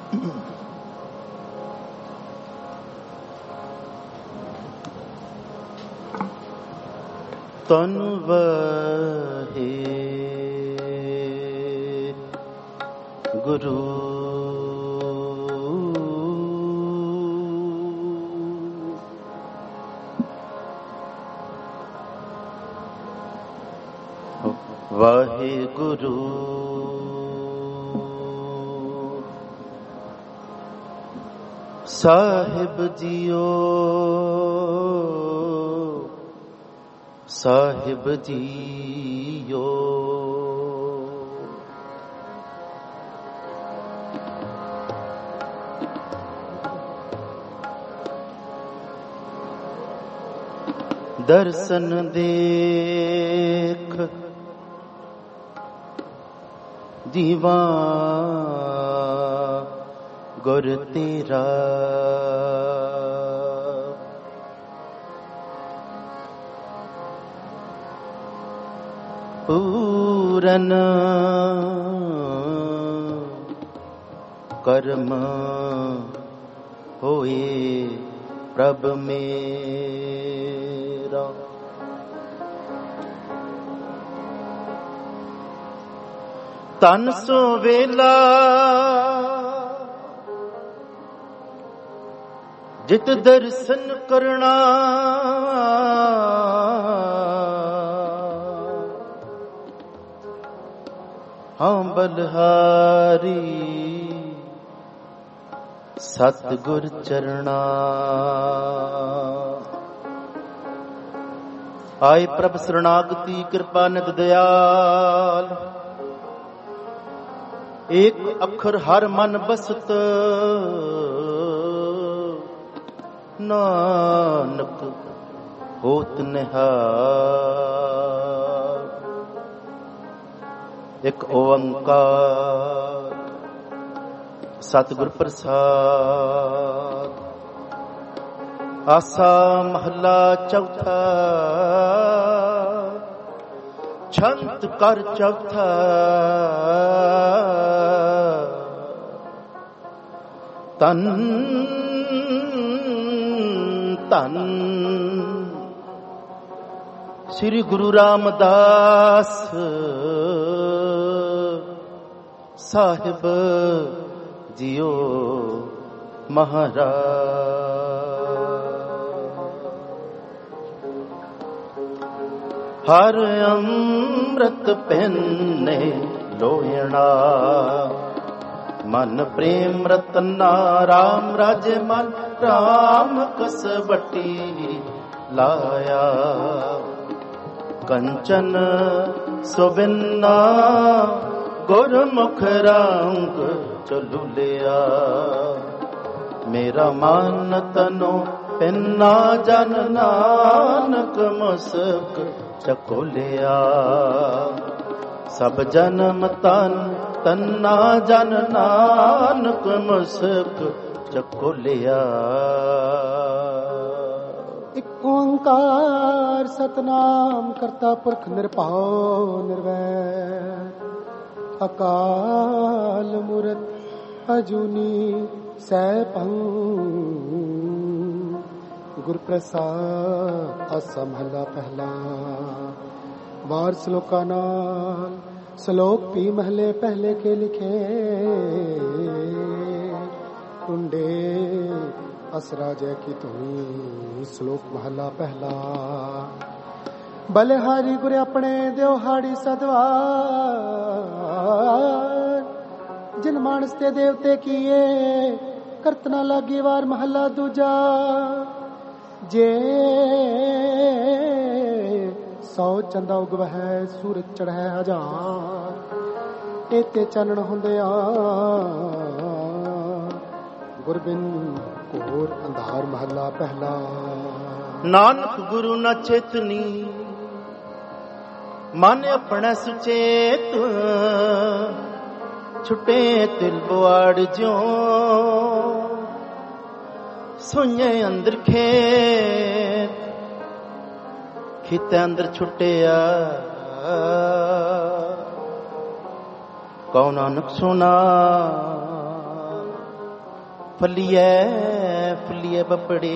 ਤਨ ਵਹੇ ਗੁਰੂ ਵਾਹਿਗੁਰੂ ਸਾਹਿਬ ਜੀਓ ਸਾਹਿਬ ਜੀਓ ਦਰਸ਼ਨ ਦੇਖ ਦੀਵਾ ਗੁਰ ਤੇਰਾ ਪੂਰਨ ਕਰਮ ਹੋਏ ਪ੍ਰਭ ਮੇਰਾ ਤਨ ਸੋ ਵੇਲਾ ਜਿਤ ਦਰਸ਼ਨ ਕਰਨਾ ਹਾਂ ਬਲਹਾਰੀ ਸਤਿਗੁਰ ਚਰਣਾ ਆਏ ਪ੍ਰਭ ਸਰਣਾਗਤੀ ਕਿਰਪਾ ਨਿਤ ਦਿਆਲ ਏਕ ਅੱਖਰ ਹਰ ਮਨ ਬਸਤ ਨਾਨਕ ਹੋਤ ਨਿਹਾਲ ਇੱਕ ਓੰਕਾਰ ਸਤਿਗੁਰ ਪ੍ਰਸਾਦ ਆਸਾ ਮਹਲਾ ਚੌਥਾ ਛੰਤ ਕਰ ਚੌਥਾ ਤਨ ਧੰਨ ਸ੍ਰੀ ਗੁਰੂ ਰਾਮਦਾਸ ਸਾਹਿਬ ਜੀਓ ਮਹਾਰਾਜ ਹਰ ਅੰਮ੍ਰਿਤ ਪੈਨੇ ਲੋਹਣਾ ਮਨ ਪ੍ਰੇਮ ਰਤਨਾ ਰਾਮ ਰਾਜੇ ਮਨ ਰਾਮ ਕਸਵਟੀ ਲਾਇਆ ਕੰਚਨ ਸੁਬਿੰਨਾ ਗੁਰਮੁਖ ਰੰਗ ਚਲੁਲਿਆ ਮੇਰਾ ਮਨ ਤਨੋ ਪਿੰਨਾ ਜਨ ਨਾਨਕ ਮੁਸਕ ਚਕੋਲਿਆ ਸਭ ਜਨਮ ਤਨ ਤੰਨਾ ਜਨ ਨਾਨਕ ਮੁਸਕ ਚਕੋਲਿਆ ਇਕ ਓੰਕਾਰ ਸਤਨਾਮ ਕਰਤਾ ਪੁਰਖ ਨਿਰਭਉ ਨਿਰਵੈਰ ਅਕਾਲ ਮੂਰਤ ਅਜੂਨੀ ਸੈਭੰ ਗੁਰ ਪ੍ਰਸਾਦ ਆਸਾ ਮਹਲਾ ਪਹਿਲਾ ਬਾਰ ਸ਼ਲੋਕਾਂ ਨਾਲ ਸ਼ਲੋਕ ਵੀ ਮਹਲੇ ਪਹਿਲੇ ਕੇ ਲਿਖੇ ਟੁੰਡੇ ਅਸਰਾ ਜੈ ਕੀ ਧੁਨੀ ਸ਼ਲੋਕ ਮਹਲਾ ਪਹਿਲਾ ਬਲਿਹਾਰੀ ਗੁਰ ਆਪਣੇ ਦਿਵਹਾੜੀ ਸਦਵਾਰ ਜਿਨ ਮਾਨਸ ਤੇ ਦੇਵਤੇ ਕੀਏ ਕਰਤ ਨਾ ਲਾਗੇ ਵਾਰ ਮਹਲਾ ਦੂਜਾ ਜੇ 100 ਚੰਦਾ ਉਗਵਹਿ ਸੂਰਜ ਚੜ੍ਹੈ ਹਜ਼ਾਰ ਏਤੇ ਚਾਨਣ ਹੁੰਦਿਆ ਗੁਰਬਿਨ ਘੋਰ ਅੰਧਾਰ ਮਹਲਾ ਪਹਿਲਾ ਨਾਨਕ ਗੁਰੂ ਨਾ ਚੇਤਨੀ ਮਨ ਆਪਣਾ ਸੁਚੇਤ ਛੁਟੇ ਤਿਲ ਬਵਾੜ ਜਿਉ ਸੁਣੇ ਅੰਦਰ ਖੇਤ ਖੇਤੇ ਅੰਦਰ ਛੁੱਟਿਆ ਕਉ ਨਾਨਕ ਸੁਨਾ ਫਲੀਐ ਫਲੀਐ ਬਪੜੇ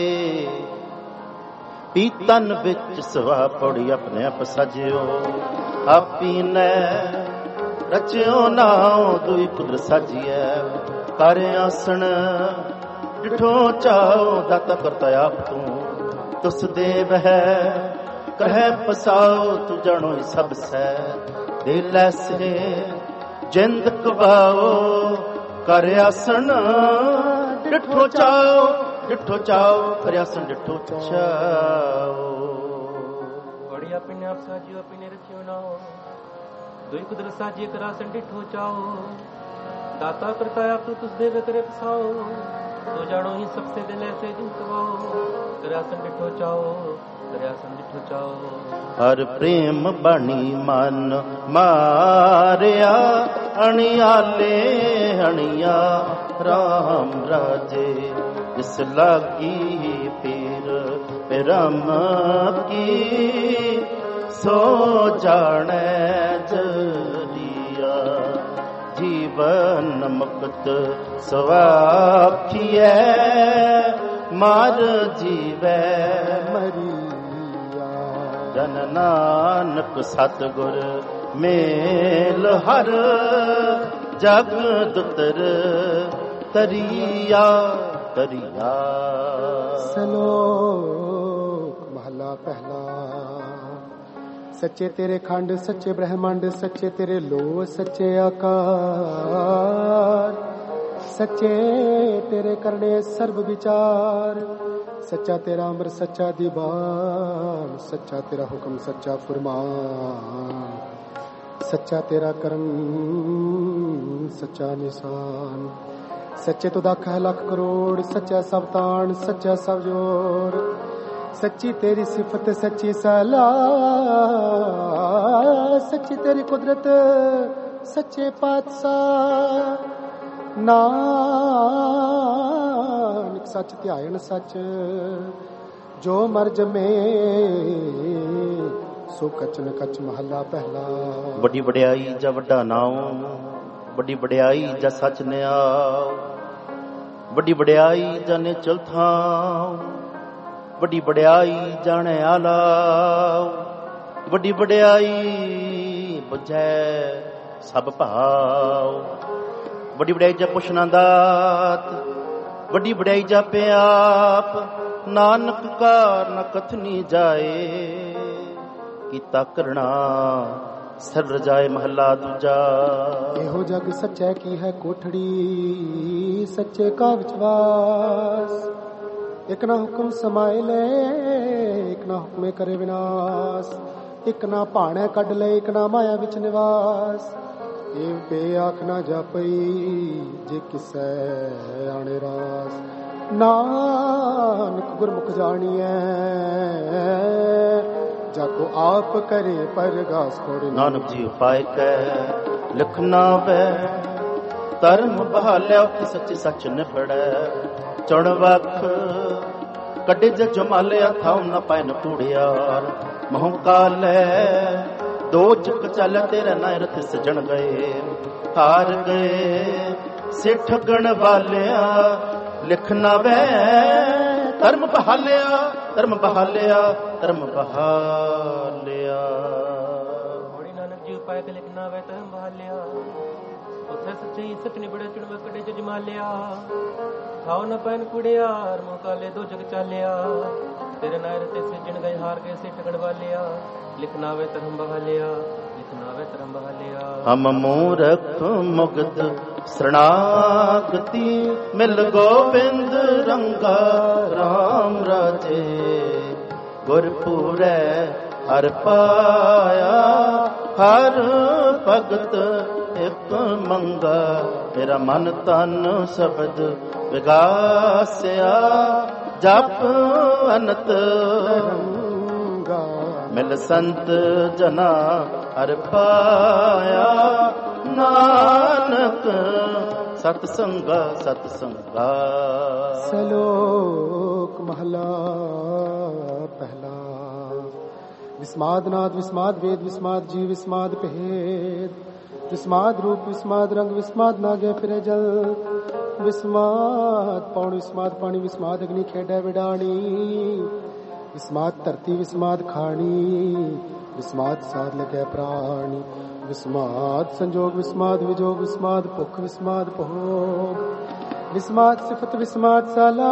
ਪੀਤਨ ਵਿੱਚ ਸਵਾ ਪੌੜੀ ਆਪਣੇ ਆਪ ਸਜਿਓ ਆਪੀ ਨੇ ਰਚਿਓ ਨਾਉ ਦੁਈ ਕੁਦਰਤ ਸਾਜੀਐ ਕਰ ਆਸਣ ਡਿਠੋ ਚਾਓ ਦਾਤਾ ਕਰਤਾ ਆਪ ਤੂੰ ਤੁਸ ਦੇਵ ਹੈ ਕਹੈ ਪਸਾਓ ਤੂੰ ਜਾਣੋ ਸਭ ਸੈ ਦੇ ਲੈਸੇ ਜਿੰਦ ਕਵਾਓ ਕਰ ਆਸਣ ਡਿਠੋ ਚਾਓ ਡਿਠੋ ਚਾਓ ਕਰ ਆਸਣ ਡਿਠੋ ਚਾਓ ਬੜੀ ਆਪਣੇ ਆਪ ਸਾਜਿਓ ਆਪਣੇ ਰਚਿਓ ਨਾਉ ਦੁਈ ਕੁਦਰਤ ਸਾਜੀਏ ਕਰ ਆਸਣ ਡਿਠੋ ਚਾਓ ਦਾਤਾ ਕਰਤਾ ਆਪ ਤੂੰ ਤੁਸ ਦੇਵ ਕਰੇ ਪਸਾਓ ਤੋ ਜਾਣੋ ਹੀ ਸਭ ਸੇ ਦਿਲ ਐਸੇ ਜਿਨ ਕਵਾਓ ਕਰਿਆਸਨ ਡਿਠੋ ਚਾਓ ਕਰਿਆਸਨ ਡਿਠੋ ਚਾਓ ਹਰ ਪ੍ਰੇਮ ਬਾਣੀ ਮਨ ਮਾਰਿਆ ਅਣਿਆਲੇ ਅਣਿਆ ਰਾਮ ਰਾਜੇ ਜਿਸ ਲਾਗੀ ਪੀਰ ਪਰਮ ਕੀ ਸੋ ਜਾਣੈ ਜਲੀਆ ਜੀਵਨ ਮੁਕਤ ਸਵਾਖੀਐ ਮਾਰ ਜੀਵੈ ਮਰੀਆ ਜਨ ਨਾਨਕ ਸਤਿਗੁਰ ਮੇਲ ਹਰ ਜਗ ਦੁਤਰ ਤਰੀਆ ਤਰੀਆ। ਸਲੋਕ ਮਹਲਾ ਪਹਿਲਾ। ਸੱਚੇ ਤੇਰੇ ਖੰਡ ਸੱਚੇ ਬ੍ਰਹਮੰਡ ਸੱਚੇ ਤੇਰੇ ਲੋ ਸੱਚੇ ਆਕਾਰ ਸੱਚੇ ਤੇਰੇ ਕਰਨੇ ਸਰਬ ਵਿਚਾਰ ਸੱਚਾ ਤੇਰਾ ਅਮਰ ਸੱਚਾ ਦੀਵਾਨ ਸੱਚਾ ਤੇਰਾ ਹੁਕਮ ਸੱਚਾ ਫਰਮਾਨ ਸੱਚਾ ਤੇਰਾ ਕਰਮ ਸੱਚਾ ਨਿਸ਼ਾਨ ਸੱਚੇ ਤੋਂ ਦਾਖ ਹੈ ਲੱਖ ਕਰੋੜ ਸੱਚਾ ਸਭ ਤਾਣ ਸੱਚਾ ਸਭ ਜੋਰ ਸੱਚੀ ਤੇਰੀ ਸਿਫਤ ਸੱਚੀ ਸਲਾਹ ਸੱਚੀ ਤੇਰੀ ਕੁਦਰਤ ਸੱਚੇ ਪਾਤਸ਼ਾਹ ਨਾਨਕ ਸੱਚ ਧਿਆਇਣ ਸੱਚ ਜੋ ਮਰ ਜਮੇ ਸੋ ਕਚਨ ਕਚ ਮਹੱਲਾ ਪਹਿਲਾ। ਵੱਡੀ ਵਡਿਆਈ ਜਾਂ ਵੱਡਾ ਨਾਮ ਵੱਡੀ ਵਡਿਆਈ ਜਾਂ ਸੱਚ ਨਿਆਉ ਵੱਡੀ ਵਡਿਆਈ ਜਾਂ ਨਿਚਲ ਥਾਂ ਵੱਡੀ ਵਡਿਆਈ ਜਾਣੈ ਆਲਾ ਵੱਡੀ ਵਡਿਆਈ ਬੁਝੈ ਸਭ ਭਾਉ ਵੱਡੀ ਵਡਿਆਈ ਜਾ ਪੁੱਛਣਾ ਦਾਤ ਵੱਡੀ ਵਡਿਆਈ ਜਾ ਪਿਆਪ ਨਾਨਕ ਕਾ ਨ ਕਥਨੀ ਜਾਏ ਕੀਤਾ ਕਰਣਾ ਸਰਬ ਰਜਾਏ ਮਹੱਲਾ ਦੂਜਾ। ਇਹੋ ਜਗ ਸੱਚੈ ਕੀ ਹੈ ਕੋਠੜੀ ਸੱਚੇ ਕਾ ਵਿਸ਼ਵਾਸ ਇੱਕ ਨਾ ਹੁਕਮ ਸਮਾਏ ਲੈ ਇੱਕ ਨਾ ਹੁਕਮੇ ਕਰੇ ਵਿਨਾਸ਼ ਇੱਕ ਨਾ ਭਾਣੈ ਕੱਢ ਲੈ ਇੱਕ ਨਾ ਮਾਇਆ ਵਿੱਚ ਨਿਵਾਸ ਇਹ ਬੇਆਖ ਨਾ ਜਾਪਈ ਜੇ ਕਿਸੈ ਆਣੇ ਰਾਸ ਨਾਨਕ ਗੁਰਮੁਖ ਜਾਣੀਐ ਜਾਕੋ ਆਪ ਕਰੇ ਪਰਗਾਸ ਕੋੜੇ ਨਾਨਕ ਜੀ ਉਪਾਇ ਕੈ ਲਿਖਣਾ ਵੈ ਧਰਮ ਬਹਾਲਿਆ ਕਿ ਸੱਚੇ ਸੱਚ ਨਿਬੜੈ ਚੁਣ ਵਖ ਕੱਢੇ ਜ ਜਮਾਲਿਆ ਥਾਉ ਨ ਪੈਨ ਕੂੜਿਆਰ ਮਹੁ ਕਾਲੈ ਦੋ ਚੁੱਕ ਚੱਲ ਤੇਰੇ ਨਾਇ ਰਥ ਸਜਣ ਗਏ ਹਾਰ ਗਏ ਸੇ ਠਗਣ ਵਾਲਿਆ ਲਿਖਣਾ ਵੈ ਧਰਮ ਬਹਾਲਿਆ ਧਰਮ ਬਹਾਲਿਆ ਧਰਮ ਬਹਾਲਿਆ। ਹੋੜੀ ਨਾਨਕ ਜੀ ਉਪਾਇ ਕੇ ਲਿਖਣਾ ਵੈ ਧਰਮ ਬਹਾਲਿਆ ਉੱਥੇ ਸੱਚੀ ਸੱਚ ਨਿਬੜੇ ਚੁਣ ਕੱਢੇ ਚ ਜਮਾਲਿਆ ਖਾਓ ਨਾ ਪੈਨ ਕੁੜਿਆਰ ਮੂੰਹ ਕਾਲੇ ਦੋ ਜਗ ਚਾਲਿਆ ਤੇਰੇ ਨਾਇਰ ਤੇ ਸਿਜਣ ਗਏ ਹਾਰ ਗਏ ਸੇ ਠਗਣ ਵਾਲਿਆ ਲਿਖਣਾ ਵੇ ਧਰਮ ਬਹਾਲਿਆ ਲਿਖਣਾ ਵੇ ਧਰਮ ਬਹਾਲਿਆ। ਹਮ ਮੂਰਖ ਮੁਗਧ ਸਰਣਾਗਤੀ ਮਿਲ ਗੋਬਿੰਦ ਰੰਗਾ ਰਾਮ ਰਾਜੇ ਗੁਰਪੂਰੈ ਹਰ ਪਾਇਆ ਹਰ ਭਗਤ ਇੱਕ ਮੰਗਾ ਮੇਰਾ ਮਨ ਤਨ ਸ਼ਬਦ ਵਿਗਾਸਿਆ ਜਪ ਅਨੰਤ ਮਿਲ ਸੰਤ ਜਨਾ ਹਰ ਪਾਇਆ ਨਾਨਕ ਸਤ ਸੰਗਾ ਸਤ ਸੰਗਾ। ਸਲੋਕ ਮਹਲਾ ਪਹਿਲਾ। ਵਿਸਮਾਦ ਨਾਦ ਵਿਸਮਾਦ ਵੇਦ ਵਿਸਮਾਦ ਜੀਵ ਵਿਸਮਾਦ ਭੇਦ ਵਿਸਮਾਦ ਰੂਪ ਵਿਸਮਾਦ ਰੰਗ ਵਿਸਮਾਦ ਨਾਗੇ ਫਿਰੇ ਜਲ ਵਿਸਮਾਦ ਪੌਣ ਵਿਸਮਾਦ ਪਾਣੀ ਵਿਸਮਾਦ ਅਗਨੀ ਖੇਡੈ ਵਿਡਾਣੀ ਵਿਸਮਾਦ ਧਰਤੀ ਵਿਸਮਾਦ ਖਾਣੀ ਵਿਸਮਾਦ ਸਾਧ ਲਗੈ ਪ੍ਰਾਣੀ ਵਿਸਮਾਦ ਸੰਜੋਗ ਵਿਸਮਾਦ ਵਿਜੋਗ ਵਿਸਮਾਦ ਭੁੱਖ ਵਿਸਮਾਦ ਭੋਗ ਵਿਸਮਾਦ ਸਿਫਤ ਵਿਸਮਾਦ ਸਾਲਾ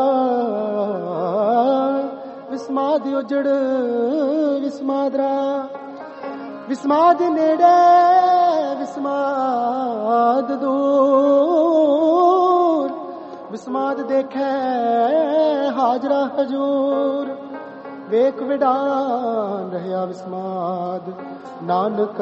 ਵਿਸਮਾਦ ਉਜੜ ਵਿਸਮਾਦ ਰਾ ਵਿਸਮਾਦ ਨੇੜੇ ਵਿਸਮਾਦ ਦੂਰ ਵਿਸਮਾਦ ਦੇਖੈ ਹਾਜ਼ਰਾ ਹਜੂਰ ਵੇਖ ਵਿਡਾਨ ਰਹਿਆ ਵਿਸਮਾਦ ਨਾਨਕ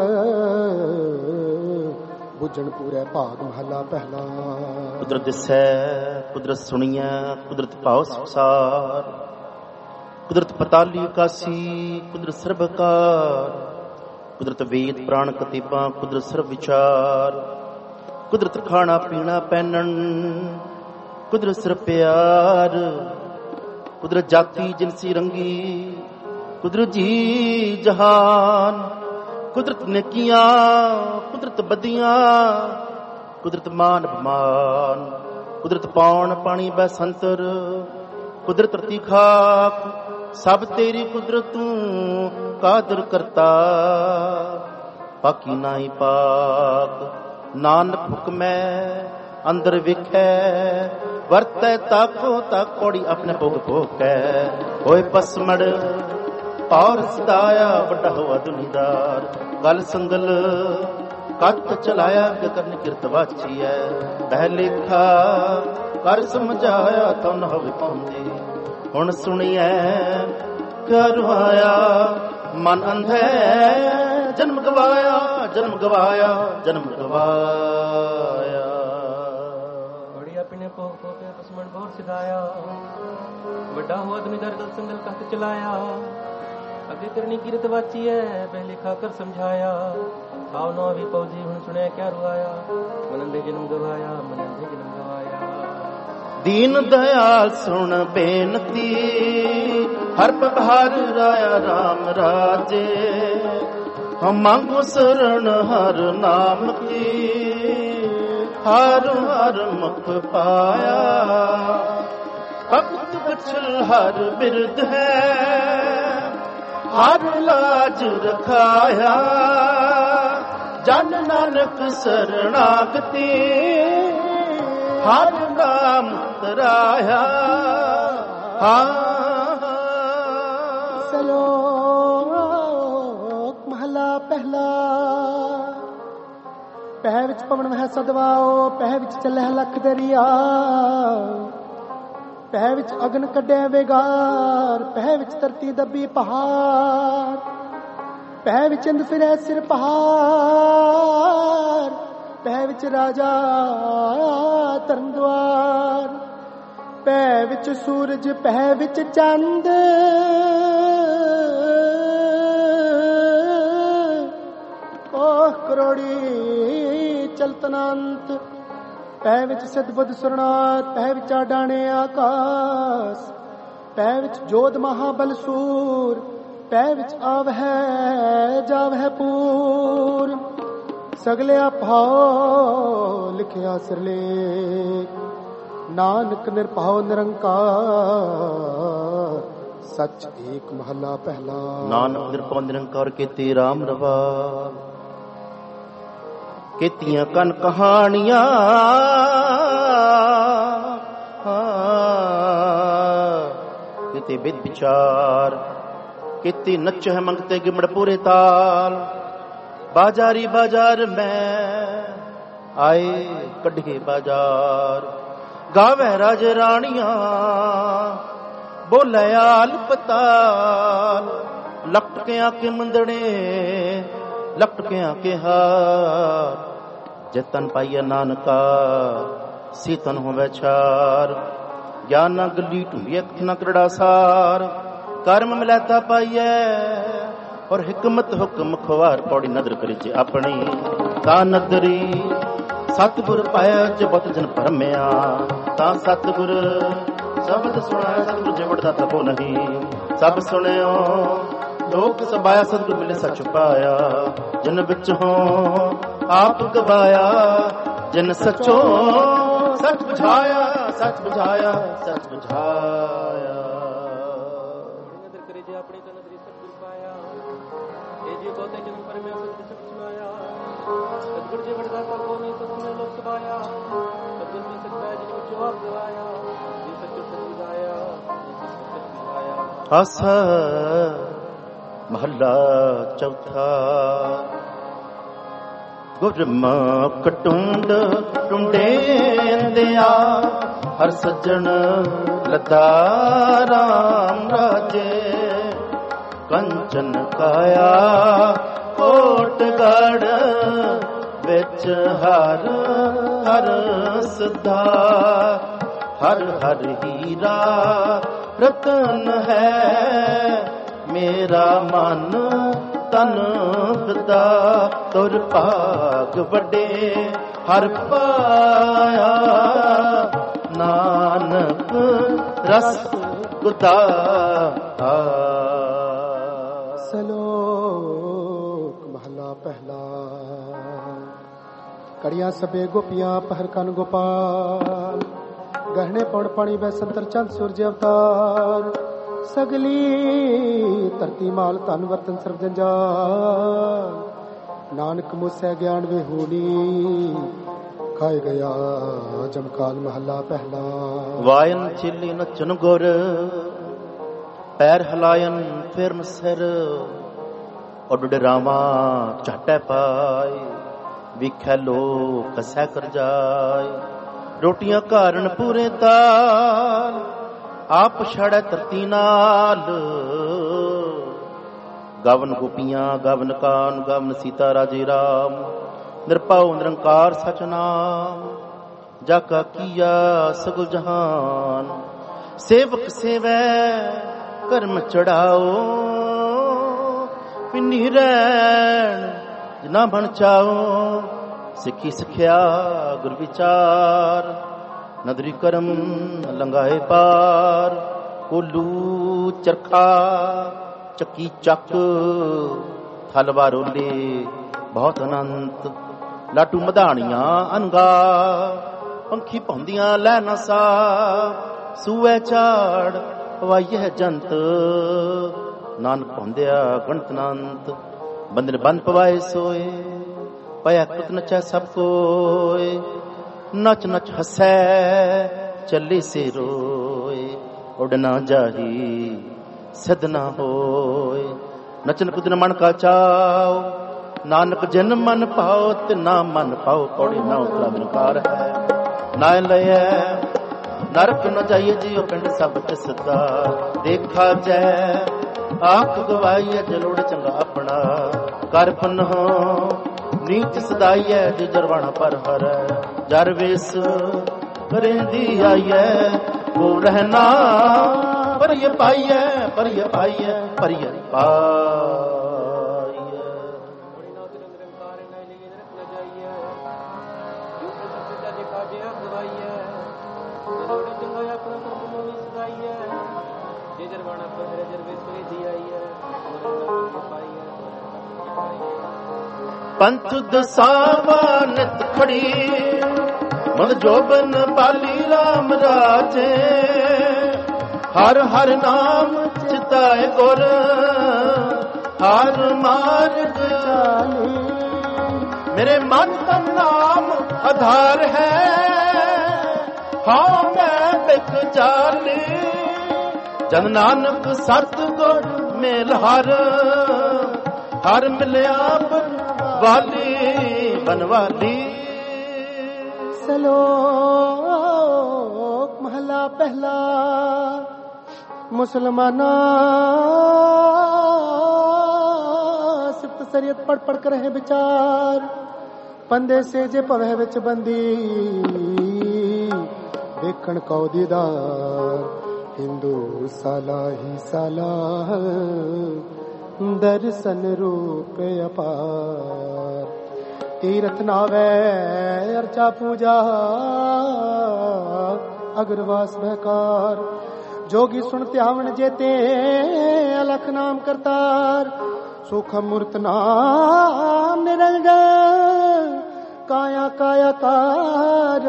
ਬੁੱਝਣ ਪੂਰੇ ਭਾਗ ਮਹਲਾ ਪਹਿਲਾ। ਕੁਦਰਤ ਦਿਸੈ ਕੁਦਰਤ ਸੁਣੀਐ ਕੁਦਰਤ ਭਾਉ ਸੰਸਾਰ ਕੁਦਰਤ ਪਤਾਲੀ ਆਕਾਸੀ ਕੁਦਰਤ ਸਰਬਕਾਰ ਕੁਦਰਤ ਵੇਦ ਪ੍ਰਾਣ ਕਤੀਬਾਂ ਕੁਦਰਤ ਸਰਬ ਵਿਚਾਰ ਕੁਦਰਤ ਖਾਣਾ ਪੀਣਾ ਪਹਿਨਣ ਕੁਦਰਤ ਸਿਰ ਪਿਆਰ ਕੁਦਰਤ ਜਾਤੀ ਜਿਨਸੀ ਰੰਗੀ ਕੁਦਰਤ ਜੀ ਜਹਾਨ ਕੁਦਰਤ ਨੇਕੀਆਂ ਕੁਦਰਤ ਬਦੀਆਂ ਕੁਦਰਤ ਮਾਨ ਅਪਮਾਨ ਕੁਦਰਤ ਪੌਣ ਪਾਣੀ ਬਸੰਤਰ ਕੁਦਰਤ ਧਰਤੀ ਖਾਕ ਸਭ ਤੇਰੀ ਕੁਦਰਤ ਤੂੰ ਕਾਦਰ ਕਰਤਾ ਪਾਕੀ ਨਾਹੀ ਪਾਕ ਨਾਨਕ ਹੁਕਮੈ ਅੰਦਰ ਵਿਖੈ ਵਰਤੈ ਤਾਕੋ ਤਾ ਕੋੜੀ ਆਪਣੇ ਭੋਗ ਭੋਗੈ ਹੋਏ ਪਸਮੜ ਔਰ ਸਦਾਇਆ ਵੱਡਾ ਹੋਆ ਦੁਨੀਦਾਰ ਗਲ ਸੰਗਲ ਕੱਟ ਚਲਾਇਆ ਕਰਨ ਕਿਰਤ ਵਾਚੀਐ ਪਹਿ ਲੇਖਾ ਕਰ ਸਮਝਾਇਆ ਤਉ ਨ ਹੋਵੇ ਪਾਉਂਦੇ ਹੁਣ ਸੁਣੀਐ ਕਰਵਾਇਆ ਮਨ ਅੰਧੈ ਜਨਮ ਗਵਾਇਆ ਜਨਮ ਗਵਾਇਆ ਜਨਮ ਗਵਾਇਆ ਬੜੀ ਆਪਣੇ ਭੋਗ ਭੋਗੇ ਪਸਮਣ ਬਹੁਤ ਸਿਧਾਇਆ ਵੱਡਾ ਹੋਆ ਦੁਨੀਦਾਰ ਗਲ ਸੰਗਲ ਕੱਟ ਚਲਾਇਆ ਅੱਗੇ ਕਰਨੀ ਕਿਰਤ ਵਾਚੀ ਐ ਪਹਿਲੇ ਖਾਕਰ ਸਮਝਾਇਆ ਆਉ ਨੋ ਵੀ ਪੌਜੀ ਹੁਣ ਸੁਣਿਆ ਕਿਆ ਰੁਆਇਆ ਮਨਨ ਦੇ ਜਨਮ ਗਵਾਇਆ ਮਨਨ ਦੇ ਜਨਮ ਗਵਾਇਆ ਦੀਨ ਦਇਆਲ ਸੁਣ ਬੇਨਤੀ ਹਰ ਪਹਾਰ ਰਾਇਆ ਰਾਮ ਰਾਜੇ ਹਮ ਮੰਗੋ ਸਰਣ ਹਰ ਨਾਮ ਕੀ ਹਰ ਹਰ ਮੁਖ ਪਾਇਆ ਭਗਤ ਬਚਲ ਹਰ ਬਿਰਦ ਹੈ ਹਰ ਲਾਜ ਰਖਾਇਆ ਜਨ ਨਾਨਕ ਸਰਣਾਗਤੀ ਹਰ ਨਾਮ ਤਰਾਇਆ ਸਲੋਕ ਮਹਲਾ ਪਹਿਲਾ ਪਹਿ ਵਿੱਚ ਪਵਨ ਵਹਿ ਸਦਵਾਓ ਪਹਿ ਵਿੱਚ ਚੱਲੈ ਲੱਖ ਦਰਿਆ ਪਹਿ ਵਿੱਚ ਅਗਨ ਕੱਢਿਆ ਵੇਗਾਰ ਪਹਿ ਵਿੱਚ ਧਰਤੀ ਦੱਬੀ ਪਹਾੜ ਪਹਿ ਵਿੱਚ ਇੰਦ ਫਿਰੈ ਸਿਰ ਪਹਾੜ ਪਹਿ ਵਿੱਚ ਰਾਜਾ ਧਰਮ ਦੁਆਰ ਪਹਿ ਵਿੱਚ ਸੂਰਜ ਪਹਿ ਵਿੱਚ ਚੰਦ ਕੋਹ ਕਰੋੜੀ ਚਲਤਨੰਤ ਪਹਿ ਵਿੱਚ ਸਿੱਧ ਬੁੱਧ ਸੁਰਨਾਥ ਪਹਿ ਵਿੱਚ ਆਡਾਣੇ ਆਕਾਸ ਪਹਿ ਵਿੱਚ ਜੋਧ ਮਹਾਬਲ ਸੂਰ ਪਹਿ ਵਿੱਚ ਆਵਹਿ ਜਾਵਹਿ ਪੂਰ ਸਗਲਿਆ ਭਾਉ ਲਿਖਿਆ ਸਿਰਲੇਖ ਨਾਨਕ ਨਿਰਭਉ ਨਿਰੰਕਾਰ ਸੱਚ ਏਕ ਮਹਲਾ ਪਹਿਲਾ। ਨਾਨਕ ਨਿਰਭਉ ਨਿਰੰਕਾਰ ਕੀਤੇ ਰਾਮ ਰਵਾ ਕੀਤੀਆਂ ਕਨ ਕਹਾਣੀਆਂ ਕੀਤੇ ਵਿਦ ਵਿਚਾਰ ਕੀਤੇ ਨੱਚ ਹੈ ਮੰਗਤੇ ਗਿਮੜ ਪੂਰੇ ਤਾਲ ਬਾਜ਼ਾਰੀ ਬਾਜ਼ਾਰ ਮੈਂ ਆਏ ਕੱਢੇ ਬਾਜ਼ਾਰ ਗਾਵੇ ਰਾਜ ਰਾਣੀਆਂ ਬੋਲੇ ਆਲ ਪਤਾਲ ਲਟਕਿਆਂ ਕੇ ਮੰਦੜੇ ਲਟਕਿਆਂ ਕੇ ਹਾਰ ਜਤਨ ਪਾਈਏ ਨਾਨਕਾ ਸੀਤਨ ਹੋਵੇ ਛਾਰ ਗਿਆਨ ਨਾ ਗਲੀ ਢੂੰਡੀ ਅੱਖ ਨਾ ਕਰੜਾ ਸਾਰ ਕਰਮ ਮਿਲੈਤਾ ਪਾਈਏ ਔਰ ਹਕਮਤ ਹੁਕਮ ਖਵਾਰ ਪੌੜੀ ਨਦਰ ਕਰੀ ਜੇ ਆਪਣੀ ਤਾਂ ਨਦਰੀ ਸਤਿਗੁਰ ਪਾਇਆ ਜਬਤ ਜਨ ਭਰਮਿਆ ਤਾਂ ਸਤਿਗੁਰ ਸ਼ਬਦ ਸੁਣਾਇਆ ਸਤਿਗੁਰ ਜਿਵੜ ਦਾ ਤਪੋ ਨਹੀਂ ਸਭ ਸੁਣਿਓ ਲੋਕ ਸਬਾਇਆ ਸਤਿਗੁਰ ਮਿਲੇ ਸੱਚ ਪਾਇਆ ਜਿਨ ਵਿੱਚ ਹੋ ਆਪ ਗਵਾਇਆ ਜਿਨ ਸਚੋ ਸੱਚ ਬੁਝਾਇਆ, ਸੱਚ ਬੁਝਾਇਆ, ਸੱਚ ਬੁਝਾਇਆ। ਨਦਰ ਕਰੇ ਜੇ ਆਪਣੀ ਤਾਂ ਨਦਰੀ ਸਤਿਗੁਰ ਪਾਇਆ, ਇਹ ਜੇ ਬਹੁਤੇ ਜਨਮ ਪਰ ਮੈਂ ਸਤਿ ਸੱਚ ਸੁਣਾਇਆ। ਸਤਿਗੁਰ ਜੇ ਵਡਦਾ ਤਾਂ ਕੋ ਨਹੀਂ ਸਤਿ ਸੁਣੇ ਲੋਕ ਸਬਾਇਆ। ਸਤਿਗੁਰ ਜੀ ਸਤਿ ਜੀ ਵਿੱਚ ਆਪ ਗਵਾਇਆ, ਜੇ ਸੱਚ ਸੱਚ ਗਾਇਆ, ਜੇ ਸੱਚ ਸੱਚ ਗਾਇਆ। ਆਸਾ ਮਹੱਲਾ ਚੌਥਾ। ਗੁਰਮੁਖ ਟੁੰਡ ਟੁੰਡੇਂਦਿਆ, ਹਰ ਸੱਜਣ ਲੱਦਾ ਰਾਮ ਰਾਜੇ। ਕੰਚਨ ਕਾਇਆ ਕੋਟਗੜ, ਵਿੱਚ ਹਰ ਹਰ ਸਦਾ। ਹਰ ਹਰ ਹੀਰਾ ਰਤਨ ਹੈ, ਮੇਰਾ ਮਨ ਤਨ ਪਿਤਾ। ਤੁਰ ਭਾਗ ਵੱਡੇ ਹਰ ਪਾਇਆ, ਨਾਨਕ ਰਸ ਗੁਦਾ। ਸਲੋਕ ਮਹਲਾ ਪਹਿਲਾ। ਕੜੀਆਂ ਸਭੇ ਗੋਪੀਆਂ ਪਹਿਰ ਕਨ ਗੋਪਾਲ। ਗਹਿਣੇ ਪੌਣ ਪਾਣੀ ਬੈ ਸੰਤਰ ਚੰਦ ਸੂਰਜ ਅਵਤਾਰ। ਸਗਲੀ ਧਰਤੀ ਮਾਲ ਧਨ ਵਰਤਨ ਸਰਬ ਜੰਜਾਲ। ਨਾਨਕ ਮੁਸੈ ਗਿਆਨ ਵਿਹੂਣੀ, ਖਾਏ ਗਿਆ ਜਮਕਾਲ ਮਹੱਲਾ ਪਹਿਲਾ। ਵਾਇਨ ਚਿੱਲੀ ਨਚਨ ਗੁਰ, ਪੈਰ ਹਲਾਇਨ ਫਿਰਨ ਸਿਰ। ਉੱਡ ਰਾਵਾਂ ਝਾਟੈ ਪਾਏ, ਵਿਖੈ ਲੋਕ ਕਸੈ ਕਰ ਜਾਏ। ਰੋਟੀਆਂ ਘਾਰਨ ਪੂਰੇ ਤਾਲ, ਆਪ ਛੜੈ ਧਰਤੀ ਨਾਲ। ਗਵਨ ਗੋਪੀਆਂ ਗਵਨ ਕਾਨ, ਗਵਨ ਸੀਤਾ ਰਾਜੇ ਰਾਮ। ਨਿਰਭਉ ਨਿਰੰਕਾਰ ਸਚ ਨਾਮ, ਜਾ ਕਾ ਕੀਆ ਸਗਲ ਜਹਾਨ। ਸੇਵਕ ਸੇਵੈ ਕਰਮ ਚੜਾਓ, ਪਿੰਨੀ ਰੈਣ ਜਿਨਾ ਬਣ ਚਾਓ। ਸਿੱਖੀ ਸਿੱਖਿਆ ਗੁਰ ਵਿਚਾਰ, ਨਦਰੀ ਕਰਮ ਲੰਘਾਏ ਪਾਰ। ਕੋਲੂ ਚਰਖਾ ਚੱਕੀ ਚੱਕ, ਥਲਵਾ ਰੋਲੇ ਬਹੁਤ ਅਨੰਤ। ਲਾਟੂ ਮਧਾਣੀਆਂ ਅਨਗਾ, ਪੰਖੀ ਪਾਉਂਦੀਆਂ ਲੈ ਨਾ ਸਾ। ਸੂਏ ਝਾੜ ਪਵਾਈਏ ਜੰਤ, ਨਾਨਕ ਪਾਉਂਦਿਆ ਗਣਤ ਅਨੰਤ। ਬੰਦਨ ਬੰਦ ਪਵਾਏ ਸੋਏ, ਪਿਆ ਕੁਤ ਨਚੈ ਸਭ ਕੋਏ। ਨਚ ਨਚ ਹਸੈ ਚੱਲੇ ਸੇ ਰੋਏ, ਉਡ ਨਾ ਜਾਹੀ ਸਿਧ ਨਾ ਹੋਏ। ਨਚਨ ਕੁਦਨ ਮਨ ਕਾ ਚਾਓ, ਨਾਨਕ ਜਿਨ ਮਨ ਪਾਓ ਤਿਨਾ ਮਨ ਪਾਓ। ਪੌੜੀ ਨਾ ਉਤਰਾ ਨਿਰਕਾਰ ਹੈ, ਨਾ ਲਈਐ ਨਰਕ ਨ ਜਾਈਏ ਜੀਓ ਪਿੰਡ ਸਭ ਤਿਸ ਦਾ। ਦੇਖਾ ਜੈ ਆਖ ਗਵਾਈਐ, ਜਲੋੜ ਚੰਗਾ ਆਪਣਾ ਕਰ ਪੁਨਹੁ। ਨੀਚ ਸਦਾਈਐ ਜੋ ਜਰਵਾਣਾ ਪਰ ਹਰ, ਜਰ ਵੇਸ ਕਰੇਂਦੀ ਆਈਐ। ਉਹ ਰਹਿਣਾ ਪਰਿਯ ਪਾਈਐ, ਪਰਿਯ ਪਾਈਐ, ਪਰਿਯ ਪਾਈਐ। ਪੰਥ ਦਸਾਵਾ ਨਿਤ ਖੜੀ, ਮਨ ਜੋਬਨ ਪਾਲੀ ਰਾਮ ਰਾਜੇ। ਹਰ ਹਰ ਨਾਮ ਚਿਤਾਏ ਗੁਰ, ਹਰ ਮਾਰਗ ਚਾਲੇ। ਮੇਰੇ ਮਨ ਤਨ ਨਾਮ ਆਧਾਰ ਹੈ, ਹਾਂ ਮੈਂ ਬਿਕ ਚਾਲੇ। ਜਨ ਨਾਨਕ ਸਤਿਗੁਰ ਮੇਲ ਹਰ, ਹਰ ਮਿਲਿਆ ਵਾਲੀ ਬਨਵਾਲੀ। ਸਲੋਕ ਮਹਲਾ ਪਹਿਲਾ। ਮੁਸਲਮਾਨਾ ਸਿਫਤ ਸਰੀਅਤ ਪੜ ਪੜ ਕਰ ਰਹੇ ਵਿਚਾਰ। ਪੰਦੇ ਸੇ ਜੇ ਭਵੈ ਵਿੱਚ ਬੰਦੀ, ਦੇਖਣ ਕਉ ਦੀਦਾਰ। ਹਿੰਦੂ ਸਾਲਾ ਹੀ ਸਾਲਾ, ਦਰਸ਼ਨ ਰੂਪ ਅਪਾਰ। ਤੀਰਥ ਨਾਵੇ ਅਰਚਾ ਪੂਜਾ, ਅਗਰਵਾਸ ਬਹਿਕਾਰ। जोगी सुन त्यावन जेते अलख नाम करतार। सुख मूर्त नाम निरंजन काया कायाकार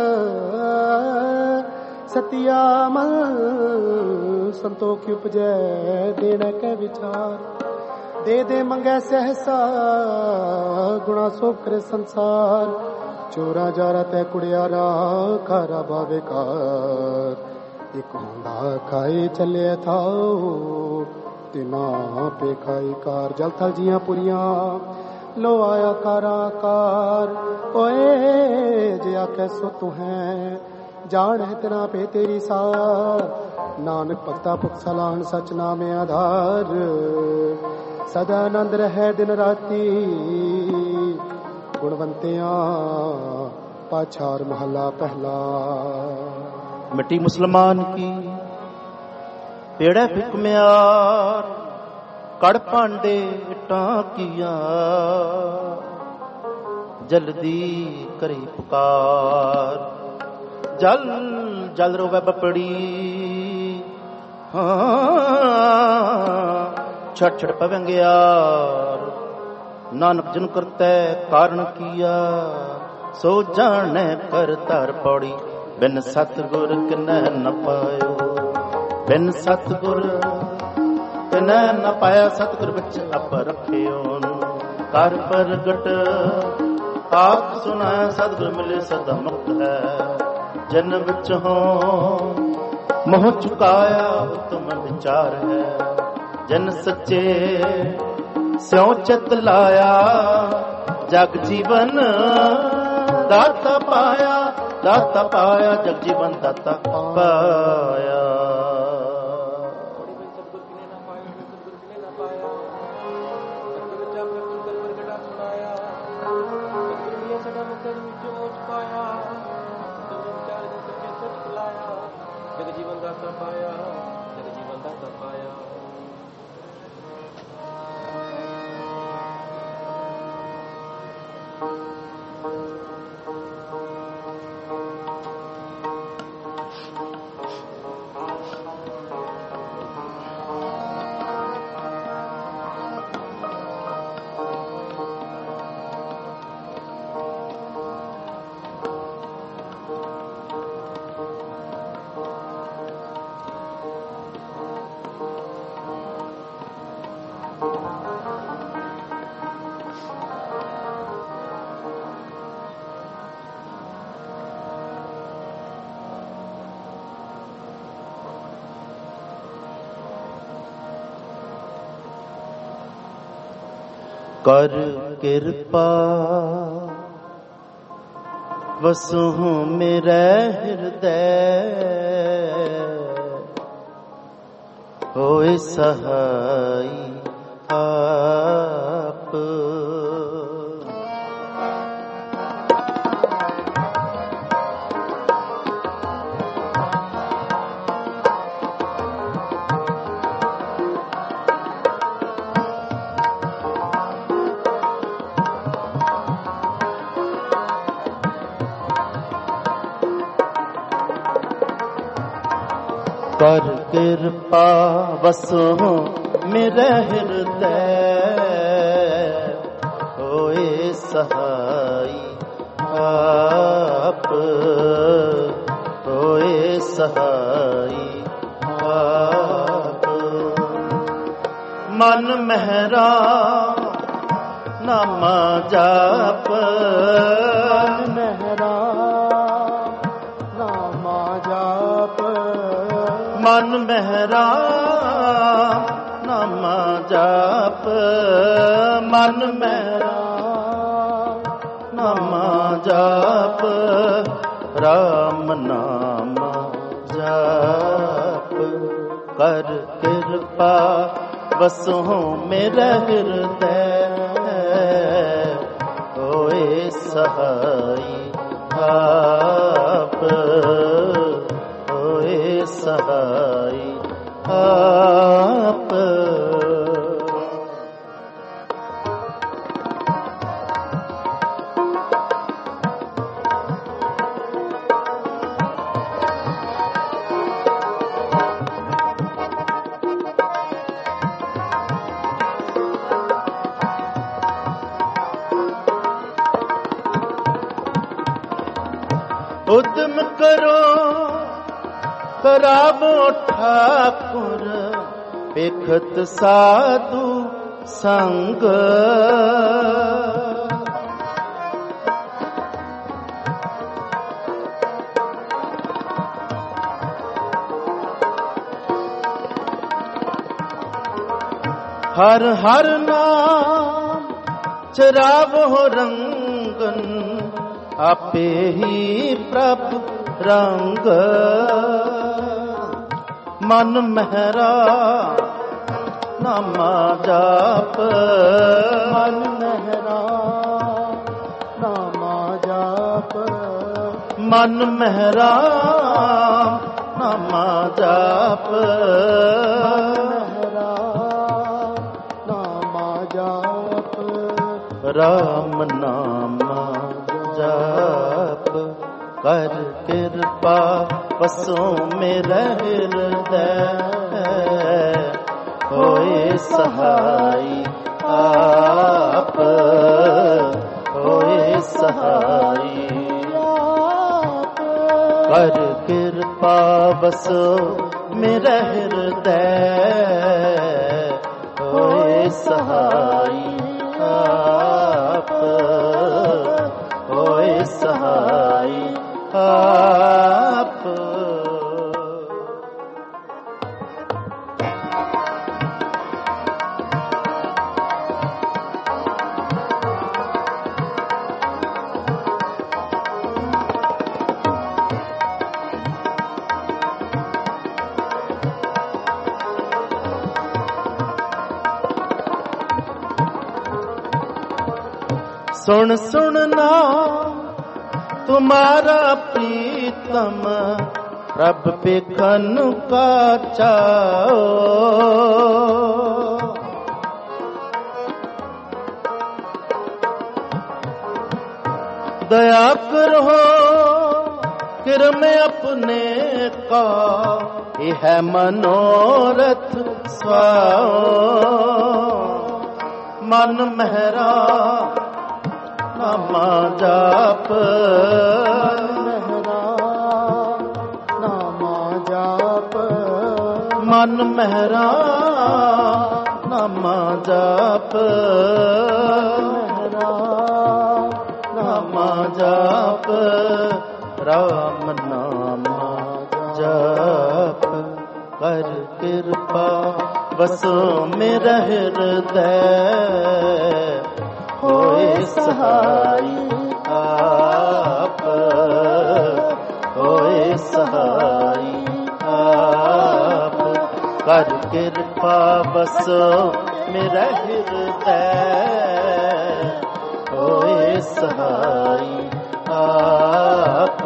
सतिया मन संतोख उपजै देना कै विचार दे दे मंगै सहसा गुणा सो करे संसार चोरा जारा तै कुड़ियारा खारा बावेकार एक होंदा खाए चले थाओ तिना पे खाई कार जल थल जियां पुरियां लो आया काराकार ओए जे आखे सो तू है जान है तेरा पे तेरी सार नानक भक्ता भुख सलाहन सच नामे आधार सदा आनंद रहे दिन राती गुणवंतियां पाछार महला पहला। मिट्टी मुसलमान की पेड़ा फिकम्यार कड़ पांडे टाकिया जल्दी करी पुकार जल जल रोवे बपड़ी छड़ छड़ पवेंग्यार नानक जिन करते कारण किया सो जाने कर तार पौड़ी बिन सतगुर किन्ने न पायो बिन सतगुर किन्ने न पाया सतगुर बिच अप रखियो कर प्रगट आख सुना सतगुर मिले सदा मुक्त है जन बिच हो मोह चुकाया उत्तम विचार है जन सच्चे स्यों चित लाया जग जीवन दाता पाया जग जीवन दाता पाया। कर कृपा वसु मेरे हृदय होए सहाय आप कर कृपा वसो मेरे हृदय होए सहाय आप होए सहाय आप मन मेहरा नाम जाप मेहरा नाम जाप मन मेहरा नाम जाप मन मेहरा नाम जाप राम नाम जाप कर कृपा वसो मेरे हृदय होए सहाय आप होए सहाय आप। उद्यम करो करावो ठाकुर पेखत साधु संग। हर हर नाम चरावो रंगन आपे ही प्रभु रंग। मन महरा नामा जाप, मन महरा नामा जाप, मन महरा नामा जाप, महरा नामा जाप, राम नामा जाप। कर कृपा बसों में हृदय होए सहाय आप, होए सहाय आप। कर कृपा बसों में हृदय होए सहाय आप, होए सहाय आप। सुन सुन नाम तुम्हारा प्रीतम, प्रभ पेखन का चाओ। दया करो किरम अपने का, यह मनोरथ स्वाओ। मन महरा नामा जाप, महरा नामा जाप, मन महरा नामा जाप, महरा नामा जाप। राम नामा जाप। कर कृपा बसों में हृदय होए सहाय आप, होए सहाय आप। कर कृपा बसों में हृदय होए सहाय आप,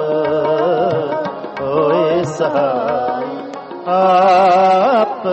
होए सहाय आप।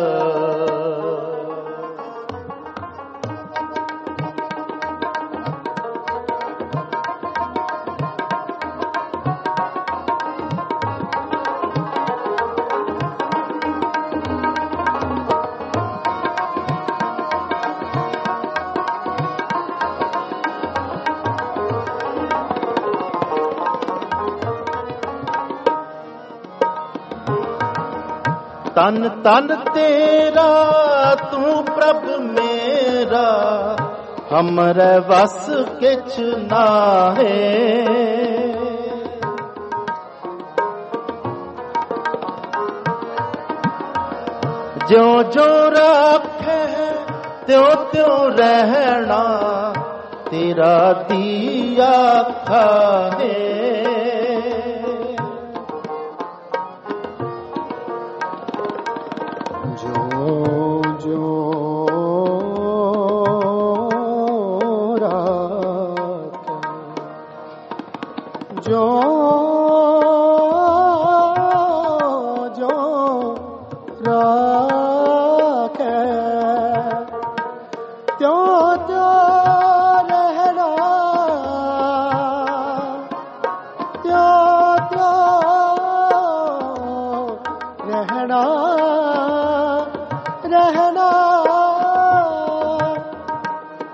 तन तन तेरा तू प्रभ मेरा, हमरे वस किछ नाहे। ज्यों ज्यों रखे त्यों त्यों रहना, तेरा दिया खाहे।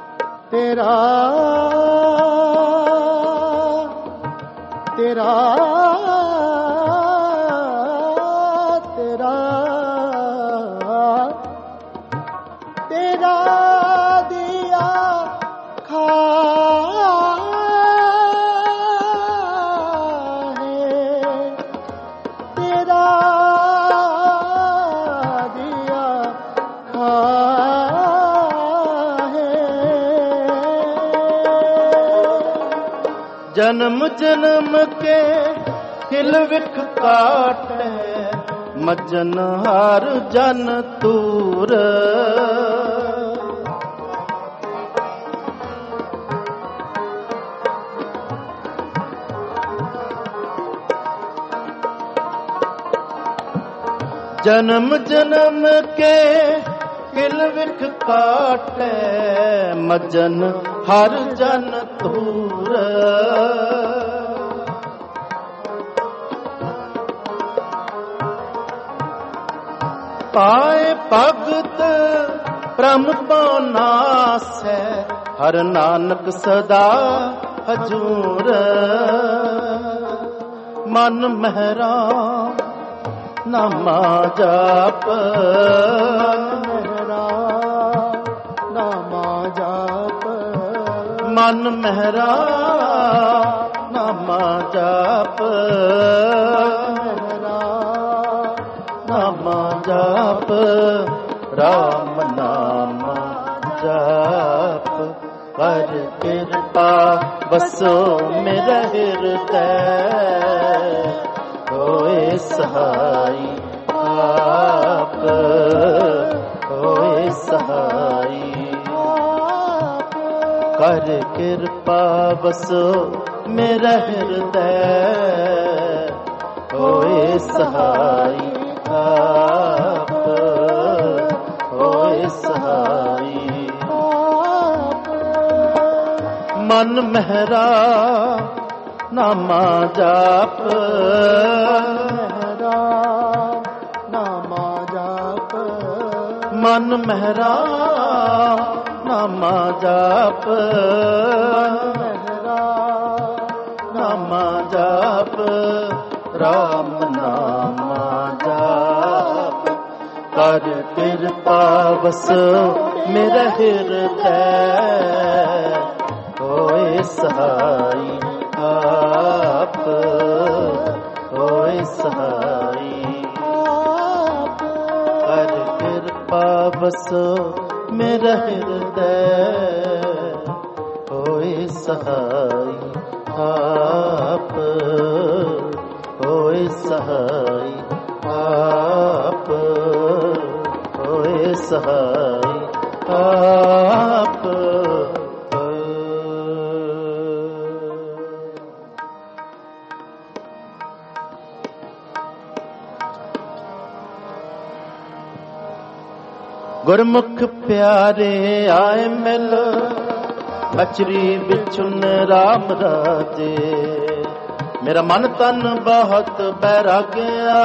तेरा ਜਨਮ ਜਨਮ ਕੇ ਹਿਲ ਵਿਖ ਕਾਟੈ ਮਜਨ ਹਰ ਜਨ ਤੂਰ ਜਨਮ ਜਨਮ ਕੇ ਹਿਲ ਵਿਖ ਕਾਟੈ ਮਜਨ ਹਰ ਜਨ ਤੂਰ ਪਾਏ ਭਗਤ ਪ੍ਰਮ ਪਉ ਨਾਸੈ ਹਰ ਨਾਨਕ ਸਦਾ ਹਜੂਰ ਮਨ ਮਹਿਰਾ ਨਾਮਾ ਜਾਪ ਮਹਿਰਾ ਨਾਮਾ ਜਾਪ ਮਨ ਮਹਿਰਾ ਨਾਮਾ ਜਾਪ ਮਹਿਰਾ ਨਾਮਾ ਜਾਪ ਰਾਮ ਨਾਮ ਜਾਪ ਕਰ ਕਿਰਪਾ ਬਸੋ ਮੇਰਾ ਹਿਰਦੈ ਹੋਏ ਸਹਾਈ ਆਪ ਹੋਏ ਸਹਾਈ ਕਰ ਕਿਰਪਾ ਬਸੋ ਮੇਰਾ ਹਿਰਦੈ ਹੋਏ ਸਹਾਈ ਆਪ ਹੋਏ ਸਹਾਈ ਮਨ ਮਹਿਰਾ ਨਾਮਾ ਜਾਪ ਮਹਿਰਾ ਨਾਮਾ ਜਾਪ ਮਨ ਮਹਿਰਾ ਨਾਮਾ ਜਾਪ ਮਹਿਰਾ ਨਾਮਾ ਜਾਪ ਰਾਮ ਨਾਮਾ ਜਾਪ ਕਰ ਕਿਰਪਾ ਬਸ ਮੇਰਾ ਹਿਰਦੈ ਹੋਏ ਸਹਾਈ ਆਪ ਹੋਏ ਸਹਾਈ ਕਰ ਕਿਰਪਾ ਬਸ ਮੇਰਾ ਹਿਰਦੈ ਹੋਏ ਸਹਾਈ ਆਪ ਹੋਏ ਸਹਾਈ ਆਪ ਹੋਏ ਸਹਾਈ ਆਪ ਗੁਰਮੁਖ ਪਿਆਰੇ ਆਏ ਮਿਲ ਬਚਰੀ ਵਿਚੁਨ ਰਾਮ ਰਾਜੇ ਮੇਰਾ ਮਨ ਤਨ ਬਹੁਤ ਬੈਰਾਗਿਆ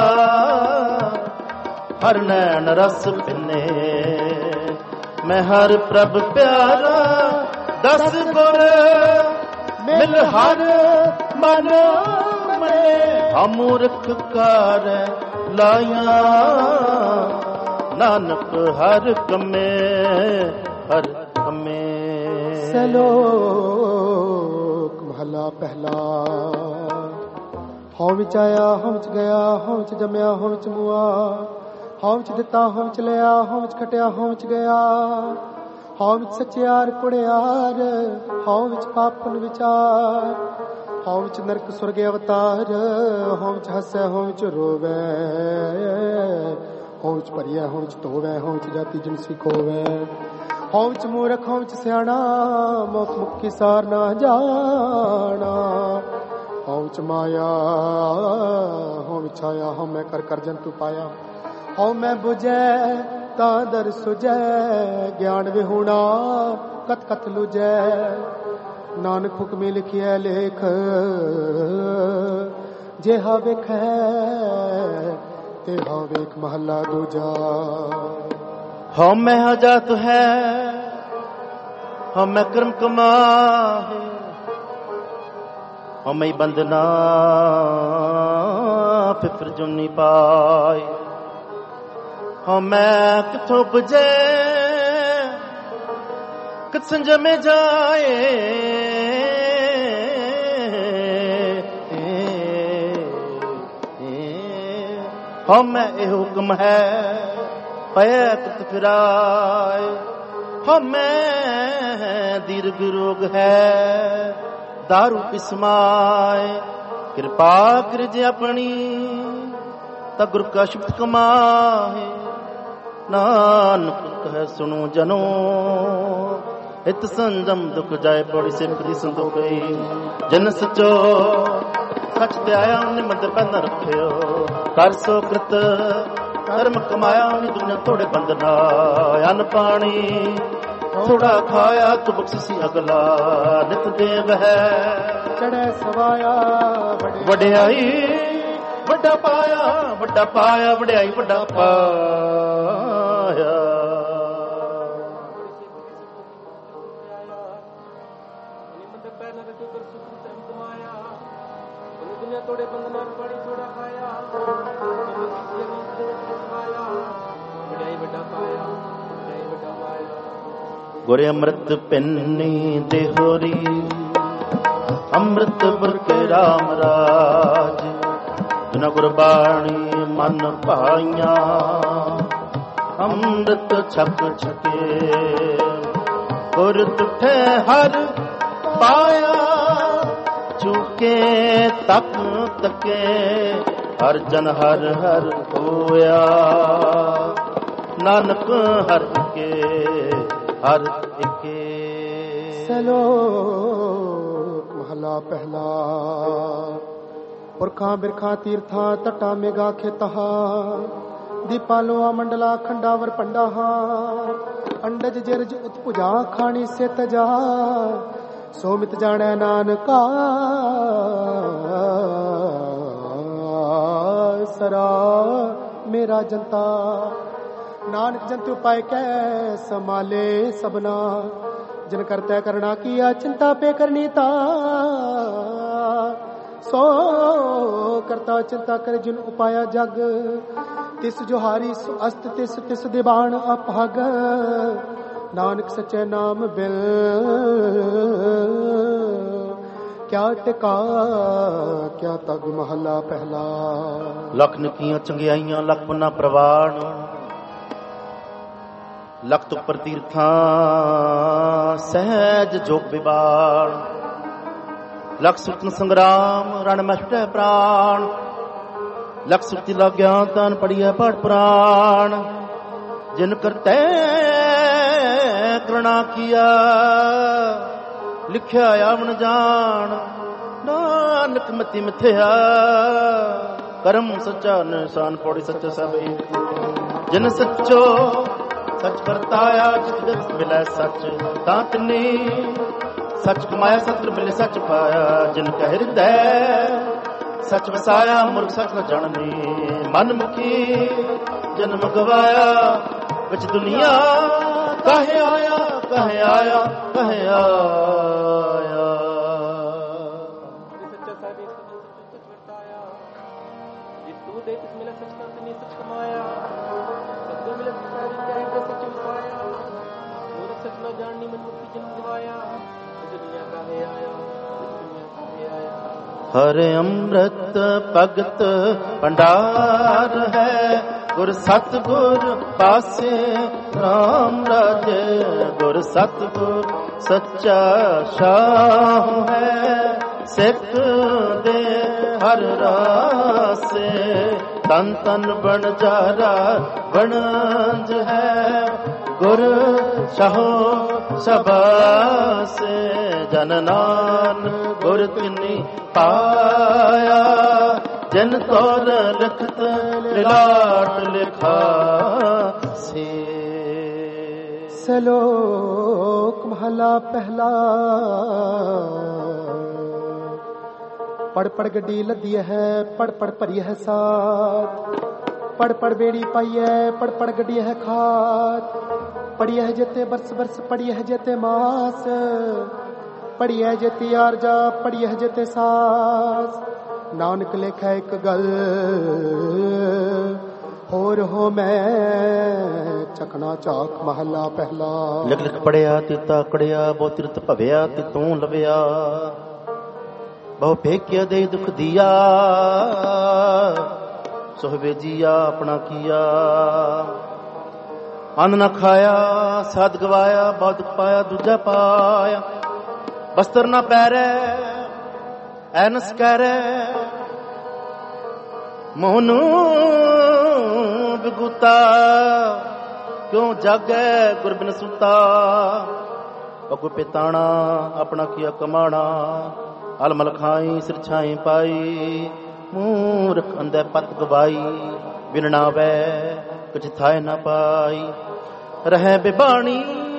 ਹਰ ਨੈਣ ਰਸ ਪਿੰਨੇ ਮੈਂ ਹਰ ਪ੍ਰਭ ਪਿਆਰਾ ਦਸ ਗੁਰ ਮਿਲ ਹਰ ਮਨ ਮਨੇ ਅਮੂਰਖ ਕਾਰ ਲਾਇਆ ਨਾਨਕ ਹਰ ਕਮੇ ਹਰ ਕਮੇ ਸਲੋਕ ਮਹਲਾ ਪਹਿਲਾ ਹਉ ਵਿੱਚ ਆਇਆ ਹਉ ਵਿੱਚ ਗਿਆ ਹਉ ਵਿੱਚ ਜੰਮਿਆ ਹਉ ਵਿੱਚ ਮੁਆ ਹਉ ਵਿੱਚ ਦਿੱਤਾ ਹਉ ਵਿੱਚ ਲਿਆ ਹਉ ਵਿੱਚ ਖਟਿਆ ਹਉ ਵਿੱਚ ਗਿਆ ਹਉ ਵਿੱਚ ਸੱਚਿਆਰ ਕੁੜਿਆਰ ਹਉ ਵਿੱਚ ਪਾਪਨ ਵਿਚਾਰ ਹਉ ਵਿੱਚ ਨਰਕ ਸੁਰਗ ਅਵਤਾਰ ਹਉ ਵਿੱਚ ਹੱਸੈ ਹਉ ਵਿੱਚ ਰੋਵੈ ਹਉ ਵਿੱਚ ਭਰੀਐ ਹਉ ਵਿੱਚ ਧੋਵੈ ਹਉ ਵਿੱਚ ਜਾਤੀ ਜਿਨਸੀ ਖੋਵੈ ਹਉ ਵਿੱਚ ਮੂਰਖ ਹਉ ਵਿੱਚ ਸਿਆਣਾ ਮੁਖ ਮੁਖੀ ਸਾਰ ਨਾ ਜਾਣਾ ਹਉ ਵਿੱਚ ਮਾਇਆ ਹਉ ਵਿੱਚ ਆਇਆ ਹਉ ਮੈਂ ਕਰ ਕਰ ਜੰਤੂ ਪਾਇਆ ਹਉ ਮੈਂ ਬੁਝੈ ਤਾਂ ਦਰ ਸੁਝੈ ਗਿਆਨ ਵਿਹੂਣਾ ਕਤ ਕਤ ਲੁਝੈ ਨਾਨਕ ਹੁਕਮੇ ਲਿਖਿਐ ਲੇਖ ਜਿਹਾ ਵੇਖੈ ਤੇ ਹਾ ਵੇਖ ਮਹੱਲਾ ਦੂਜਾ ਹਉ ਮੈਂ ਹਜਾਤ ਹੈ ਹਉ ਮੈਂ ਕਰਮ ਕਮਾਹੇ ਹਉ ਮੈਂ ਬੰਦਨਾ ਫਿਕਰ ਜੁਨੀ ਪਾਏ ਹਉ ਮੈਂ ਕਿਥੋਂ ਪੁਜੇ ਕਿਤ ਸੰਜਮੇ ਜਾਏ ਹਉ ਮੈਂ ਇਹ ਹੁਕਮ ਹੈ ਪਇਆ ਕਿਤ ਫਿਰਾਏ ਹਉ ਮੈਂ ਦੀਰਘ ਰੋਗ ਹੈ दारू पिसमाए कृपा कृज अपनी ता गुरु का शब्द कमाए नानक कह सुनो जनो हित संजम दुख जाए पौड़ी सिख दी संदुख गई जन सचो सच ते आया उन्हें मंदिर बंद रखियो कर सो कृत धर्म कमाया उन्हें दुनिया थोड़े बंदना अन्न पानी थोड़ा खाया तो बख्शिसी अगला नित देव है चढ़े सवाया वड्याई वड्डा पाया वड्याई वड्डा पाया थोड़े बंदना बड़ी थोड़ा खाया वड्याई वड्डा पाया गुरे अमृत पिन्नी देहोरी अमृत बुरके राम राज न गुरबाणी मन पाइया अमृत छक छके गुर तुठे हर पाया चूके तक तके हर जन हर हर होया नानक हर के हर इके सलोक महला पहला पुरखा बिरखा तीर्था तटा मेगा खेतहा दीपालोआ मंडला खंडावर पंडाहा अंडज जिरज उत्पुजा खानी से तजा सोमित जाने नानका सरा मेरा जनता नानक जंतु पाए कै समाले सबना जिन करता करना किया चिंता पे करनी ता सो करता चिंता कर जिन उपाया जग तिस जोहारी सु अस्त तिस तिस दिबान अपहग नानक सच्चे नाम बिल क्या टिका क्या तग महला पहला लख नकियां चंगियाइयां लख पुना प्रवाण लख तो प्रतीर्थां सहज जोग विबाण लख सुतन संग्राम रण मष्ट प्राण लख सुक्ति लाग्या तन पढ़िया पाठ पुराण जिन करते करुणा किया लिखया आवन जान नानक मति मिथ्या करम सच्चा निशान पौड़ी सच्चा सब जिन सच्चो सच करताया जित जग मिलै सच तातनी सच कमाया सत्र मिले सच पाया जिन कह हृदय सच वसाया मुर्ख सच न जाननी मन मुखी जन्म गवाया विच दुनिया कहे आया कहे आया कहे आया सच्चा साबी सच करताया जित तू दे तिस मिले सच तातनी सच कमाया सत्य मिले सारी कहे तो सच पाया मुर्ख सच न जाननी मन मुक्ति जन्म गवाया दुनिया कहे आया दुनिया कहे आया हर अमृत भगत भंडार है गुर सतगुर पासे राम राजे गुर सतगुर सच्चा शाह है सिख दे हर रासे तन तन बन जारा बनज है गुर शाहो सबासे जन नानक गुर तिनी पाया जिन तौर लिखत लिलाट लिखा से सलोक महला पहला पढ़ पढ़ गड्डी लदी है पढ़ पढ़ भरी है साथ पढ़ पढ़ बेड़ी पाई है पढ़ पढ़ गड्डी है खात पढ़ी है जेते बरस बरस पढ़ी है जेते मास पढ़ी है जेती आरजा पढ़ी है जेते सास नानक लेखा एक गल होर हो मैं चकना चाक महला पहला लिख लिख पढ़िया तीता कड़िया बहु तीर्थ भविया ती तू लविया बहु फेकिया दे दुख दिया सोहबे जिया अपना किया अन्न न खाया साध गवाया बहुत दुख पाया दूजा पाया बस्तर न पैरे ਐਨਸ ਕਰੇ ਮੋਹਨੂ ਬਿਗੁਤਾ ਕਿਉਂ ਜਾਗੈ ਗੁਰਬਿਨ ਸੁਤਾ। ਪਗੁ ਪਿਤਾਣਾ ਆਪਣਾ ਕੀਆ ਕਮਾਣਾ ਅਲਮਲ ਖਾਈ ਸਿਰ ਛਾਈ ਪਾਈ ਮੂਰਖ ਅੰਧੇ ਪਤ ਗਵਾਈ ਬਿਨਣਾ ਵੈ ਕੁਛ ਥਾਇ ਨਾ ਪਾਈ ਰਹਿ ਬਿਬਾਣੀ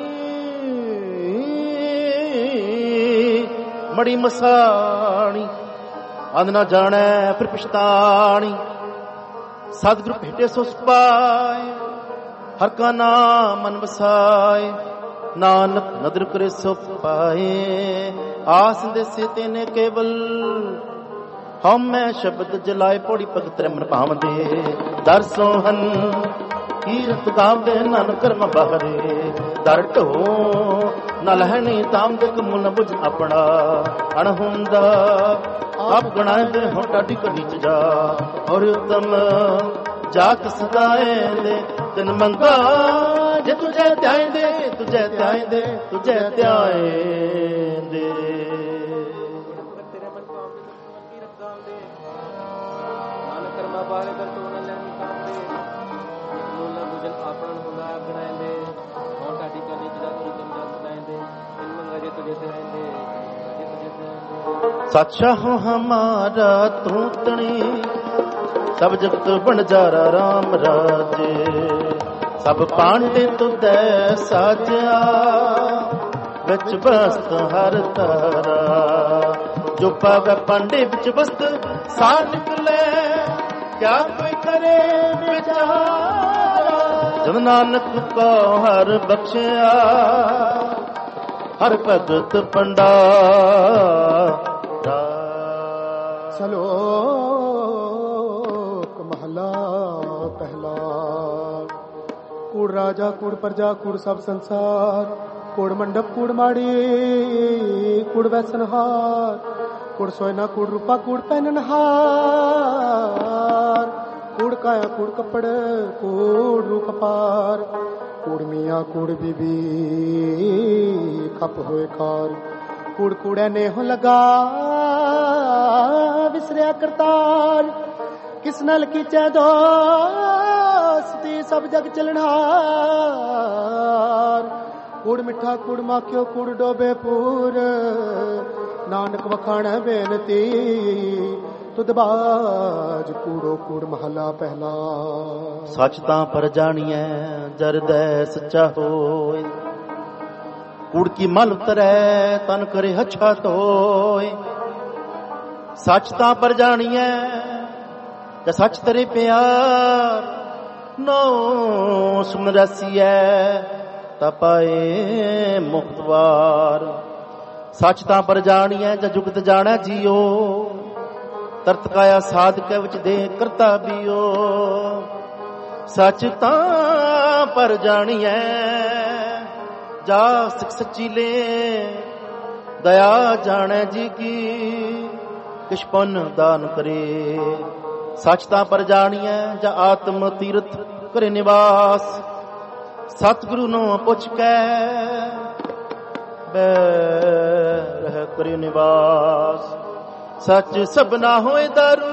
ਮੜੀ ਮਸਾਣੀ ਅੰਧ ਨਾ ਜਾਣੈ ਫਿਰ ਪਛਤਾਣੀ ਸਤਿਗੁਰ ਭੇਟੇ ਸੋ ਪਾਏ ਹਰ ਕਾ ਨਾਮ ਮਨ ਵਸਾਏ ਨਾਨਕ ਨਦਰ ਕਰੇ ਸੋ ਪਾਏ ਆਸ ਦੇਸੇ ਤੇਨੇ ਕੇਵਲ ਹਉਮੈ ਸ਼ਬਦ ਜਲਾਏ ਪੌੜੀ ਭਗਤ ਰਮਨ ਭਾਵਦੇ ਦਰ ਸੋਹਨ ਕੀਰਤ ਗਾਵਦੇ ਨਾਨਕ ਕਰਮ ਬਾਹਰੇ ਦਰ ਢੋ ਨਾ ਲਹਿਣੀ ਤਾਮ ਦੇ ਕਮੁਲ ਬੁਝ ਆਪਣਾ ਅਣਹੁੰਦਾ ਆਪ ਗਣਾਏ ਹੋ ਟਾਢੀ ਕੋ ਨੀਚ ਜਾ ਔਰ ਉਤਮ ਜਾਤ ਸਦਾਏ ਦੇ ਤਿਨ ਮੰਗਾ ਜੇ ਤੁਝੇ ਧਿਆਏ ਦੇ ਤੁਝੇ ਧਿਆਏ ਦੇ ਤੁਝੇ ਧਿਆਏ ਦੇ। साचा हो हमारा तू तणी सब जगत बनजारा राम राजे सब पांडे तुदै साजया बिच बस्त हर तारा जो पावे पांडे बिच बस्त सार निकले क्या कोई करे बेचारा जब नानक को हर बख्शिया हर भगत पंडा। सलोक महला पहला। कूड़ राजा कूड़ प्रजा कूड़ सब संसार कूड़ मंडप कूड़ माड़ी कूड़ वैसनहार कूड़ सोयना कूड़ रूपा कूड़ पहननहार कूड़ काया कूड़ कपड़ कूड़ रूप पार कूड़ मियाँ कूड़ बीबी खप होए कार कूड़ कूड़े ने हो लगा विसरिया करतार किस नल की दोस्ती सब जग चलनार कूड़ मिठा कूड़ माखियो कूड़ डोबे पूर नानक वखाण बेनती तुदबाज कूड़ो कूड़ महला पहला। सच तां पर जानिए जरदै सच्चा होए कूड़ की मल उतरै तन करे हच्छा तोए। सच तां पर जानिए जे सच तेरे प्यार नो सुमरसिए ता पाए मुक्तवार। सच तां पर जानिए जे जुगत जाने जियो तरत काया साध के विच दे करता बियो। सच तां पर जानिए जा सिख सच्ची ले दया जाने जी की किश पुन दान करे। सच तां पर जानिए जा आत्म तीर्थ करे निवास सतगुरु नो पुछ के बैरह करे निवास। सच सबना होए दारू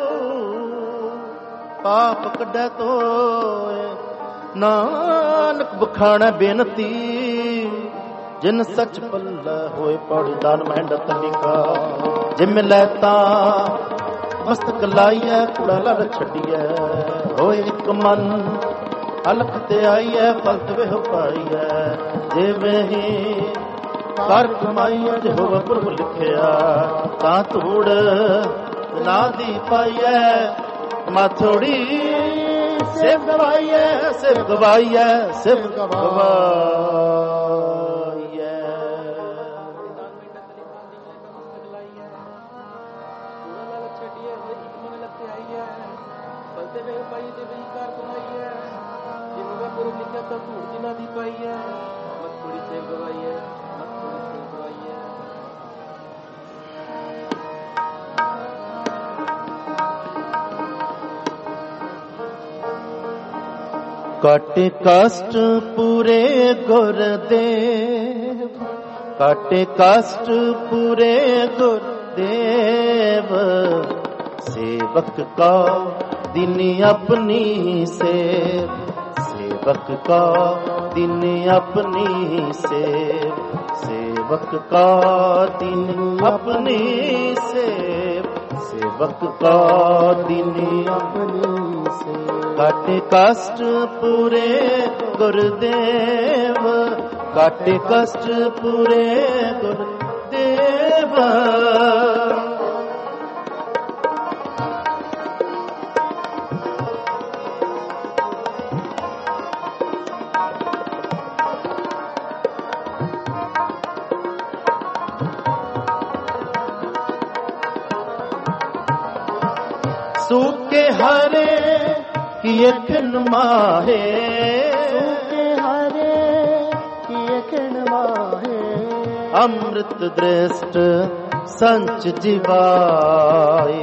पाप कड्डे तोए नानक बखाना बेनती जिन सच पल्ला होए पड़ दान महंडत लिखा जिम लैता मस्तक लाइए कूड़ा लर छड़िए होए एक मन अलख ते आईए फलत वे हो पाईए जिवें ही कर कमाईए जो प्रभु लिखिया तां तूड़ ना दी पाईए माथोड़ी सिर गवाइए सिर गवाइए सिर गवाइए। काटे कष्ट पूरे गुरदेव काटे कष्ट पूरे देव। सेवक का दिन अपनी सेव, सेवक का दिन अपनी सेव, सेवक का दिन अपनी सेव, सेवक का दिन अपनी सेव। काटे कष्ट पूरे गुरुदेव, काटे कष्ट पूरे गुरुदेव। सूखे हरे किए खिन माहे, सूखे हरे किए खिन माहे। अमृत दृष्ट संच जीवाए,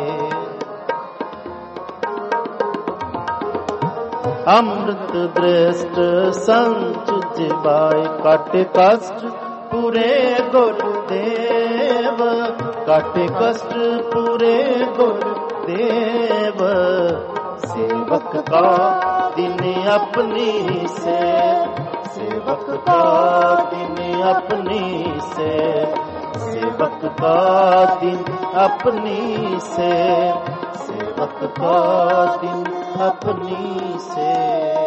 अमृत दृष्ट संच जीवाए। काटे कष्ट पूरे गुरुदेव, काटे कष्ट पूरे गुरुदेव। सेवक का दिन अपनी सेव, सेवक का दिन अपनी सेव, सेवक का दिन अपनी सेव, सेवक का दिन अपनी सेव।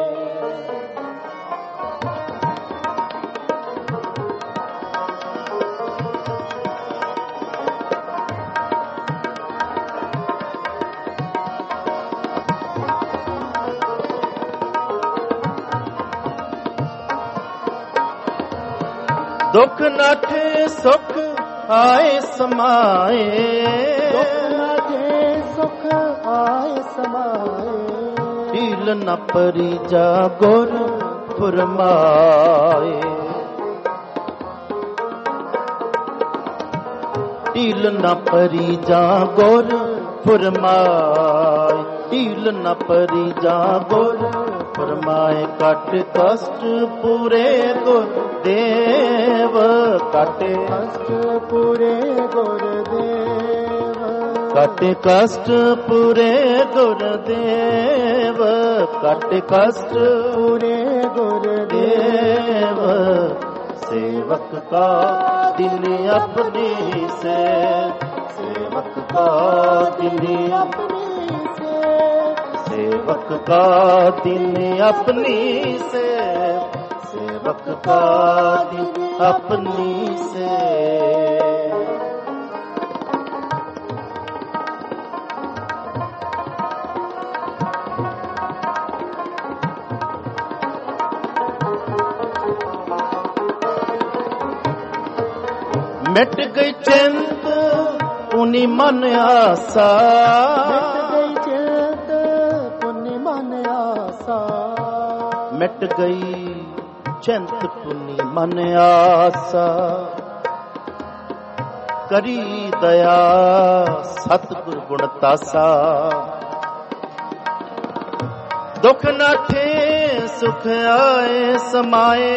दुख नाठे सुख आए समाए, दुख नाठे सुख आए समाए। ढील न परी जा गुर फुरमाए, ढील न परी जा गुर फुरमाए, ढील न परी जा गुर फरमाए। काट कष्ट पूरे गुरुदेव, काटे कष्ट पूरे गुरुदेव, काटे कष्ट पूरे गुरुदेव, काटे कष्ट पूरे गुरुदेव। सेवक का दिन अपनी सेव, सेवक का दिन अपनी से, सेवक का दिन अपनी सेव, सेवक का दिन अपनी सेव। मिट गई चिंत पुनि मन आसा, मिट गई चिंत पुनि मन आसा। मिट गई चिंत पुनि मन आसा। करी दया सतगुर गुण तासा। दुख नाठे सुख आए समाए।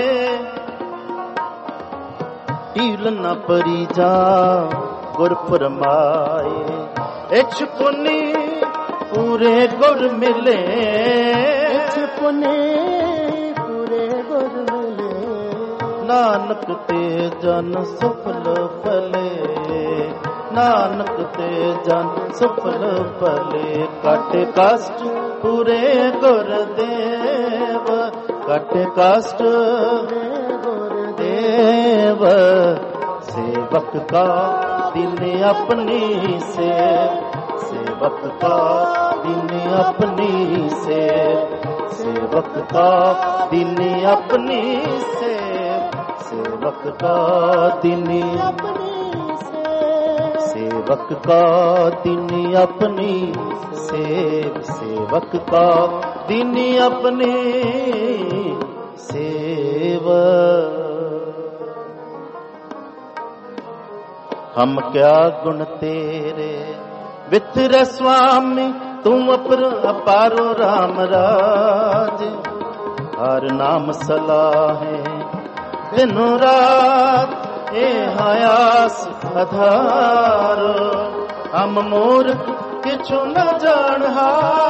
ढील न परी जा गुर फरमाए। इछ पुनि पूरे गुर मिले। इछ पुनि पूरे गुर मिले। नानक ते जन सुफल फले। नानक ते जन सुफल फले। काटे कष्ट पूरे गुरदेव। काटे कष्ट गुरदेव। सेवक का दिन अपनी से। सेवक का दिन अपनी से। सेवक का दिन अपनी से। सेवक का दिन अपनी से। सेवक का दिन अपनी सेव। सेवक का दिन अपनी सेव। हम क्या गुण तेरे विथर स्वामी। तुम अपारो राम राज। हर नाम सलाहे दिनो रात ਇਹ ਆਸ ਆਧਾਰ ਹਮ ਮੂਰਖ ਕਿਛੁ ਨ ਜਾਣਹਾ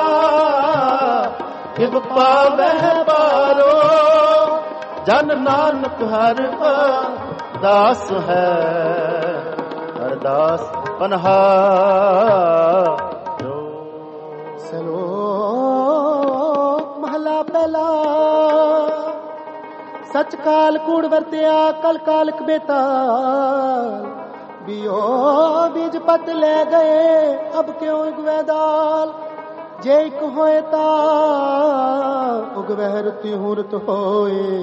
ਕਿਵ ਪਾਵਹਿ ਪਾਰੋ ਜਨ ਨਾਨਕ ਹਰਿ ਦਾਸ ਹੈ ਅਰਦਾਸ ਪਨਹਾ ਸਲੋਕ ਮਹਲਾ ਪਹਿਲਾ। ਸਚ ਕਾਲ ਕੂੜ ਵਰਤਿਆ ਕਲ ਕਾਲਕ ਬੇਤਾਲ ਬਿਓ ਬੀਜ ਪਤ ਲੈ ਗਏ ਅਬ ਕਿਉਂ ਉਗਵੇ ਦਾਲ ਜੇ ਇੱਕ ਹੋਏ ਤਾਂ ਉਗਵਹਿ ਰੁਤੀ ਹੁਰਤ ਹੋਏ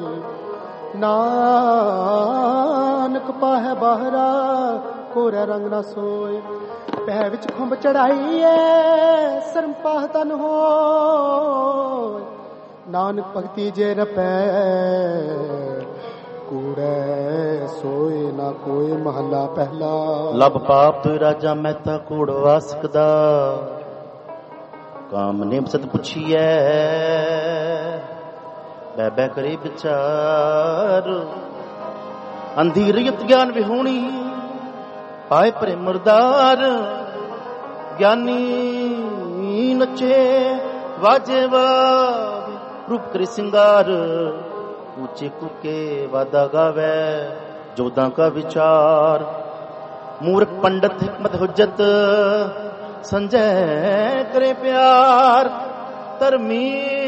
ਨਾਨਕ ਪਾਹੈ ਬਾਹਰਾ ਕੋਰੇ ਰੰਗ ਨਾ ਸੋਏ ਪੈ ਵਿੱਚ ਖੁੰਬ ਚੜਾਈਏ ਸਰਮ ਪਾਹ ਤਨ ਹੋਏ ਨਾਨਕ ਭਗਤੀ ਜੇ ਰਪੈ ਕੂੜੈ ਸੋਏ ਨਾ ਕੋਈ। ਮਹੱਲਾ ਪਹਿਲਾ। ਲਬ ਪਾਪ ਤੇ ਰਾਜਾ ਮਹਿਤਾ ਕੂੜ ਵਾਸਕਦਾ ਕਾਮ ਨੇ ਸਤ ਪੁੱਛੀਐ ਬੈ ਬੈ ਕਰੇ ਵਿਚਾਰ ਅੰਧੀ ਰਯਤ ਗਿਆਨ ਵਿਹੂਣੀ ਪਾਏ ਪਰੇ ਮੁਰਦਾਰ ਗਿਆਨੀ ਨਚੇ ਵਾਜੇ ਵਾਵੇ ਰੂਪ ਕਰੇ ਸਿੰਗਾਰ ਉੱਚੇ ਕੁਕੇ ਵਾਦਾ ਗਾਵੇ ਜੋਦਾਂ ਕਾ ਵਿਚਾਰ ਮੂਰਖ ਪੰਡਤ ਹਕਮਤ ਹੁਜਤ ਸੰਜੈ ਕਰੇ ਪਿਆਰ ਧਰਮੀ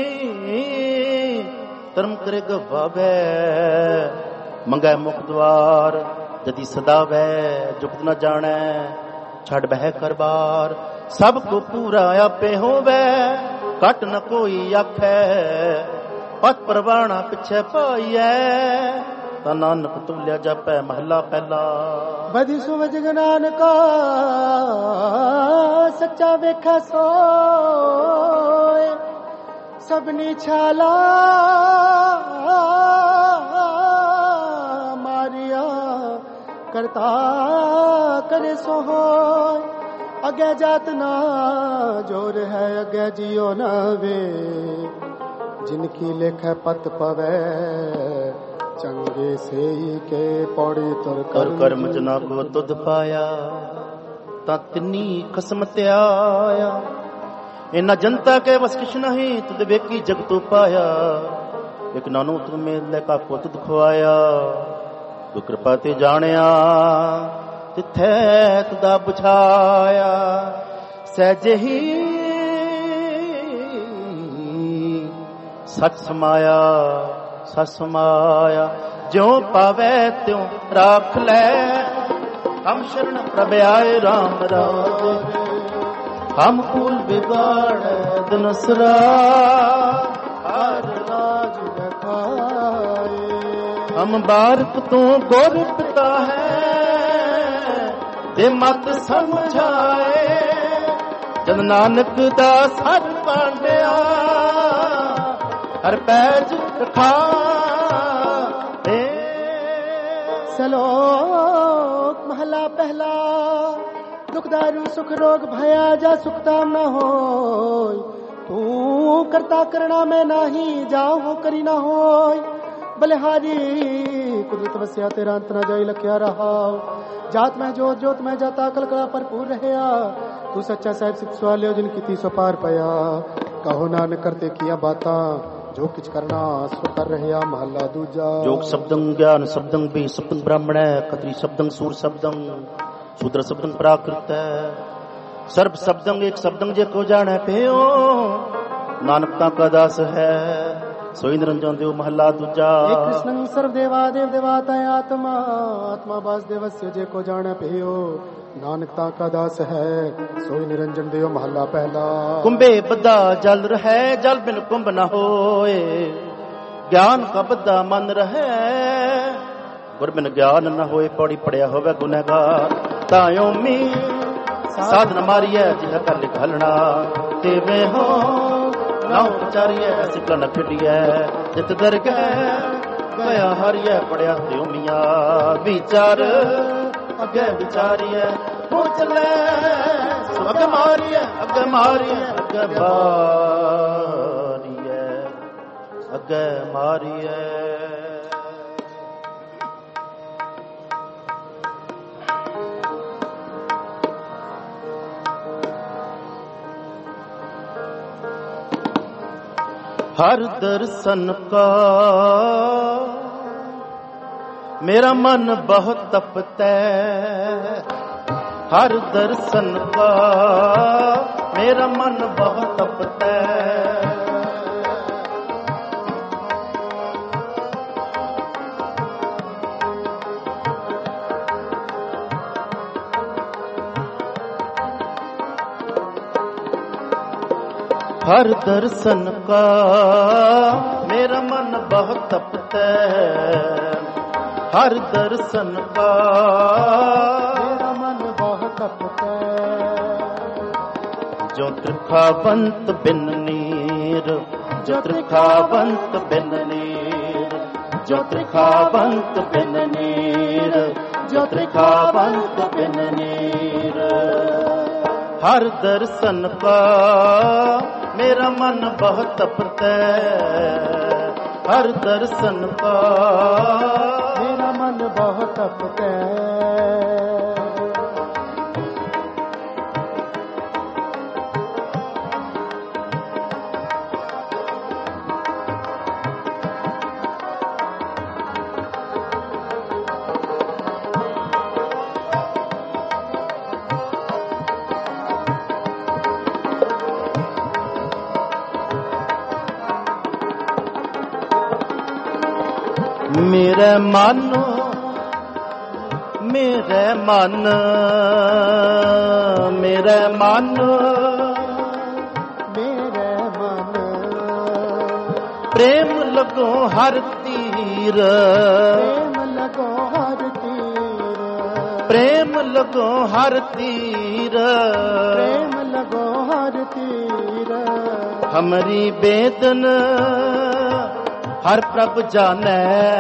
ਧਰਮ ਕਰੇ ਗਵਾਵੇ ਮੰਗੈ ਮੁਖ ਦਵਾਰ ਜਦੀ ਸਦਾਵੇ ਜੁਗਤ ਨ ਜਾਣੈ ਛੱਡ ਬਹਿ ਕਰਬਾਰ ਸਭ ਕੋ ਪੂਰਾ ਆਪੇ ਹੋਵੇ ਘਟ ਨ ਕੋਈ ਆਖੈ ਪਤ ਪਰਵਾਣਾ ਪਿੱਛੇ ਪਾਈਐ ਤਾਂ ਨਾਨਕ ਤੁਲਿਆ ਜਾਪੈ। ਮਹੱਲਾ ਪਹਿਲਾ। ਬਧੀ ਸੁਵਜ ਨਾਨਕਾ ਸੱਚਾ ਵੇਖੈ ਸੋਏ ਸਭਨੀ ਛਾਲਾ ਮਾਰਿਆ ਕਰਤਾ ਕਰੇ ਸੋ ਹੋਏ ਅਗੇ ਜਾਤ ਨਾ ਜੋਰ ਹੈ ਅਗੇ ਜਿਉ ਨਾ ਵੇ ਜਿਨਕੀ ਲੇਖੈ ਪਤ ਪਵੈ ਚੰਗੇ ਸੇਈ ਕੇ ਪੌੜੀ ਤੁਰ ਕਰ ਕਰਮ ਜਨਾ ਕੋ ਤੁਧ ਪਾਇਆ ਤਾਂ ਤਿੰਨੀ ਖਸਮ ਧਿਆਇਆ ਇਨਾ ਜਨਤਾ ਕੇ ਵਸ ਕਿਛ ਨਹੀਂ ਤੁਧ ਵੇਖੀ ਜਗ ਤੋ ਪਾਇਆ ਇਕ ਨਾਨੂ ਤੁਮ ਮੇਲੇ ਕਾ ਪੁੱਤ ਦੁਖਵਾਇਆ ਤੂੰ ਕਿਰਪਾ ਤੇ ਜਾਣਿਆ ਤਿੱਥੈ ਤੁਦਾ ਬੁਝਾਇਆ ਸਹਿਜੇ ਹੀ ਸਚ ਸਮਾਇਆ ਸਚ ਸਮਾਇਆ ਜਿਉ ਪਾਵੈ ਤਿਉ ਰਾਖ ਲੈ ਹਮ ਸ਼ਰਨ ਪ੍ਰਭ ਆਏ ਰਾਮ ਰਾਜ ਹਮ ਕੂਲ ਵਿਗਾੜ ਦਨਸਰਾ ਹਰ ਰਾਜ ਰਖਾਏ ਹਮ ਬਾਰਕ ਤੂੰ ਗੁਰ ਪਿਤਾ ਹੈ ਤੇ ਮਤ ਸਮਝਾਏ ਜਨ ਨਾਨਕ ਦਾ ਸਰ ਪਾਂਡਿਆ ਹਰ ਪੈਜ ਰਖਾ ਸਲੋਕ ਮਹਲਾ ਪਹਿਲਾ। ਦੁਖਦਾਰੂ ਸੁਖ ਰੋਗ ਭਇਆ ਜਾ ਸੁਖਤਾਮ ਨਾ ਹੋਇ ਤੂੰ ਕਰਤਾ ਕਰਣਾ ਮੈਂ ਨਹੀਂ ਜਾਉ ਕਰੀ ਨਾ ਹੋਇ ਬਲਿਹਾਰੀ ਕੁਦਰਤ ਵਸਿਆ ਤੇਰਾ ਅੰਤ ਨਾ ਜਾਈ ਲਖਿਆ ਰਹਾ ਜਾਤ ਮੈਂ ਜੋਤ ਜੋਤ ਮੈਂ ਜਾਤਾ ਕਲਕਲਾ ਭਰਪੂਰ ਰਹਿਆ ਤੂੰ ਸੱਚਾ ਸਾਹਿਬ ਸਿੱਖ ਸਵਾਲਿਓ ਜਿਨ ਕੀਤੀ ਸੋ ਪਾਰ ਪਿਆ ਕਹੋ ਨਾਨਕ ਕਰਤੇ ਕੀਆਂ ਬਾਤਾਂ ਜੋ ਕਿਛ ਕਰਨਾ ਸੋ ਕਰ ਰਹਿਆ। ਮਹੱਲਾ ਦੂਜਾ। ਜੋਗ ਸ਼ਬਦੰ ਗਿਆਨ ਸ਼ਬਦੰ ਵੀ ਸ਼ਬਦੰ ਬ੍ਰਾਹਮਣੈ ਖਤਰੀ ਸ਼ਬਦੰ ਸੂਰ ਸ਼ਬਦੰ ਸ਼ੂਦਰ ਸ਼ਬਦੰ ਪ੍ਰਾਕ੍ਰਿਤੈ ਸਰਬ ਸ਼ਬਦੰ ਇੱਕ ਸ਼ਬਦੰ ਜੇ ਕੋ ਜਾਣੈ ਪਿਓ ਨਾਨਕ ਤਾਂ ਕਾ ਦਾਸ ਹੈ ਸੋਈ ਨਿਰੰਜਨ ਦੇਵ। ਮਹੱਲਾ ਦੂਜਾ। ਏ ਕ੍ਰਿਸ਼ਨ ਸਰਬ ਦੇਵਾ ਦੇਵ ਦੇਵਾਤਾ ਆਤਮਾ ਆਤਮਾ ਬਾਸ ਦੇਵस्य ਜੇ ਕੋ ਜਾਣੈ ਪਿਓ ਨਾਨਕ ਤਾਂ ਕਾ ਦਾਸ ਹੈ ਸੋਈ ਨਿਰੰਜਨ ਦੇਵ। ਮਹੱਲਾ ਪਹਿਲਾ। ਕੁੰਭੇ ਬੱਧਾ ਜਲ ਰਹੈ ਜਲ ਬਿਨ ਕੁੰਭ ਨ ਹੋਏ ਗਿਆਨ ਕਾ ਬੱਧਾ ਮਨ ਰਹੈ ਗੁਰ ਬਿਨ ਗਿਆਨ ਨ ਹੋਏ ਪੌੜੀ ਪੜਿਆ ਹੋਵੇ ਗੁਨਹਗਾਰ ਤਾਇਓ ਮੀ ਸਾਧਨ ਮਾਰੀਐ ਜਿਹ ਕਰ ਲਿਖਲਣਾ ਤੇਵੇਂ ਹੋ ਨਾ ਵਿਚਾਰੀਐ ਸਿੱਕਾ ਨ ਖਿਟਿਐ ਜਿਤ ਦਰ ਗਏ ਗਿਆ ਹਰੀਐ ਪੜਿਆ ਤਿਉ ਮੀਆਂ ਵਿਚਾਰ ਅੱਗੇ ਵਿਚਾਰੀਐ ਹੋ ਚਲੇ ਸੋ ਅੱਗੇ ਮਾਰੀਐ ਅੱਗੇ ਮਾਰੀਐ ਅੱਗੇ ਮਾਰੀਐ ਅੱਗੇ ਮਾਰੀਐ। हर दर्शन का मेरा मन बहुत तपता है। हर दर्शन का मेरा मन बहुत तपता है। हर दर्शन का मेरा मन बहुत तपता है। हर दर्शन का मेरा मन बहुत तपता है। जो त्रिखावंत बिन नीर, जो त्रिखावंत बिन नीर, जो त्रिखावंत बिन नीर, जो त्रिखावंत बिन नीर। हर दर्शन का मेरा मन बहुत तपता है। हर दर्शन का मेरा मन बहुत तपता है। मेरे मन, मेरे मन, मेरे मन, मेरे मन प्रेम लगो हर तीर, प्रेम लगो हर तीर, प्रेम लगो हर तीर, प्रेम लगो हर तीर। हमारी बेदन हर प्रभ जाने,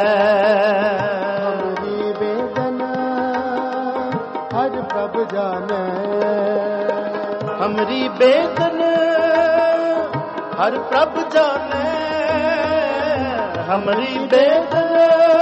हमारी वेदना हर प्रभ जाने। हमारी बेदन हर प्रभ जाने, हमारी बेदन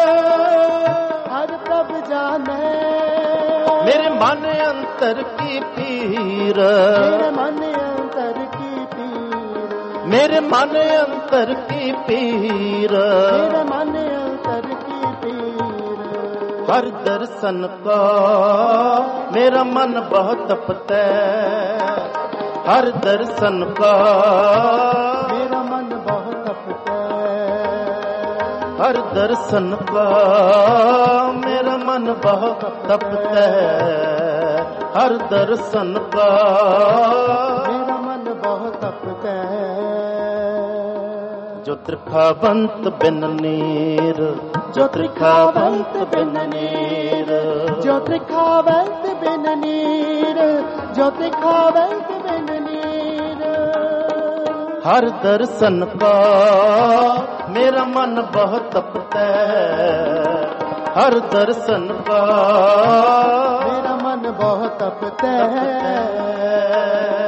हर प्रभ जाने। मेरे मन अंतर की पीर, मेरे मन अंतर की पीर, मेरे मन अंतर की पीर। मेरे मन अंतर की पीर। हर दर्शन का मेरा मन बहुत तपता है। हर दर्शन का मेरा मन बहुत तपता है। हर दर्शन का मेरा मन बहुत तपता है। हर दर्शन का मेरा मन बहुत तपता है। जो त्रिखावंत बिन नीर, जो त्रिखावंत बिन नीर, जो त्रिखावंत बिन नीर, जो त्रिखावंत बिन नीर। हर दर्शन का मेरा मन बहुत तपता है। हर दर्शन का मेरा मन बहुत तपता है।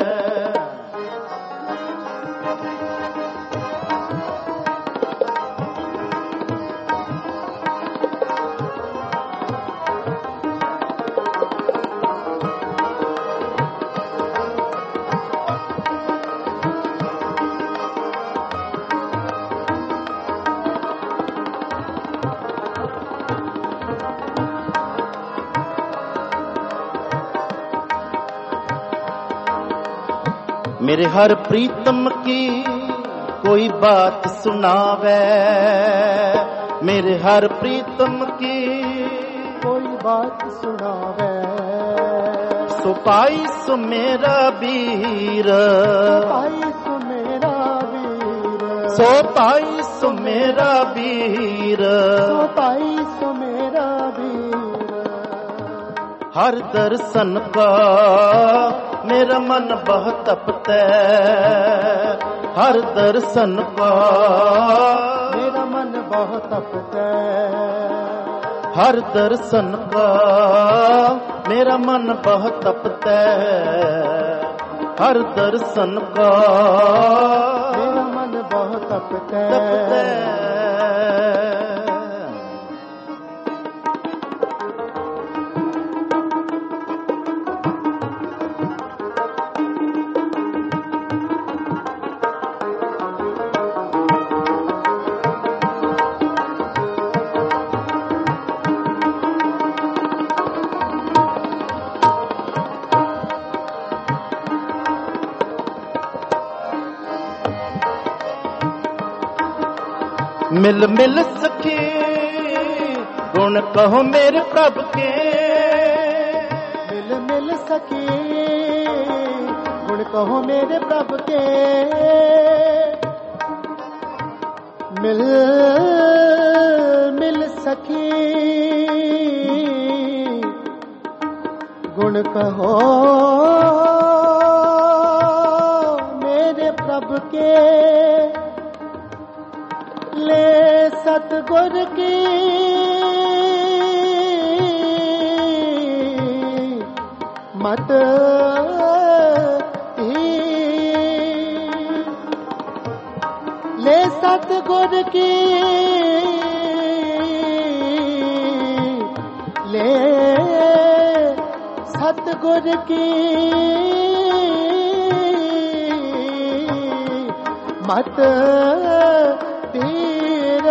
मेरे हर प्रीतम की कोई बात सुनावे, मेरे हर प्रीतम की कोई बात सुनावे। सो पाई सो मेरा वीर, पाई सो मेरा वीर, सो पाई सो मेरा वीर। सो पाई सो मेरा वीर। हर दर्शन का मेरा मन बहुत तपता है। हर दर्शन का मेरा मन बहुत तपता है। हर दर्शन का मेरा मन बहुत तपता है। हर दर्शन का मेरा मन बहुत तपता है। मिल मिल सखी गुण कहो मेरे प्रभु के। मिल मिल सखी गुण कहो मेरे प्रभु के। मिल मिल सखी गुण कहो मेरे प्रभु के। ले सतगुर की मत ले सतगुर की ले सतगुर की मत तीर।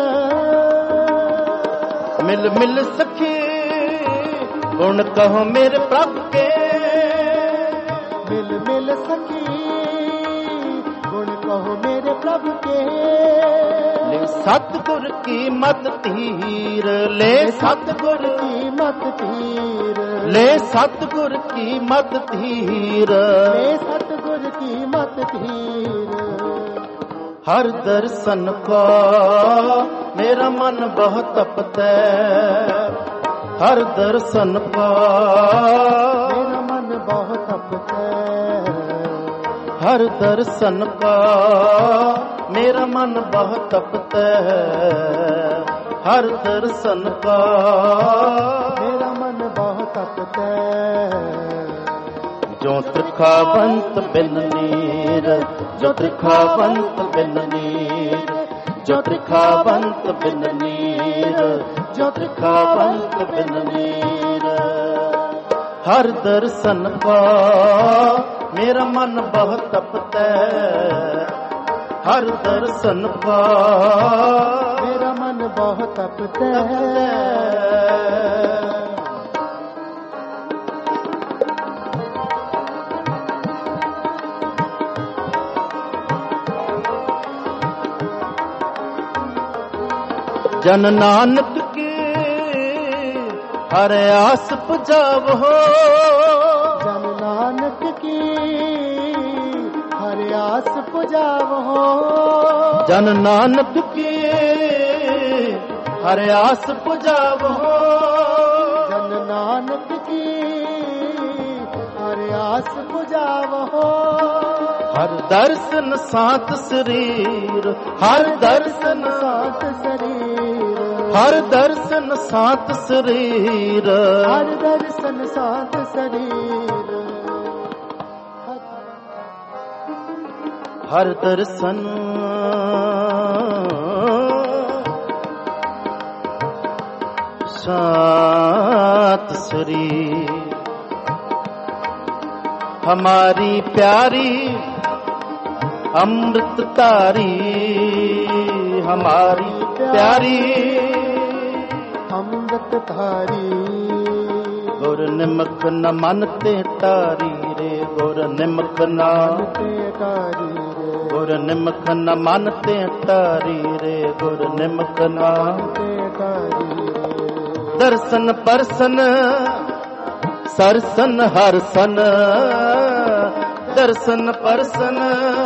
मिल मिल सखी गुण कहो मेरे प्रभु के। मिल मिल सखी गुण कहो मेरे प्रभु के। ले सतगुर की मत तीर, ले सतगुर की मत तीर, ले सतगुर की मत तीर, ले सतगुर की मत तीर। हर दर्शन का मेरा मन बहुत तपता है। हर दर्शन का मेरा मन बहुत तपता है। हर दर्शन का मेरा मन बहुत तपता है। हर दर्शन का मेरा मन बहुत तपता है। जो त्रिखावंत बिन नीर, जो त्रिखावंत बिन नीर, जो त्रिखावंत बिन नीर, जो त्रिखावंत बिन नीर। हर दर्शन का मेरा मन बहुत तपता है। हर दर्शन का मेरा मन बहुत तपता है। जन नानक की हर आस पुजावो। जन नानक की हर आस पुजावो। जन नानक की हर आस पुजावो। जन नानक की हर आस पुजावो। हर दर्शन सात शरीर, हर दर्शन सात शरीर, हर दर्शन सात शरीर, हर दर्शन सात शरीर। हर दर्शन सात शरीर। हमारी प्यारी अमृत तारी, हमारी प्यारी अमृत धारी। गुर निमक न मन ते तारी रे, गुर निमक न ते तारी रे, गुर निमक न मन ते तारी रे, गुर निमक न ते तारी रे। दर्शन परसन सरसन हरसन, दर्शन परसन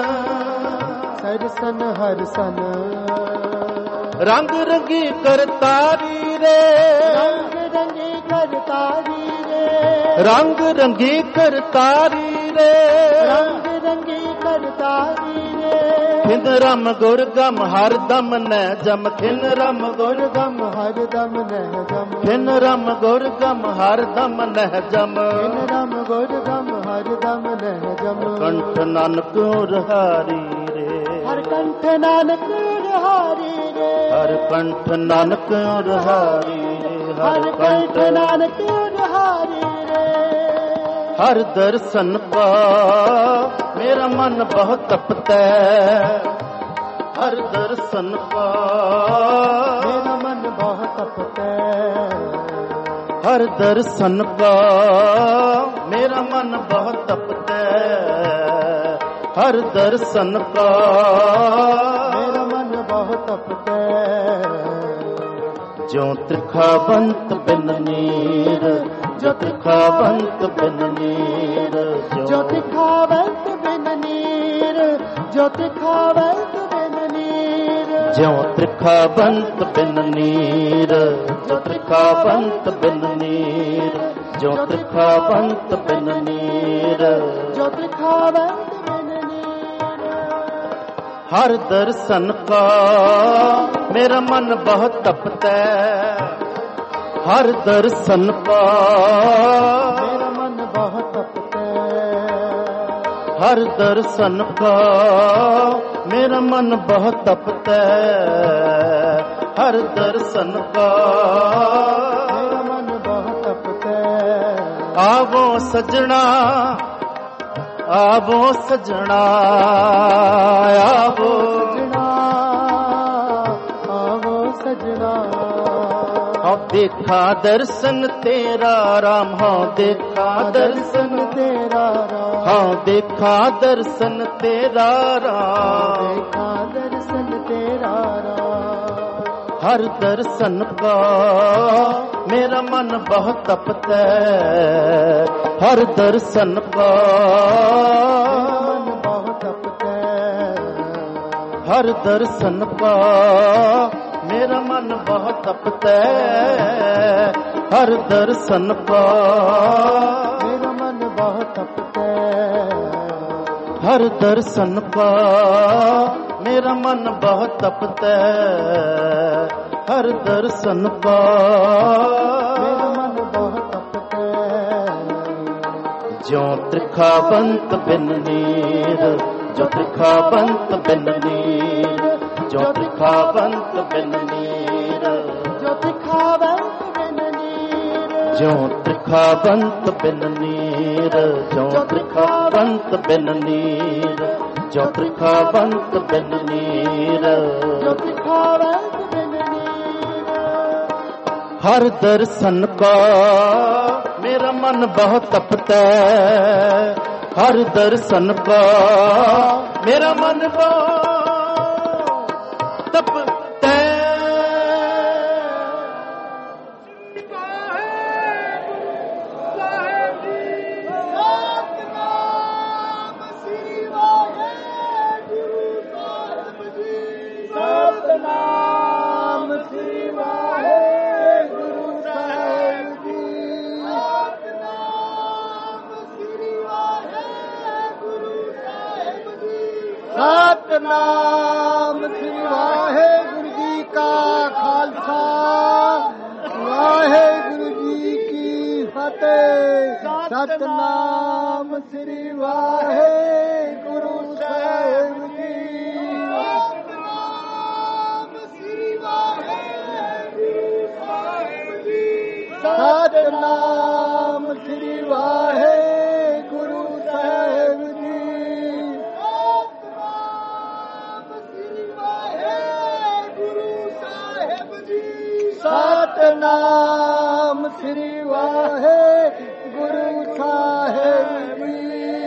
सरसन हरसन। रंग रंगी करतारी रे, रंग रंगी करतारी रे, रंग रंगी करतारी रे। रंग रंगी करतारी रे। खिन रम गुर गम हर दम न जम, खिन रम गुर गम हर दम नह जम, खिन रम गुर गम हर दम न जम। खिन रम गुर गम हर दम नह जम। कंठ नानक हारी रे, हर कंठ नानक हारी रे, हर कंठ नानक हारी रे, हर कंठ नानक हारी रे। हर दर्शन पा मेरा मन बहुत तपता है। हर दर्शन पा मेरा मन बहुत तपता है। हर दर्शन पा मेरा मन बहुत तपता है। हर दर्शन पा मेरा मन बहुत तपता है। ਜਿਉ ਤ੍ਰਿਖਾਵੰਤ ਬਿਨ ਨੀਰ, ਜੋ ਤ੍ਰਿਖਾਵੰਤ ਬਿਨ ਨੀਰ, ਜੋ ਤ੍ਰਿਖਾਵੰਤ ਬਿਨ ਨੀਰ, ਜੋ ਤ੍ਰਿਖਾਵੰਤ ਬਿਨ ਨੀਰ, ਜਿਉ ਤ੍ਰਿਖਾਵੰਤ ਬਿਨ ਨੀਰ, ਜੋ ਤ੍ਰਿਖਾਵੰਤ ਬਿਨ ਨੀਰ, ਜੋ ਤ੍ਰਿਖਾਵੰਤ ਬਿਨ ਨੀਰ, ਜੋ ਤ੍ਰਿਖਾਵੰਤ ਬਿਨ ਨੀਰ। ਹਰ ਦਰਸ਼ਨ ਕਾ ਮੇਰਾ ਮਨ ਬਹੁਤ ਤਪਤੈ, ਹਰ ਦਰਸ਼ਨ ਕਾ ਮੇਰਾ ਮਨ ਬਹੁਤ ਤਪਤੈ, ਹਰ ਦਰਸ਼ਨ ਕਾ ਮੇਰਾ ਮਨ ਬਹੁਤ ਤਪਤੈ, ਹਰ ਦਰਸ਼ਨ ਕਾ ਮੇਰਾ ਮਨ ਬਹੁਤ ਤਪਤੈ। ਆਵੋ ਸਜਣਾ, ਆਵੋ ਸਜਣਾ, ਆਵੋ ਸਜਣਾ, ਆਵੋ ਸਜਣਾ। ਹਾਂ ਦੇਖਾ ਦਰਸ਼ਨ ਤੇਰਾ ਰਾਮ, ਹਾਂ ਦੇਖਾ ਦਰਸ਼ਨ ਤੇਰਾ ਰਾਮ, ਹਾਂ ਦੇਖਾ ਦਰਸ਼ਨ ਤੇਰਾ ਰਾਮ, ਦੇਖਾ ਦਰਸ਼ਨ ਤੇਰਾ ਰਾਮ। ਹਰ ਦਰਸ਼ਨ ਕਾ ਮੇਰਾ ਮਨ ਬਹੁਤ ਤਪਤੈ, ਹਰ ਦਰਸ਼ਨ ਕਾ ਮਨ ਬਹੁਤ ਤਪਤੈ, ਹਰ ਦਰਸ਼ਨ ਕਾ ਮੇਰਾ ਮਨ ਬਹੁਤ ਤਪਤੈ, ਹਰ ਦਰਸ਼ਨ ਕਾ ਮੇਰਾ ਮਨ ਬਹੁਤ ਤਪਤੈ, ਹਰ ਦਰਸ਼ਨ ਕਾ ਮੇਰਾ ਮਨ ਬਹੁਤ ਤਪਤੈ, ਹਰ ਦਰਸ਼ਨ ਕਾ ਮੇਰਾ ਮਨ ਬਹੁਤ ਤਪਤੈ। ਜਿਉ ਤ੍ਰਿਖਾਵੰਤ ਬਿਨ ਨੀਰ, ਜੋ ਤ੍ਰਿਖਾਵੰਤ ਬਿਨ ਨੀਰ, ਜੋ ਤ੍ਰਿਖਾਵੰਤ ਬਿਨ ਨੀਰ, ਜੋ ਤ੍ਰਿਖਾਵੰਤ ਬਿਨ ਨੀਰ, ਜੋ ਤ੍ਰਿਖਾਵੰਤ ਬਿਨ ਨੀਰ, ਜੋ ਤ੍ਰਿਖਾਵੰਤ ਬਿਨ ਨੀਰ, ਜੋ ਤ੍ਰਿਖਾਵੰਤ ਬਿਨ ਨੀਰ, ਜੋ ਤ੍ਰਿਖਾਵੰਤ ਬਿਨ ਨੀਰ। ਹਰ ਦਰਸ਼ਨ ਕਾ ਮੇਰਾ ਮਨ ਬਹੁਤ ਤਪਤੈ, ਹਰ ਦਰਸ਼ਨ ਕਾ ਮੇਰਾ ਮਨ ਬਹੁਤ ਤਪਤੈ। ਸਤਿਨਾਮ ਸ੍ਰੀ ਵਾਹਿਗੁਰੂ ਸਾਹਿਬ ਜੀ, ਸਤਿਨਾਮ ਸ੍ਰੀ ਵਾਹਿਗੁਰੂ ਜੀ ਕਾ ਖਾਲਸਾ, ਵਾਹਿਗੁਰੂ ਜੀ ਕੀ ਫਤਿਹ। ਸਤਿਨਾਮ ਸ੍ਰੀ ਵਾਹਿਗੁਰੂ ਸਾਹਿਬ ਜੀ, ਸਤਿਨਾਮ ਸ੍ਰੀ ਵਾਹਿਗੁਰੂ ਸਾਹਿਬ ਜੀ, ਸਤਿਨਾਮ ਸ੍ਰੀ ਵਾਹਿਗੁਰੂ ਸਾਹਿਬ ਜੀ,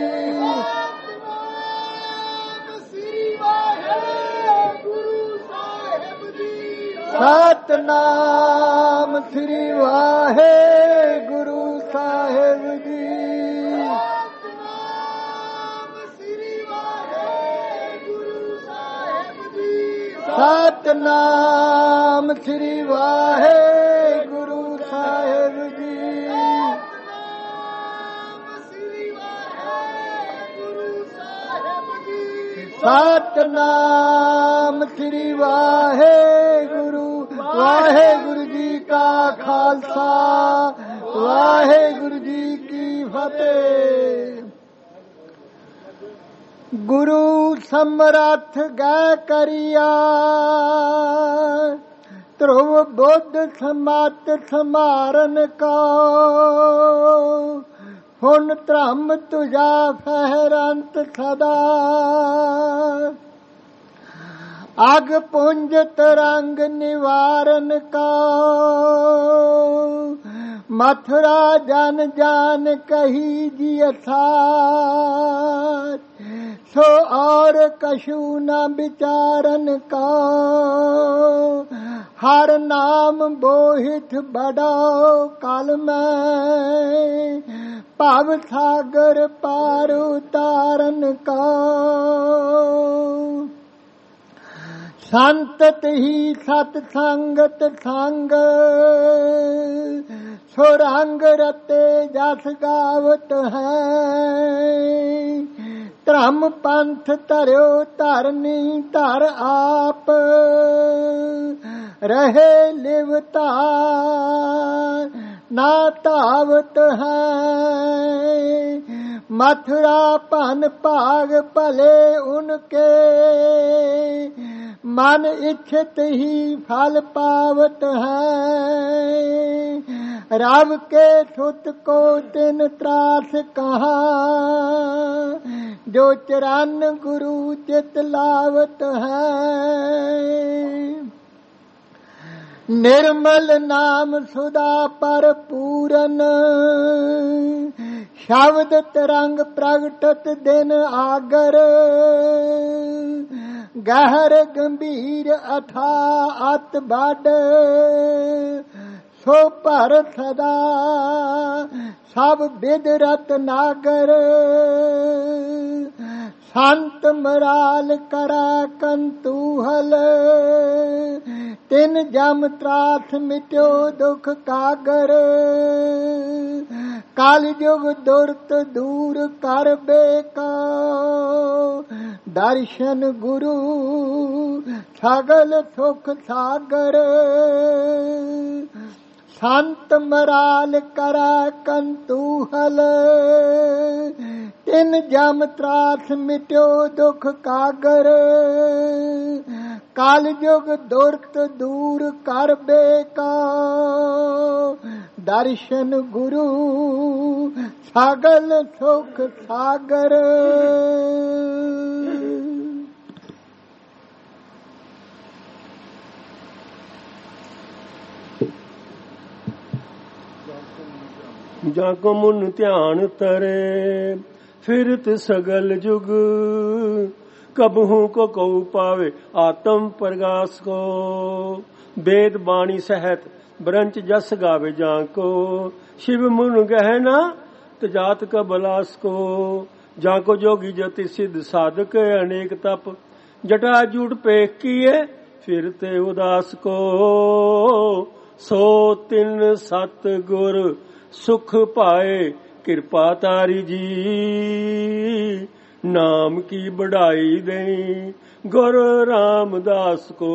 ਸਤਿਨਾਮ ਸ੍ਰੀ ਵਾਹਿਗੁਰੂ ਸਾਹਿਬ ਜੀ, ਸਤਿਨਾਮ ਸ੍ਰੀ ਵਾਹਿਗੁਰੂ ਸਾਹਿਬ ਜੀ, ਸਤਿਨਾਮ ਸ੍ਰੀ ਵਾਹਿਗੁਰੂ, ਵਾਹਿਗੁਰੂ ਜੀ ਕਾ ਖਾਲਸਾ, ਵਾਹਿਗੁਰੂ ਜੀ ਕੀ ਫਤਿਹ। ਗੁਰੂ ਸਮਰੱਥ ਗੈ ਕਰਿਆ, ਧਰੁਵ ਬੁੱਧ ਸਮਤ ਸਮਾਰਨ ਕੋ, ਹੁਣ ਧਰਮ ਤੁਝਾ ਫਹਿਰੰਤ ਸਦਾ, ਅਗ ਪੁੰਜ ਤਰੰਗ ਨਿਵਾਰਨ ਕੋ, ਮਥੁਰਾ ਜਨ ਜਾਨ ਕਹੀ ਜੀ ਅਥਾਤ, सो और कछु न विचारन का, हर नाम बोहित बड़ो काल में, भव सागर पार उतारन का। संतत ही सतसंगत संग, सो रंग रते जस गावत है, धर्म पंथ धर्यो धरनी धर आप, रहे लिवता ना धावत है। मथुरा पन भाग भले उनके, मन इच्छित ही फल पावत है। रब के सुत को तिन त्रास कहा, जो चरण गुरु चित लावत है। निर्मल नाम सुधा पर पूरन, शब्द तरंग प्रगटत दिन आगर, गहर गंभीर अथा अत बड, सो पर सदा सब विद रत नागर। संत मराल करा कंतूहल, तिन जम त्रास मिट्यो दुख कागर। काल युग दुर्त दूर कर बेका, दर्शन गुरु सगल सुख सागर। संत मराल करा कंतूहल, तिन जम त्रास मिट्यो दुख कागर। काल युग दुर्त दूर कर बेका, दर्शन गुरु सगल सुख सागर। जाको मुन ध्यान तरे, फिरत सगल जुग। कबहू को कऊ पावे आत्म प्रगास को, वेद बाणी सहत ब्रंच जस गावे जाको। शिव मुन गहना तजात का बलास को, जाको जोगी जति सिद्ध साधक अनेक तप। जटा जूट पेख किए फिरते उदास को, सो तिन सत गुर सुख पाए कृपा तारी जी। नाम की बढ़ाई दें गुरु रामदास को।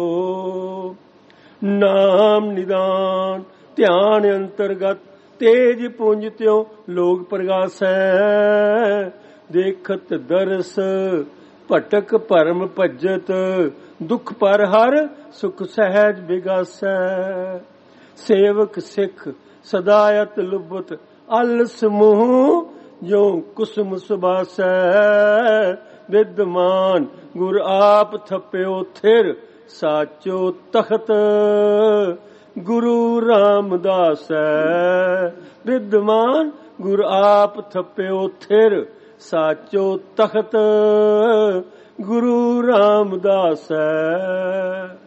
नाम निदान ध्यान अंतर्गत, तेज पुंज त्यों लोग प्रगास है। देखत दरस भटक परम भजत, दुख पर हर सुख सहज विगास है। सेवक सिख सदायत लुबत अलस मुह, जो कुसुम सुबास है। विद्यमान गुर आप थप्यो थिर, साचो तख्त गुरु रामदास है। विद्यमान गुर आप थप्यो थिर, साचो तख्त गुरु रामदास है।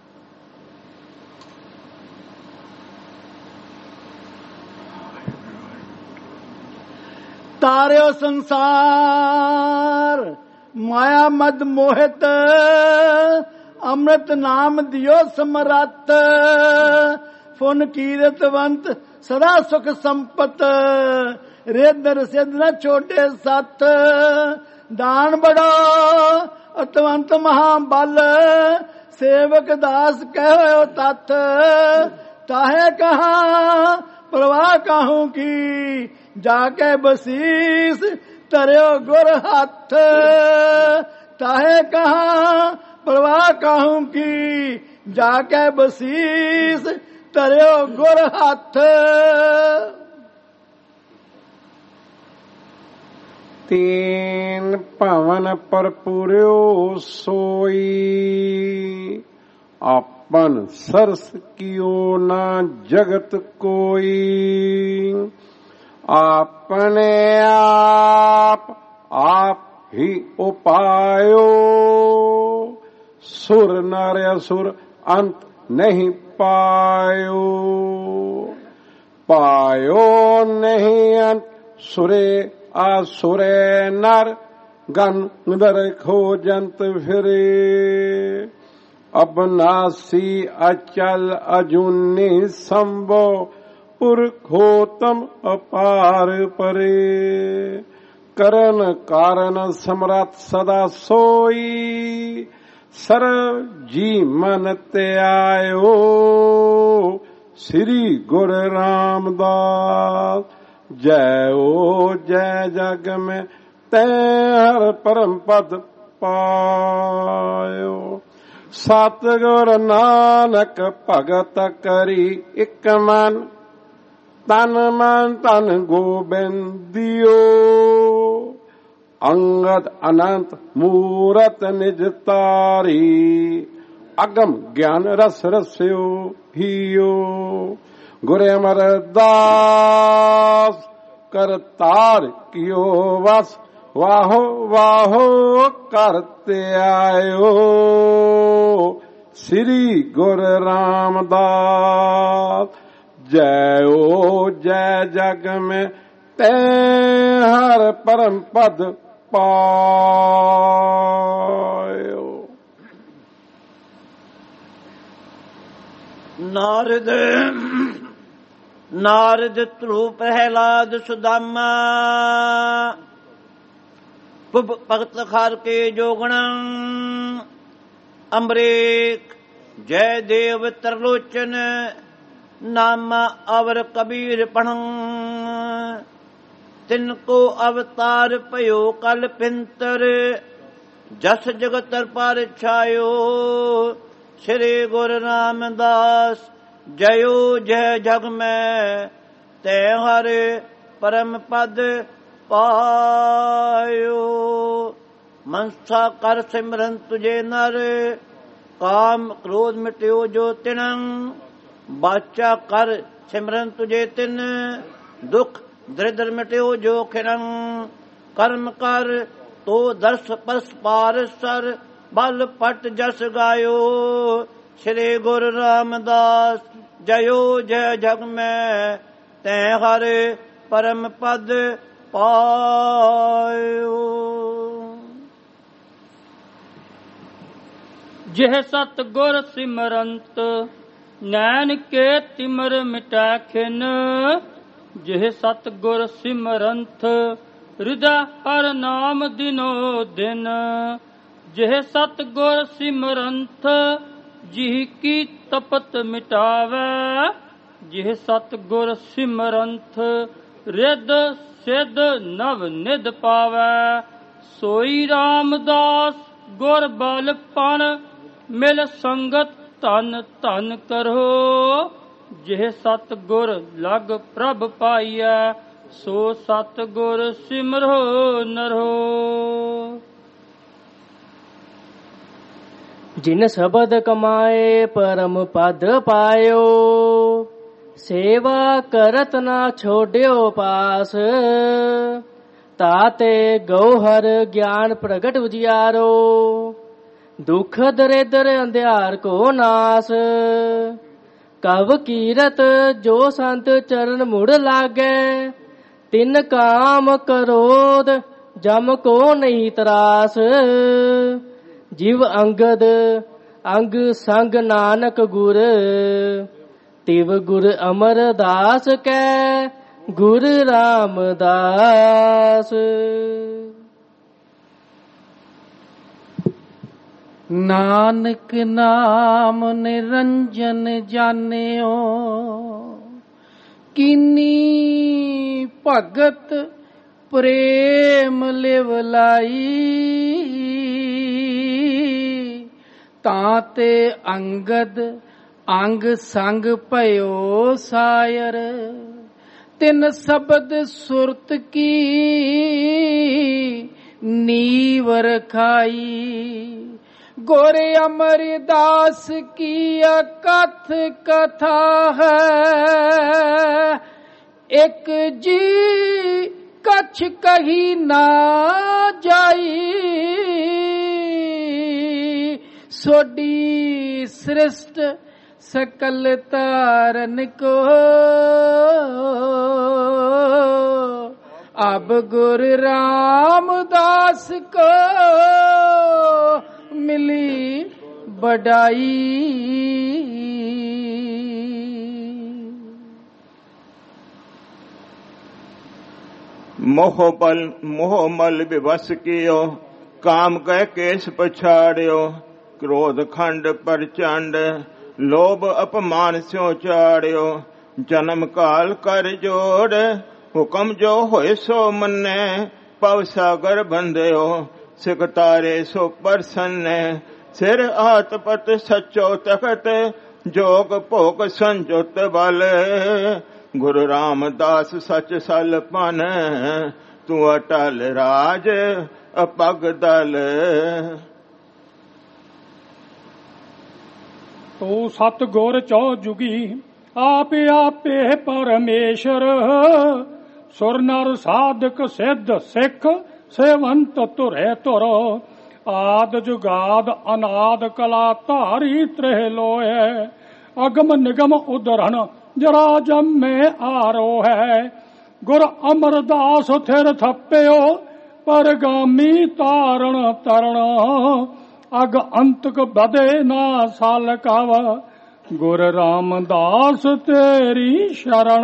तार्यो संसार माया मद मोहित, अमृत नाम दियो समरत। फुन कीरतवंत सदा सुख संपत, रेदर सिद्ध न छोटे सत। दान बड़ो अतवंत महाबल, सेवक दास कहो तथ। ताहे कहा प्रवाह कहूं की, जाके बसीस तरयो गुर हाथ। ताहे कहा प्रवाह कहूं की, जाके बसीस तरयो गुर हाथ। तीन पवन पर पुर्यो सोई, अपन सरस कियो ना जगत कोई। आपने आप ही उपायो सुर नर असुर अंत नहीं पायो पायो नहीं अंत सुरे आसुरे नर गंधर खोजंत फिरे अबनासी अचल अजूनी संभो पुरखोतम अपार परे करन कारण समरथ सदा सोई सर्व जी मन ते आयो श्री गुरु रामदास जय ओ जय जग में तै हर परम पद पायो सतगुर नानक भगत करी इक मन तन मन तन गोबिंदियो अंगद अनंत मूरत निज तारी अगम ज्ञान रस रस्यो हियो गुरु अमरदास करतार कियो वस वाहो वाहो करते आयो श्री गुरु रामदास जय ओ जय जग में तै हर परम पद पायो। नारद नारद ध्रुव प्रहलाद सुदामा भगत खार के जोगण अमरीक जय देव त्रिलोचन नामा अवर कबीर पढ़ं तिनको अवतार पयो कल पिंतर जस जगत पर छायो श्री गुरु रामदास जयो जय जग में ते हरे परम पद पायो मनसा कर सिमरन तुझे नर काम क्रोध मिट्यो जो तिनंग बाचा कर सिमरन तुझे तिन दुख दरिद्र मिट्यो जो खिरंग कर्म कर तो दर्श परस पार सर बल पट जस गायो श्री गुरु रामदास जयो जय जग में तै हरे परम पद पायो। जिह सतगुर सिमरंत नैन के तिमर मिटा खिन जिह सतगुर सिमरंत हृदय हर नाम दिनो दिन जिह सतगुर सिमरंत जिह की तपत मिटावै जिह सतगुर सिमरंत रिद सिद्ध नव निध पावै सोई रामदास गुर बल पण मिल संगत धन धन करो जिह सतगुर लग प्रभ पाइयै सो सतगुर सिमरो नरो। जिन शब्द कमाए परम पद पायो सेवा करत ना छोड्यो पास ताते गौहर ज्ञान प्रगट उजियारो दुख दरिद्र अंधियार को नास कव कीरत जो संत चरण मुड़ लागे तिन काम करोध जम को नहीं तरास जीव अंगद अंग संग नानक गुर तिव गुर अमरदास कै गुर रामदास। नानक नाम निरंजन जानियो किनी भगत प्रेम लिवलाई ताते अंगद अंग संग भयो सायर तिन शब्द सुरत की नीव रखाई गोरे अमरदास की कथ कथा है एक जी कछ कही ना जाई सोडी सृष्ट सकल तारन को अब गुरु रामदास को मिली बड़ाई। मोहमल विवश कियो काम कह केस पछाड़ियो क्रोध खंड प्रचंड लोभ अपमान स्यो चाड़ियो जन्म काल कर जोड़ हुक्म जो होए सो मन्ने पव सागर बंदयो सिख तारे सो प्रसन्न सिर आत पत सचो तखत जोग भोग संजोत बल गुरु रामदास सच सल पन तू अटल राज अपग दल। तू सतगुर चौ जुगी आपे आपे परमेश्वर सुर नर साधक सिद्ध सिख सेवंत तुरे तुर आद जुगाद अनाद कला धारी त्रेह लोए अगम निगम उदरण जरा जम में आरो है गुर अमरदास थिर थप्प्यो परगामी तारण तरण अग अंतक बदे ना साल काव गुर रामदास तेरी शरण।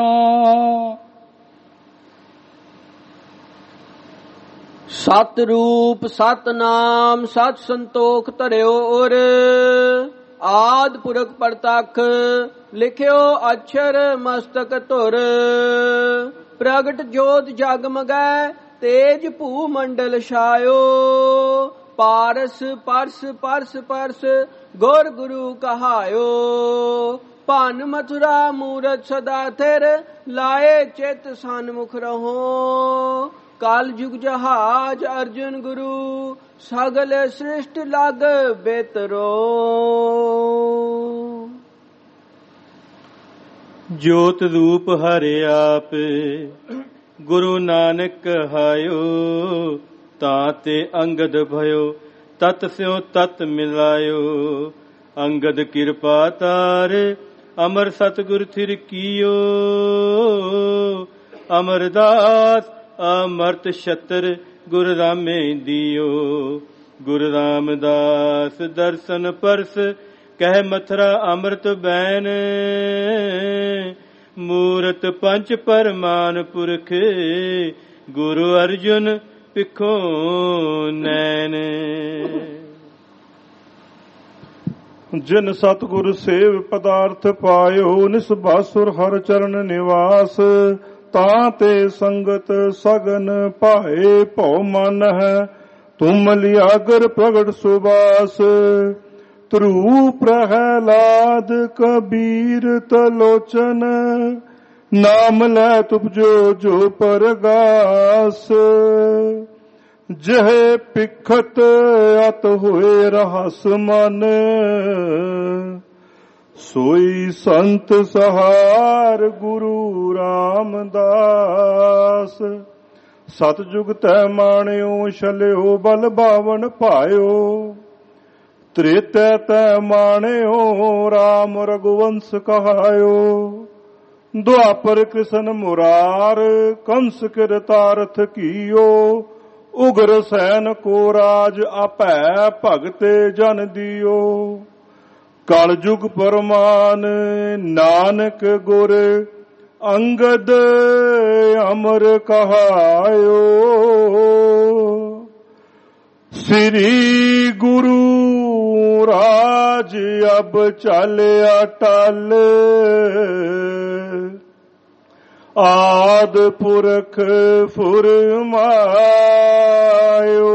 सत रूप सत नाम सत संतोख धरियो और आद पुरख परतख लिखियो अक्षर मस्तक धुर प्रगट जोत जगमगै तेज भू मंडल छायो पारस परस परस परस गुर गुरु कहायो भान मथुरा मूरत सदा थिर लाए चित सन्मुख रहो काल जुग जहाज अर्जुन गुरु सगल सृष्ट लग बेतरो। ज्योत रूप हरे आप गुरु नानक कहायो ताते अंगद भयो तत स्यो तत मिलायो अंगद कृपा तार अमर सतगुर थिर कियो अमरदास अमर्त छतर गुरु रामे दियो गुरु रामदास दर्शन परस कह मथुरा अमृत बैन मूरत पंच परमान पुरख गुरु अर्जुन पिखो नैन। जिन सतगुरु सेव पदार्थ पायो निसबासुर हर चरण निवास ताते संगत सगन पाए भौ मन है तुम लियागर प्रगट सुबास ध्रुव प्रहलाद कबीर तलोचन नाम लै तुपजो जो परगास जह पिखत अत होए रहस मन सोई संत सहार गुरु रामदास सतजुग तै माणियो छलियो बल बावन पायो त्रेतै तै माणियो राम रघुवंश कहायो द्वापर कृष्ण मुरार कंस किरतारथ कियो उग्र सैन को राज अपै भगते जन दियो कल जुग परमान नानक गुर अंगद अमर कहायो श्री गुरु राज अब चलिया टल आद पुरख फुरमायो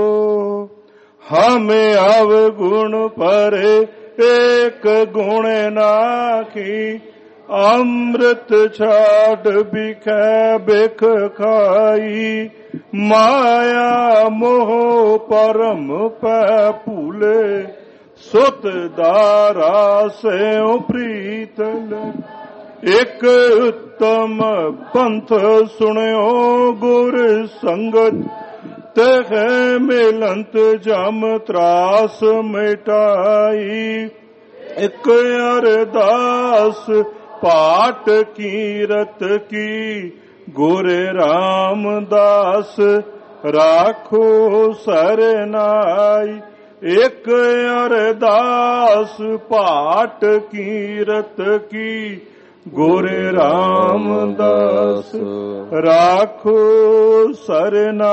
हमें अवगुण परे एक गुण नाखी अमृत छाड़ बिखै बिख खाई माया मोह परम पै भूले सुत दारा से प्रीतल ਇੱਕ ਉੱਤਮ ਪੰਥ ਸੁਣਿਓ ਗੁਰ ਸੰਗਤ ਤਹਿ ਮਿਲੰਤ ਜਮ ਤਰਾਸ ਮਿਟਾਈ। ਇੱਕ ਅਰਦਾਸ ਪਾਠ ਕੀਰਤ ਕੀ ਗੁਰ ਰਾਮਦਾਸ ਰਾਖੋ ਸਰਨਾਈ। ਇੱਕ ਅਰਦਾਸ ਪਾਠ ਕੀਰਤ ਕੀ ਗੁਰ ਰਾਮਦਾਸ ਰਾਖੋ ਸਰਨਾਈ।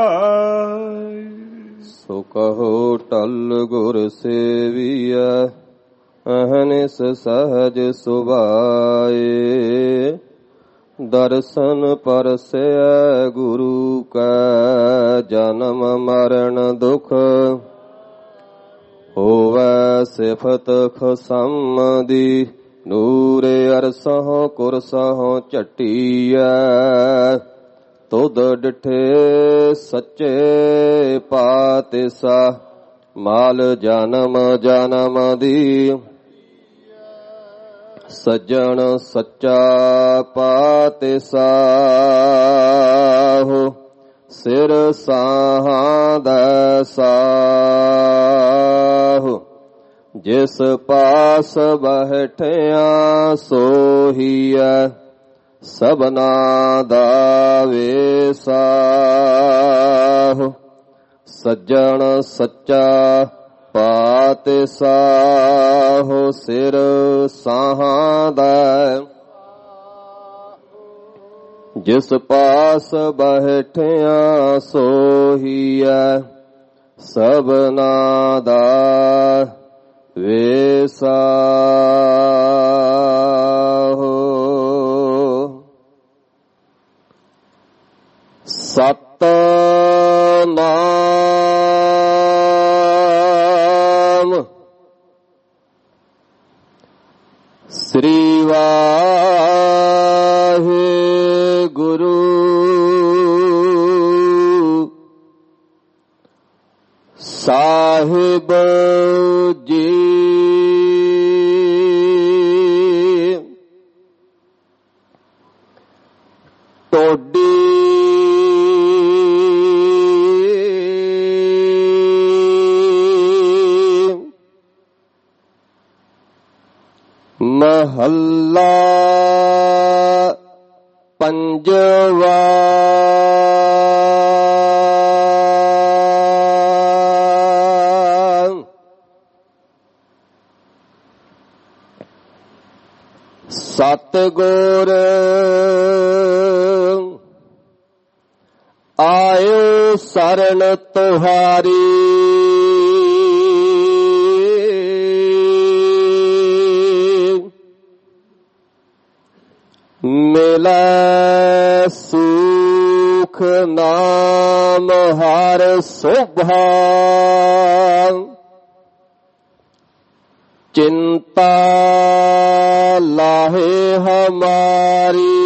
ਸੋ ਕਹੋ ਟਲ ਗੁਰ ਸੇਵੀਐ ਅਹਨਿਸ ਸਹਜ ਸੁਭਾਏ। ਦਰਸ਼ਨ ਪਰਸੈ ਗੁਰੂ ਕੈ ਜਨਮ ਮਰਨ ਦੁਖ ਹੋਵੈ ਸਿਫਤ ਖਸਮ ਦੀ। ਨੂਰੇ ਅਰਸਹੁ ਕੁਰਸਹੁ ਝਟੀਐ ਤੁਧ ਡਿਠੇ ਸੱਚੇ ਪਾਤਿਸਾ। ਮਾਲ ਜਨਮ ਜਨਮ ਦੀ ਸੱਜਣ ਸੱਚਾ ਪਾਤਿਸਾਹੁ। ਸਿਰ ਸਾਹਾਂ ਦਾ ਸਾਹੁ। ਜਿਸ ਪਾਸ ਬੈਠਿਆ ਸੋਹੀਐ ਸਭਨਾ ਦਾ ਵੇਸਾਹੁ। ਸੱਜਣ ਸੱਚਾ ਪਾਤਿਸਾਹੁ। ਸਿਰ ਸਾਹਾਂ ਦਾ ਜਿਸ ਪਾਸ ਬੈਠਿਆ ਸੋਹੀਐ ਸਭਨਾ ਦਾ ਵੇਸਾਹੁ। ਸਤਿਨਾਮ ਸ੍ਰੀ ਵਾਹਿਗੁਰੂ ਸਾਹਿਬ ਜੀ। ਟੋਡੀ ਮਹੱਲਾ ਪੰਜਵਾ। ਸਤਿਗੁਰ ਆਇਓ ਸਰਣ ਤੁਹਾਰੀ। ਮਿਲੈ ਸੁਖ ਨਾਮ ਹਰ ਸੋਭਾ। ਚਿੰਤਾ ਲਾਹੇ ਹਮਾਰੀ।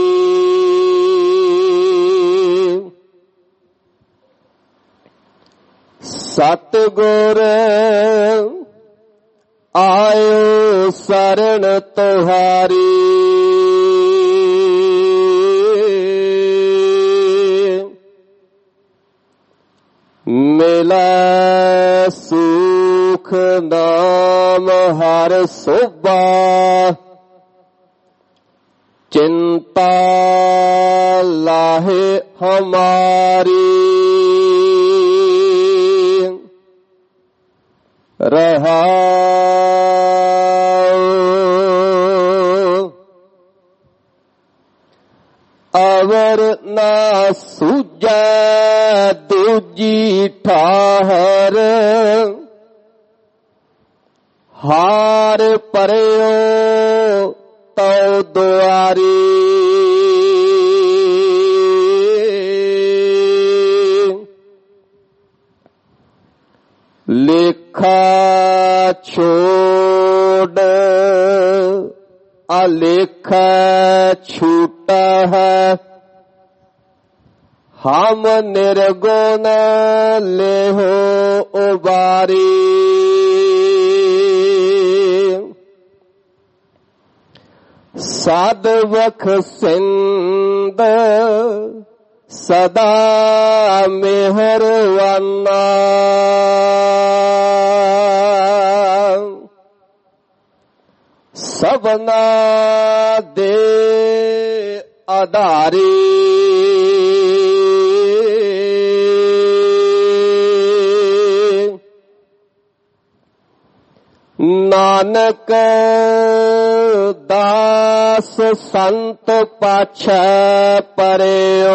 ਸਤਿਗੁਰ ਆਇਓ ਸਰਣ ਤੁਹਾਰੀ। ਮਿਲੈ ਸੁਖ ਨਾਮ ਹਰ ਸੋਭਾ। ਚਿੰਤਾ ਲਾਹੇ ਹਮਾਰੀ। ਰਹਾਉ ਅਵਰ ਨਾ ਸੂਝੈ ਦੂਜੀ ਠਾਹਰ। ਹਾਰ ਪਰਿਓ ਤਉ ਦੁਆਰੀ। ਲੇਖਾ ਛੋੜ ਅਲੇਖਾ ਛੂਟਾ ਹੈ। ਹਮ ਨਿਰਗੁਣ ਲੇਹੋ ਉਬਾਰੀ। ਸਾਧ ਬਖਸ਼ਿੰਦ ਸਦਾ ਮਿਹਰਵਾਨਾ ਸਭਨਾ ਦੇ ਆਧਾਰੀ ਨਾਨਕ ਦਾਸ ਸੰਤ ਪਾਛੈ ਪਰਿਓ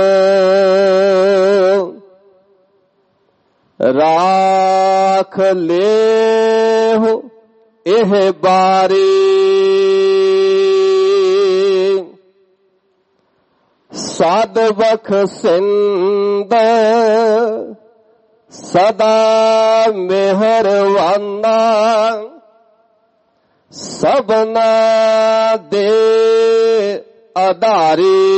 ਰਾਖ ਲੇਹੁ ਇਹ ਬਾਰੀ ਸਾਧ ਬਖਸ਼ਿੰਦ ਸਦਾ ਮਿਹਰਵਾਨਾ ਸਭਨਾ ਦੇ ਆਧਾਰੀ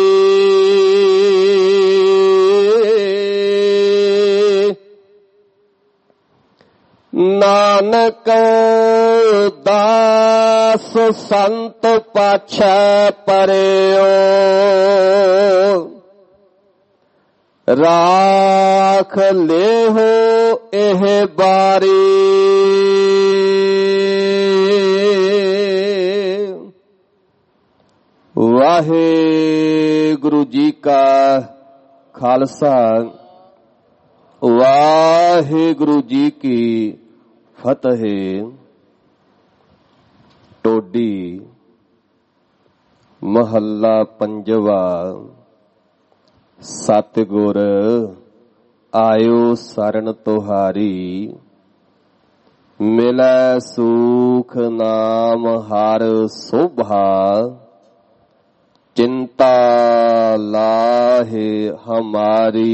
ਨਾਨਕ ਦਾਸ ਸੰਤ ਪਾਛੈ ਪਰਿਓ ਰਾਖ ਲੇਹੁ ਇਹ ਬਾਰੀ ਵਾਹਿਗੁਰੂ ਜੀ ਕਾ ਖਾਲਸਾ ਵਾਹਿਗੁਰੂ ਜੀ ਕੀ ਫਤਿਹ। ਟੋਡੀ ਮਹੱਲਾ ਪੰਜਵਾ। ਸਤਿਗੁਰ ਆਇਓ ਸਰਣ ਤੁਹਾਰੀ ਮਿਲੈ ਸੁਖ ਨਾਮ ਹਰ ਸੋਭਾ चिंता लाहे हमारी।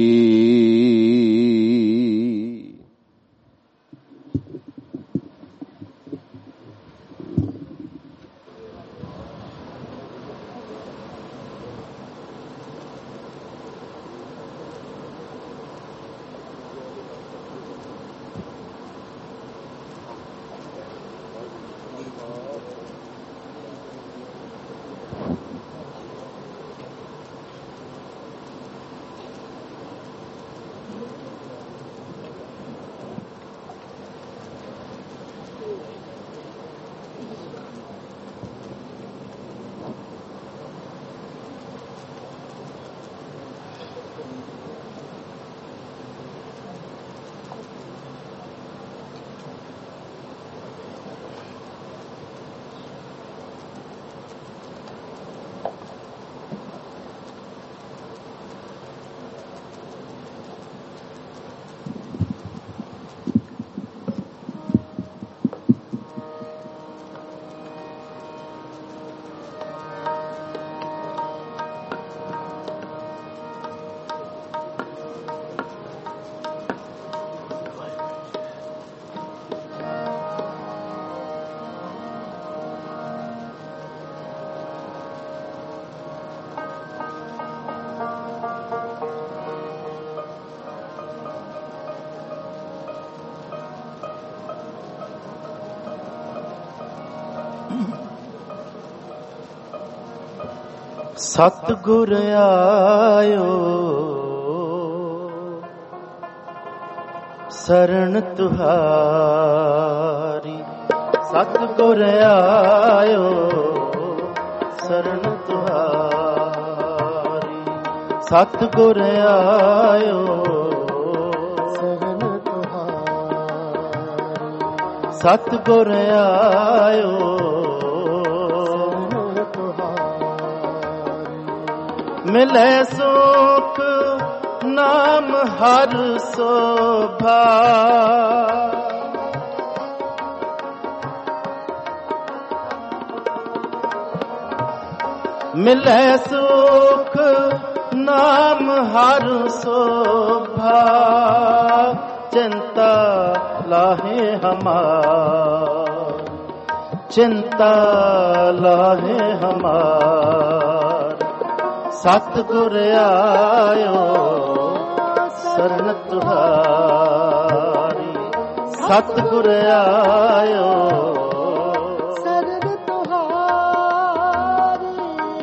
ਸਤਿਗੁਰ ਆਇਓ ਸਰਣ ਤੁਹਾਰੀ। ਸਤਿਗੁਰ ਆਇਓ ਸਰਣ ਤੁਹਾਰੀ। ਸਤਿਗੁਰ ਆਇਓ ਸਰਣ ਤੁਹਾਰੀ। ਸਤਿਗੁਰ ਆਇਓ ਮਿਲੇ ਸੁਖ ਨਾਮ ਹਰ ਸੋਭਾ। ਮਿਲੇ ਸੁਖ ਨਾਮ ਹਰ ਸੋਭਾ। ਚਿੰਤਾ ਲਾਹੇ ਹਮਾਰ। ਚਿੰਤਾ ਲਾਹੇ ਹਮਾਰ। ਸਤਿਗੁਰ ਆਇਓ ਸਰਣ ਤੁਹਾਰੀ। ਸਤਿਗੁਰ ਆਇਓ ਸਰਣ ਤੁਹਾਰੀ।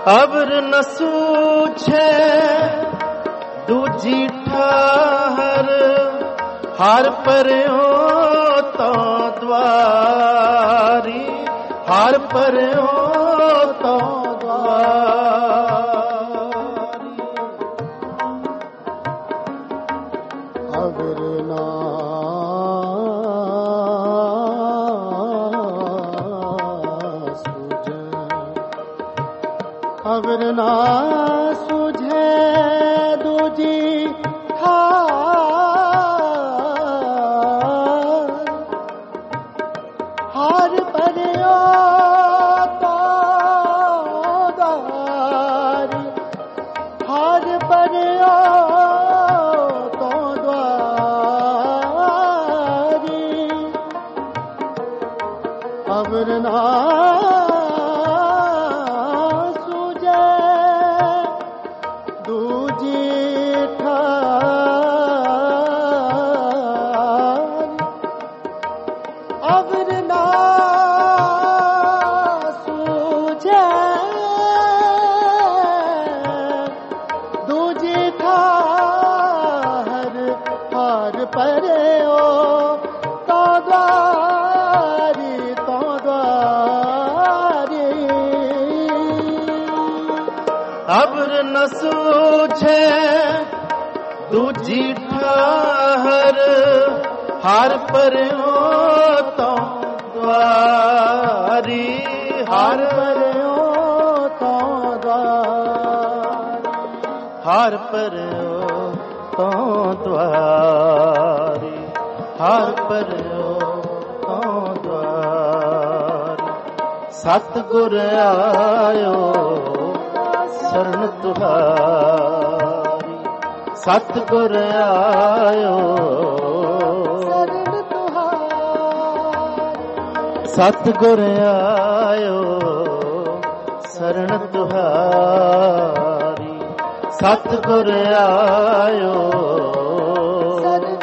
अवर न सूझे दूजी ठाहर हर परयो तो द्वारी हर परयो तो द्वारी अवर ना अवर ना सूझे दूजी हार परयो तो द्वारी हार परयो तो द्वारी अवर ना अबर न सूझे दूजी ठाहर हर परयो तो द्वारी हर परयो तो द्वारी हर परयो तो द्वारी हर परयो तो द्वारी सतगुर आयो शरण तुहारी सतगुर आयो शरण तुहारी सतगुर आयो शरण तुहारी सतगुर आयो शरण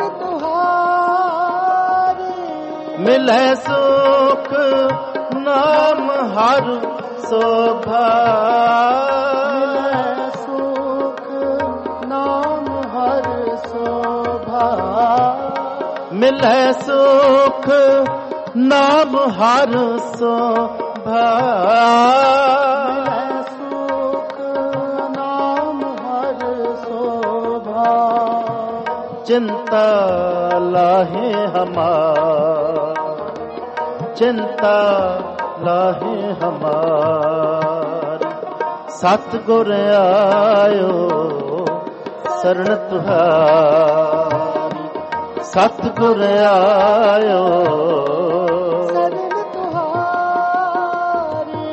तुहारी मिले सुख नाम हर शोभा मिले सुख नाम हर शोभा मिले सुख नाम हर शोभा चिंता लाहे हमार चिंता लाहे हमार सतगुर आयो शरण तुहारी सतगुर आयो शरण तुहारी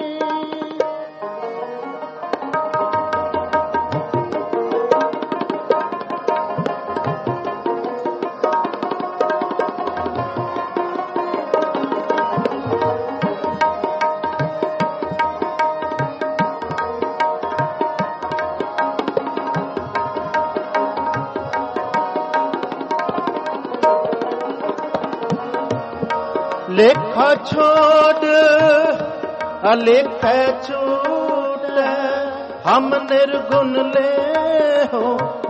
लेखा छोड़ अलेख छूट हम निर्गुण ले हो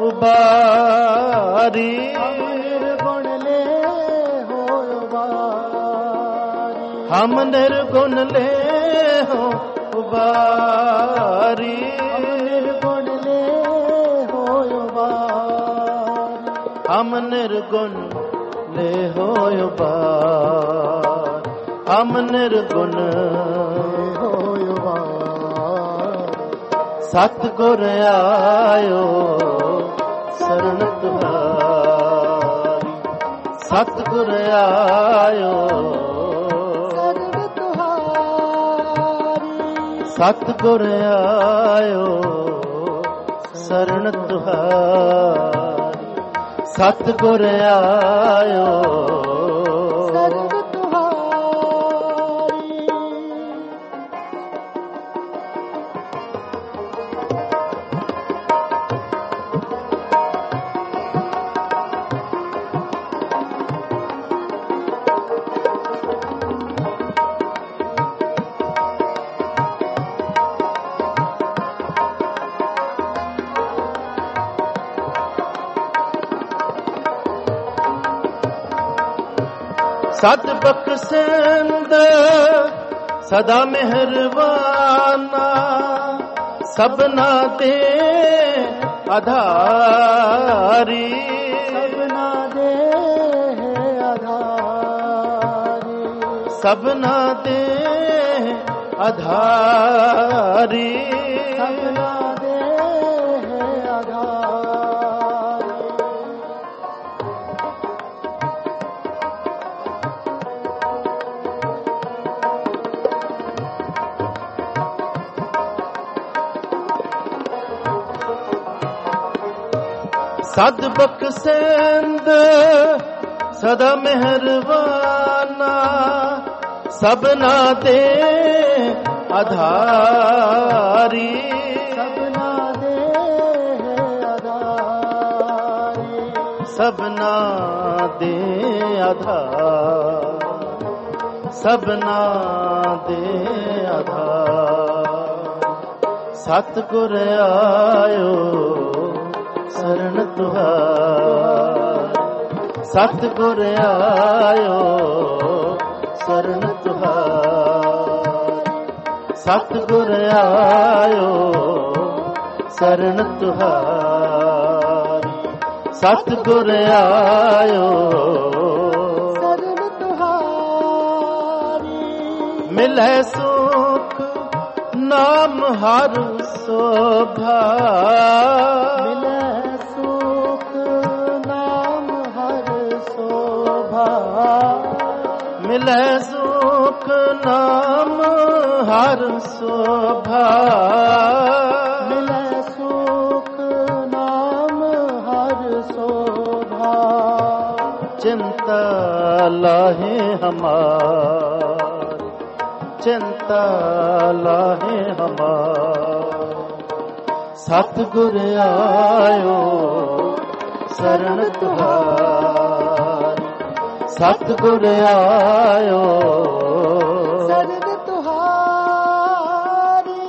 उबारी निर्गुण ले हो उबारी हम निर्गुण ले हो उबारी निर्गुण ले हो उबारी हम निर्गुण ले हो उबारी हम निर्गुण होयो सतगुर आयो शरण तुहारी सतगुर आयो शरण तुहारी सतगुर आयो शरण तुहारी सतगुर आयो ਸਤ ਬਖਸ਼ਿੰਦ ਸਦਾ ਮਿਹਰਬਾਨਾ ਸਭਨਾ ਦੇ ਆਧਾਰੀ ਸਭਨਾ ਦੇ ਆਧਾਰੀ ਸਭਨਾ ਦੇ ਆਧਾਰੀ ਸਭਨਾ ਦੇ ਆਧਾਰੀ ਸਦ ਬਖਸ਼ਿੰਦ ਸਦਾ ਮਿਹਰਬਾਨਾ ਸਭਨਾ ਦੇ ਆਧਾਰੀ ਸਭਨਾ ਦੇ ਆਧਾਰੀ ਸਭਨਾ ਦੇ ਆਧਾਰ ਸਭਨਾ ਦੇ ਆਧਾਰ ਸਤਿਗੁਰ ਆਇਓ ਸਰਣ ਤੁਹਾਰ ਸਤਿਗੁਰ ਆਇਓ ਸਰਣ ਤੁਹਾਰ ਸਤਿਗੁਰ ਆਇਓ ਸਰਣ ਤੁਹਾਰ ਸਤਿਗੁਰ ਆਇਓ ਸਰਣ ਤੁਹਾਰੀ ਮਿਲੈ ਸੁਖ ਨਾਮ ਹਰ ਸੋਭਾ ਮਿਲੈ ਸੁਖ ਨਾਮ ਹਰ ਸੋਭਾ ਮਿਲੈ ਸੁਖ ਨਾਮ ਹਰ ਸੋਭਾ ਮਿਲੈ ਸੁਖ ਨਾਮ ਹਰ ਸੋਭਾ ਚਿੰਤਾ ਲਾਹੇ ਹਮਾਰ ਚਿੰਤਾ ਲਾਹੇ ਹਮਾਰ ਸਤਿਗੁਰ ਆਇਓ ਸਰਣ ਤੁਹਾਰ ਸਤਿਗੁਰ ਆਇਓ ਸਰਣ ਤੁਹਾਰੀ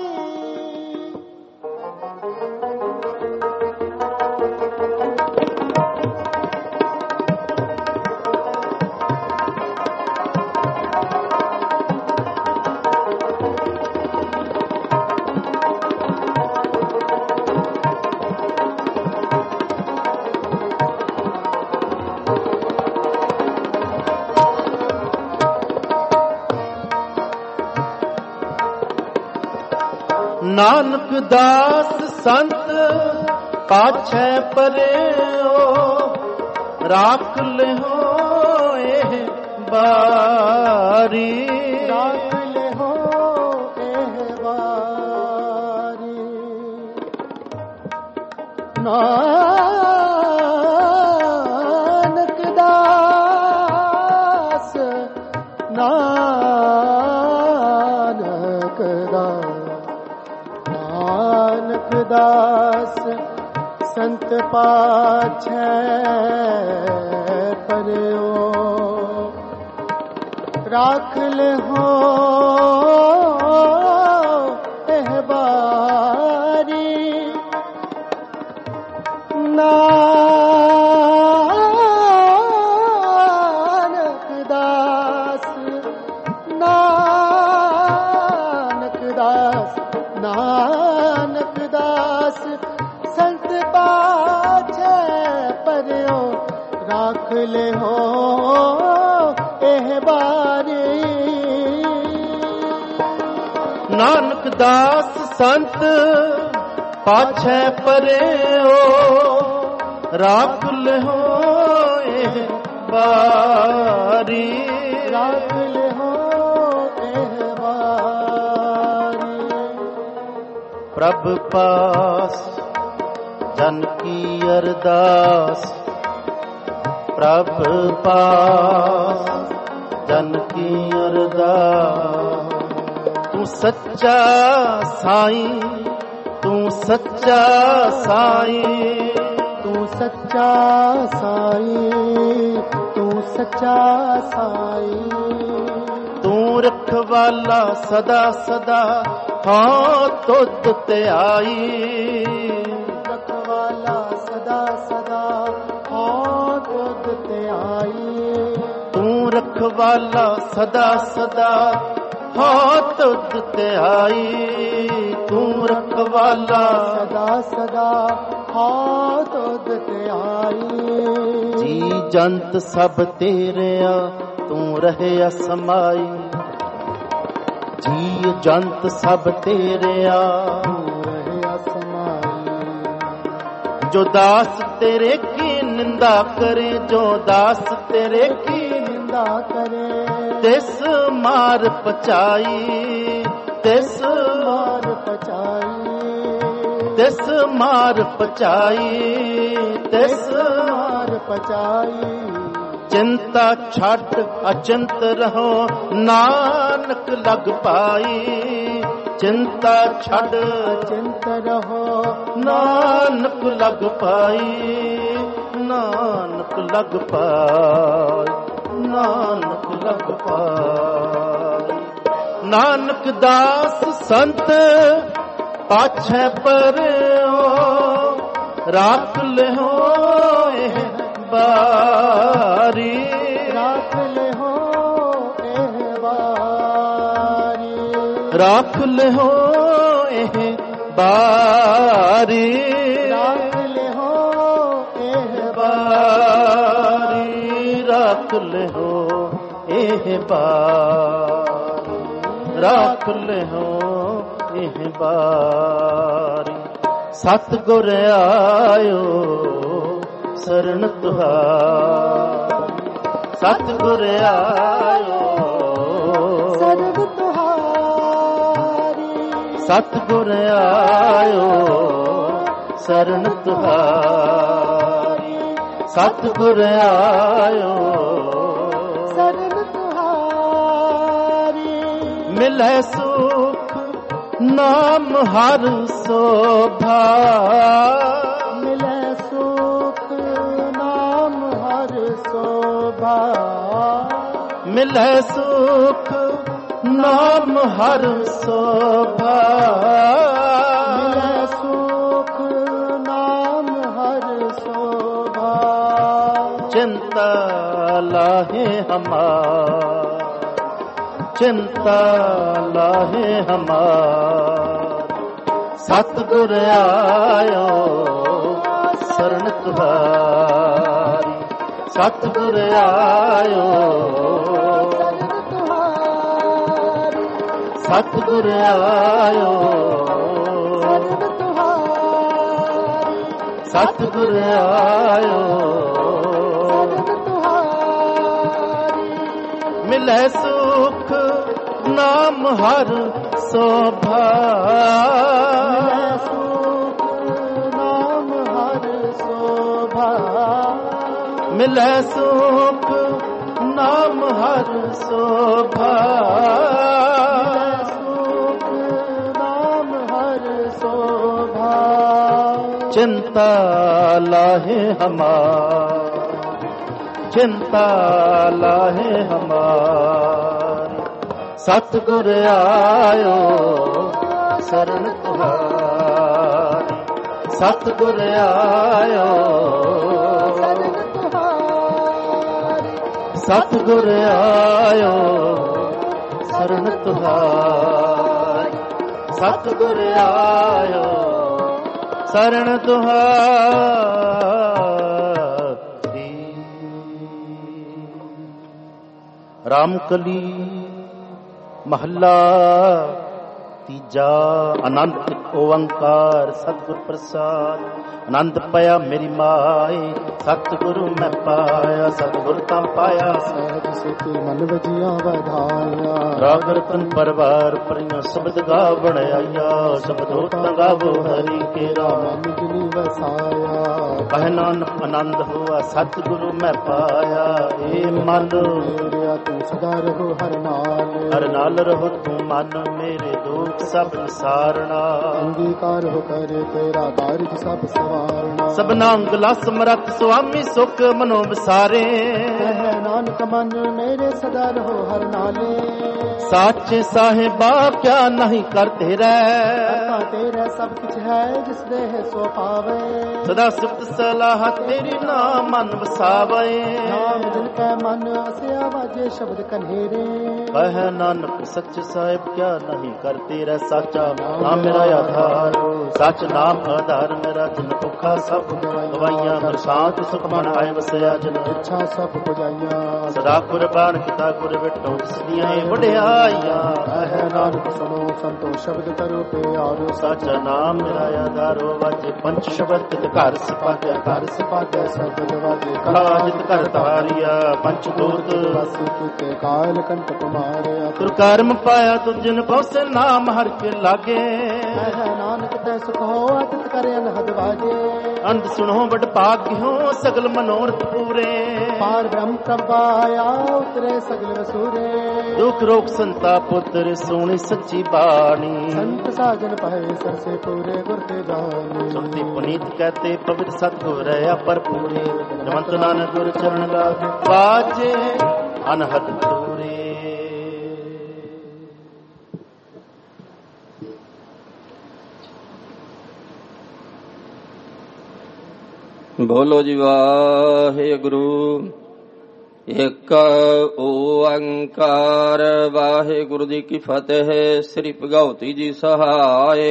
ਨਾਨਕ ਦਾਸ ਸੰਤ ਪਾਛੈ ਪਰਿਓ ਰਾਖ ਲਿਓ ਇਹ ਬਾਰੀ ਰਾਖ ਲਿਓ ਇਹ ਬਾਰੀ ਨਾਨਕ ਦਾਸ ਨਾਨਕ ਦਾਸ ਸੰਤ ਪਾਛੈ ਪਰਿਓ ਰਾਖ ਲਿਓ ਇਹ ਬਾਰੀ ਨਾਨਕ ਦਾਸ ਨਾਨਕ ਦਾਸ ਨਾਨਕ ਦਾਸ ਸੰਤ ਪਾਛੈ ਪਰਿਓ ਰਾਖ ਲਿਓ ਇਹ ਬਾਰੀ ਨਾਨਕ ਦਾਸ ਸੰਤ ਪਾਛੈ ਪਰਿਓ ਰਾਖ ਲਿਓ ਇਹ ਬਾਰੀ ਰਾਖ ਲਿਓ ਇਹ ਬਾਰੀ ਪ੍ਰਭ ਪਾਸ ਜਨ ਕੀ ਅਰਦਾਸ ਪ੍ਰਭ ਪਾਸ ਜਨ ਕੀ ਅਰਦਾਸ ਤੂੰ ਸੱਚਾ ਸਾਈਂ ਤੂੰ ਸੱਚਾ ਸਾਈਂ ਤੂੰ ਸੱਚਾ ਸਾਈਂ ਤੂੰ ਸੱਚਾ ਸਾਈਂ ਤੂੰ ਰਖਵਾਲਾ ਸਦਾ ਸਦਾ ਹਾਂ ਤੁਧ ਤੇ ਆਈ ਰਖਵਾਲਾ ਸਦਾ ਸਦਾ ਹਾਂ ਤੁਧ ਤੇ ਆਈ ਤੂੰ ਰਖਵਾਲਾ ਸਦਾ ਸਦਾ ਹੋ ਤੁਧ ਤੇ ਆਈ, ਤੂੰ ਰਖਵਾਲਾ ਸਦਾ ਸਦਾ ਹੋ ਤੁਧ ਤੇ ਆਈ। ਜੀ ਜੰਤ ਸਭ ਤੇਰਿਆ ਤੂੰ ਰਹਿਆ ਸਮਾਈ, ਜੀ ਜੰਤ ਸਭ ਤੇਰਿਆ ਤੂੰ ਰਹਿਆ ਸਮਾਈ। ਜੋ ਦਾਸ ਤੇਰੇ ਕੀ ਨਿੰਦਾ ਕਰੇ, ਜੋ ਦਾਸ ਤੇਰੇ ਕੀ ਨਿੰਦਾ ਕਰੇ, ਤਿਸ ਮਾਰ ਪਚਾਈ, ਤਿਸ ਮਾਰ ਪਚਾਈ, ਤਿਸ ਮਾਰ ਪਚਾਈ, ਤਿਸ ਮਾਰ ਪਚਾਈ। ਚਿੰਤਾ ਛੱਡ ਅਚਿੰਤ ਰਹੋ ਨਾਨਕ ਲਗ ਪਾਈ, ਚਿੰਤਾ ਛੱਡ ਅਚਿੰਤ ਰਹੋ ਨਾਨਕ ਲਗ ਪਾਈ, ਨਾਨਕ ਲਗ ਪਾਈ, ਨਾਨਕ ਲਗ ਪਾਈ। ਨਾਨਕ ਦਾਸ ਸੰਤ ਪਾਛੈ ਪਰਿਓ, ਰਾਖ ਲਿਓ ਇਹ ਬਾਰੀ, ਰਾਖ ਲਿਓ ਇਹ ਬਾਰੀ, ਰਾਖ ਲਿਓ ਇਹ ਬਾਰੀ, ਰਾਖ ਲਿਓ ਇਹ ਬਾਰੀ, ਰਾਖ ਲਿਓ ਇਹ ਬਾਰੀ, ਰਾਖ ਲਿਓ ਇਹ ਬਾਰੀ। ਸਤਿਗੁਰ ਆਇਓ ਸਰਣ ਤੁਹਾਰੀ, ਸਤਿਗੁਰ ਆਇਓ ਸਰਣ ਤੁਹਾਰੀ, ਸਤਿਗੁਰ ਆਇਓ ਸਰਣ ਤੁਹਾਰੀ, ਸਤਿਗੁਰ ਆਇਓ ਸਰਣ ਤੁਹਾਰੀ। ਮਿਲੈ ਸੁਖ ਨਾਮ ਹਰ ਸੋਭਾ, ਮਿਲੈ ਸੁਖ ਨਾਮ ਹਰ ਸੋਭਾ, ਮਿਲੈ ਸੁਖ ਨਾਮ ਹਰ ਸੋਭਾ, ਮਿਲੈ ਸੁਖ ਨਾਮ ਹਰ ਸੋਭਾ। ਚਿੰਤਾ ਲਾਹੇ ਹਮਾਰ, ਚਿੰਤਾ ਲਾਹੇ ਹਮਾਰ, ਸਤਿਗੁਰ ਆਇਓ ਸਰਣ ਤੁਹਾਰੀ, ਸਤਿਗੁਰ ਆਇਓ ਸਤਿਗੁਰ ਆਇਓ, ਸਤਿਗੁਰ ਆਇਓ ਮਿਲੈ ਸੁਖ ਨਾਮ ਹਰ ਸੋਭਾ, ਮਿਲੈ ਸੁਖ ਨਾਮ ਹਰ ਸੋਭਾ, ਮਿਲੈ ਸੁਖ ਨਾਮ ਹਰ ਸੋਭਾ, ਮਿਲੈ ਸੁਖ ਨਾਮ ਹਰ ਸੋਭਾ। ਚਿੰਤਾ ਲਾਹੇ ਹਮਾਰ, ਚਿੰਤਾ ਲਾਹੇ ਹਮਾਰ, ਸਤਿਗੁਰ ਆਇਓ ਸਰਣ ਤੁਹਾਰੀ, ਸਤਿਗੁਰ ਆਇਓ ਸਰਣ ਤੁਹਾਰੀ, ਸਤਿਗੁਰ ਆਇਓ ਸਰਣ ਤੁਹਾਰੀ, ਸਤਿਗੁਰ ਆਇਓ ਸਰਣ ਤੁਹਾਰੀ। ਰਾਮਕਲੀ ਮਹੱਲਾ ਤੀਜਾ। ਅਨੰਤ ਓੰਕਾਰ ਸਤਿਗੁਰ ਪ੍ਰਸਾਦ, ਆਨੰਦ ਪਾਇਆ ਮੇਰੀ ਮਾਏ, ਸਤਿਗੁਰੂ ਮੈਂ ਪਾਇਆ, ਸਤਿਗੁਰ ਤਾਂ ਪਾਇਆ, ਸਹਿਜ ਸੁਖੀ ਮਨ ਵਜੀਆਂ ਵਧਾਇਆ, ਰਾਗ ਰਤਨ ਪਰਵਾਰ ਪਰੀਆਂ ਸ਼ਬਦ ਗਾਵਣ ਆਇਆ, ਸ਼ਬਦੋ ਤਾਂ ਗਾਵੋ ਹਰੀ ਕੇਰਾ ਮਨ ਜਿਨੀ ਵਸਾਇਆ, ਕਹਿ ਨਾਨਕ ਆਨੰਦ ਹੋਆ ਸਤਿਗੁਰੂ ਮੈਂ ਪਾਇਆ। ਏ ਮਨ ਮੇਰਿਆ ਤੂੰ ਸਦਾ ਰਹੋ ਹਰ ਨਾਲ, ਹਰ ਨਾਲ ਰਹੋ ਤੂੰ ਮਨ ਮੇਰੇ, ਦੁੱਖ ਸਭ ਨਿਸਾਰਣਾ, ਅੰਗੀਕਾਰ ਹੋ ਕਰੇ ਤੇਰਾ ਕਾਰਜ ਸਭ ਸਵਾਰਣਾ, ਸਭਨਾ ਅੰਗਲਾ ਸਮਰੱਥ ਸੁਆਮੀ ਸੁਖ ਮਨੋ ਵਿਸਾਰੇ, ਕਹਿ ਨਾਨਕ ਮਨ ਮੇਰੇ ਸਦਾ ਰਹੋ ਹਰ ਨਾਲੇ, साचे साहिबा क्या नहीं करते रह तेरे सब कुछ है जिस देह सो पावे सदा सिफ्त सलाह तेरी नाम मन वसावे नाम दिल के मन असे आवाजे शब्द कन्हेरे कह नानक सच साहिब क्या नहीं करते रह साचा नाम मेरा आधार सच नाम आधार मेरा जिन भुखा सब गवाइया बरसात सुख मन आए वसया जन इच्छा सब पुजाइया सदा कुर्बान किता गुर विटो जिसदियां वड्याइया है नानक सुनो संतो शब्द करो प्यारो साचा नाम मेरा आधारो वाजे पंच शब्द घर सिपाते शब्द वाजे काजित कर तारिया पंच दूत के काल कंठ तुम्हारे तुर कर्म पाया तुझ जिन पहुँचे नाम हर के लागे है नानक ते सुख हो आदित करे अनहद वाजे अंत सुनो बड़ भाग्य हो सगल मनोरथ पूरे पार ब्रह्म प्रभाया उतरे सगल वसूरे दुख रोग संता पुत्र सोनी सच्ची बाणी संत साजन पाए सर से पूरे गुरते जानी सुनती पुनीत कहते पवित्र सतगुर है पर पूरे जमंत नानक गुर चरण लागे बाजे अनहद पूरे। बोलो जी वाहेगुरु एक ओंकार वाहेगुरु जी की फतेह। श्री भगवती जी सहाय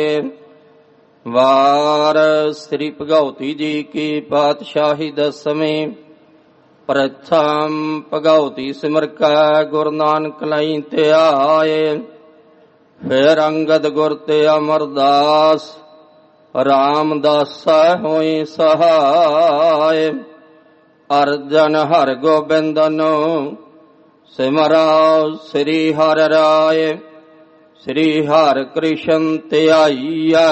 वार श्री भगवती जी की पातशाही दसवीं प्रथम भगवती सिमर का गुरु नानक लई ते आए फिर अंगद गुर ते अमरदास रामदासा होई सहाय अर्जन हर गोबिंदनो सिमरा श्री हर राय श्री हर कृष्ण त्याईया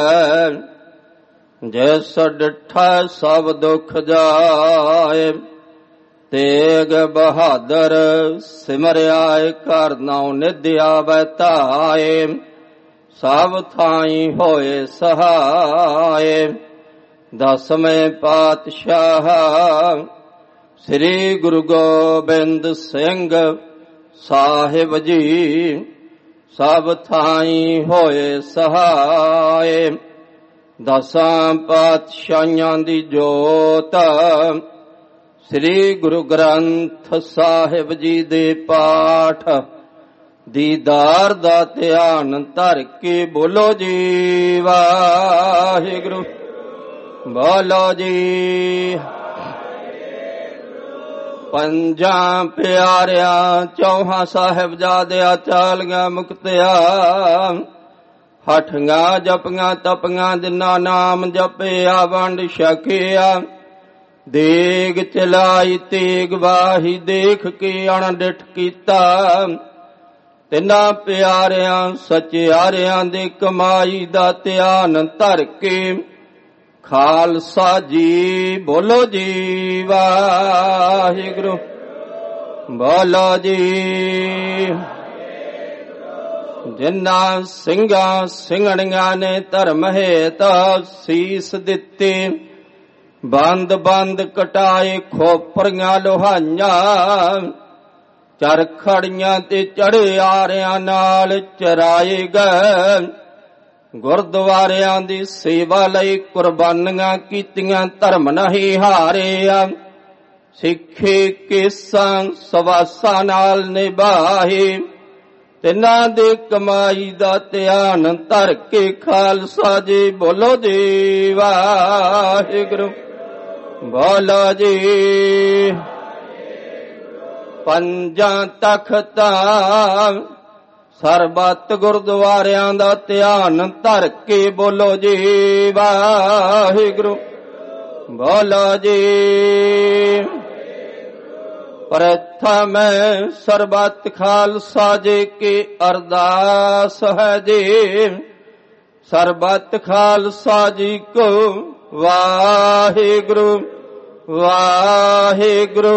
जैस डिठा सब दुख जाए तेग बहादुर सिमरियाए कर नाउ निद्या बैताए सब थाई होए सहाय। दसवें पातशाह श्री गुरु गोबिंद सिंह साहिब जी सब थाई होए सहाय। दसां पातशाहियां दी जोत श्री गुरु ग्रंथ साहिब जी दे पाठ दीदार दा ध्यान धर के बोलो जी वाहिगुरु बोलो जी। पंजा प्यारिया चौहा साहिबजादिया चालियां मुक्तिया हठियां जपियां तपियां जिन्ना नाम जपिया वंड छकिया देग चलाई तेग वाही देख के अणडिठ कीता तिना प्यारियां सचियारियां दी कमाई दा ध्यान धर के खालसा जी बोलो जी वाहिगुरु बोलो जी। जिन्ना ਸਿੰਘਾਂ ਸਿੰਘਣੀਆਂ ने धर्म हेत सीस दिते बंद बंद कटाए खोपरियां लोहाइयां चरखड़ियां ते चढ़े आरियां नाल चराए गए गुरद्वारियां दी सेवा लई कुर्बानियां कीतियां धर्म नहीं हारिया सिखे केसां सवासां नाल निभाए तिन्हां दे कमाई दा ध्यान धर के खालसा जी बोलो जी वाहिगुरु बोलो जी। पंजां तख्तां सरबत गुरुद्वारियां दा ध्यान धर के बोलो जी वाहिगुरु बोलो जी। प्रथम सरबत खालसा जी की अरदास है जी सरबत खालसा जी को वाहिगुरु वाहिगुरु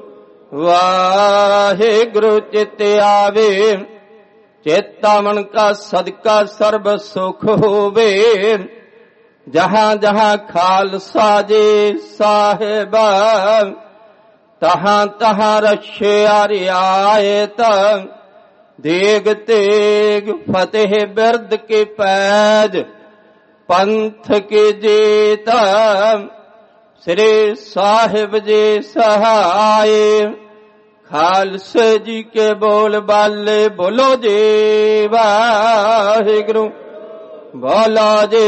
वाहिगुरु चित आवे चेतावन का सदका सर्ब सुख होवे जहां जहां खालसा जी साहिबा तहां तहां रक्षे रियायत ਦੇਗ ਤੇਗ ਫਤਿਹ ਬਿਰਦ ਕੇ ਪੈਜ ਪੰਥ ਕੇ ਜੇਤਾ ਸ੍ਰੀ ਸਾਹਿਬ ਜੀ ਸਹਾਏ ਖਾਲਸੇ ਜੀ ਕੇ ਬੋਲ ਬਾਲੇ ਬੋਲੋ ਜੀ ਵਾਹਿਗੁਰੂ ਬੋਲੋ ਜੀ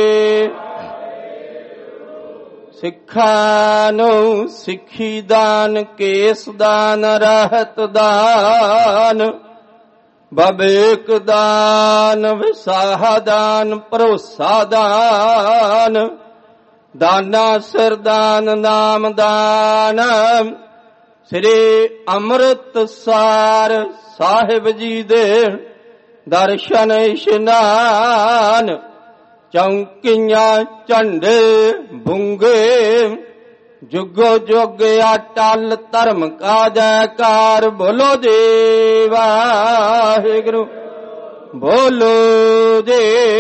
ਸਿੱਖਾਂ ਨੂੰ ਸਿੱਖੀ ਦਾਨ ਕੇਸ ਦਾਨ ਰਹਿਤ ਦਾਨ ਬਬੇਕ ਦਾਨ ਵਿਸਾਹ ਦਾਨ ਭਰੋਸਾ ਦਾਨ ਦਾਨਾ ਸਰਦਾਨ ਨਾਮ ਦਾਨ ਸ੍ਰੀ ਅੰਮ੍ਰਿਤਸਰ ਸਾਹਿਬ ਜੀ ਦੇ ਦਰਸ਼ਨ ਇਸ਼ਨਾਨ ਚੌਂਕੀਆਂ ਝੰਡੇ ਬੁੰਗੇ ਜੁਗੋ ਜੁਗ ਅਟਲ ਧਰਮ ਕਾ ਜੈਕਾਰ ਬੋਲੋ ਜੀ ਵਾਹਿਗੁਰੂ ਬੋਲੋ ਜੀ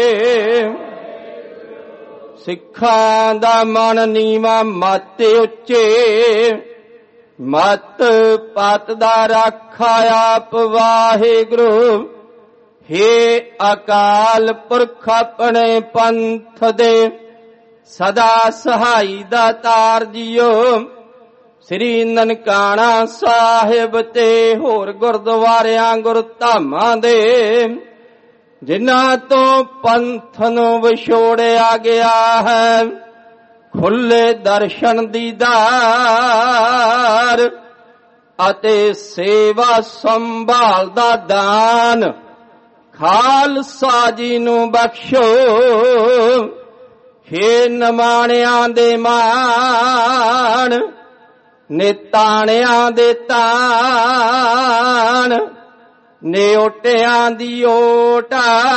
ਸਿੱਖਾਂ ਦਾ ਮਨ ਨੀਵਾ ਮਤ ਉੱਚੇ ਮਤ ਪਤ ਦਾ ਰਾਖਾ ਆਪ ਵਾਹਿਗੁਰੂ ਹੇ ਅਕਾਲ ਪੁਰਖ ਆਪਣੇ ਪੰਥ ਦੇ ਸਦਾ ਸਹਾਈ ਦਾ ਤਾਰ ਜੀਓ ਸ੍ਰੀ ਨਨਕਾਣਾ ਸਾਹਿਬ ਤੇ ਹੋਰ ਗੁਰਦੁਆਰਿਆਂ ਗੁਰਧਾਮਾਂ ਦੇ ਜਿਨ੍ਹਾਂ ਤੋਂ ਪੰਥ ਨੂੰ ਵਿਛੋੜਿਆ ਗਿਆ ਹੈ ਖੁੱਲੇ ਦਰਸ਼ਨ ਦੀਦਾਰ ਅਤੇ ਸੇਵਾ ਸੰਭਾਲ ਦਾ ਦਾਨ ਖਾਲਸਾ ਜੀ ਨੂੰ ਬਖਸ਼ੋ ਹੇ ਨਮਾਣਿਆਂ ਦੇ ਮਾਣ ਨਿਤਾਣਿਆਂ ਦੇ ਤਾਣ ਨਿਓਟਿਆਂ ਦੀ ਓਟ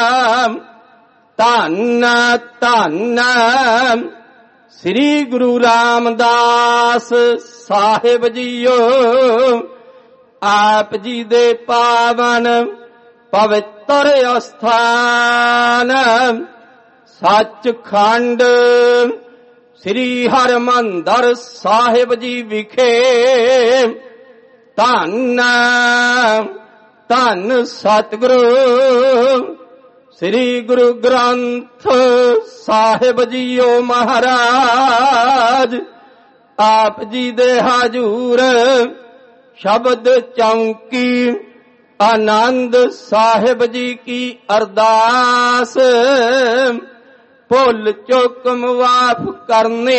ਧੰਨ ਧੰਨ ਸ੍ਰੀ ਗੁਰੂ ਰਾਮਦਾਸ ਸਾਹਿਬ ਜੀਓ ਆਪ ਜੀ ਦੇ ਪਾਵਨ ਪਵਿੱਤਰ ਅਸਥਾਨ ਸੱਚਖੰਡ ਸ੍ਰੀ ਹਰਿਮੰਦਰ ਸਾਹਿਬ ਜੀ ਵਿਖੇ ਧੰਨ ਧੰਨ ਸਤਿਗੁਰੂ ਸ੍ਰੀ ਗੁਰੂ ਗ੍ਰੰਥ ਸਾਹਿਬ ਜੀਓ ਮਹਾਰਾਜ ਆਪ ਜੀ ਦੇ ਹਜੂਰ ਸ਼ਬਦ ਚੌਂਕੀ ਆਨੰਦ ਸਾਹਿਬ ਜੀ ਕੀ ਅਰਦਾਸ ਭੁੱਲ ਚੁੱਕ ਮਾਫ ਕਰਨੇ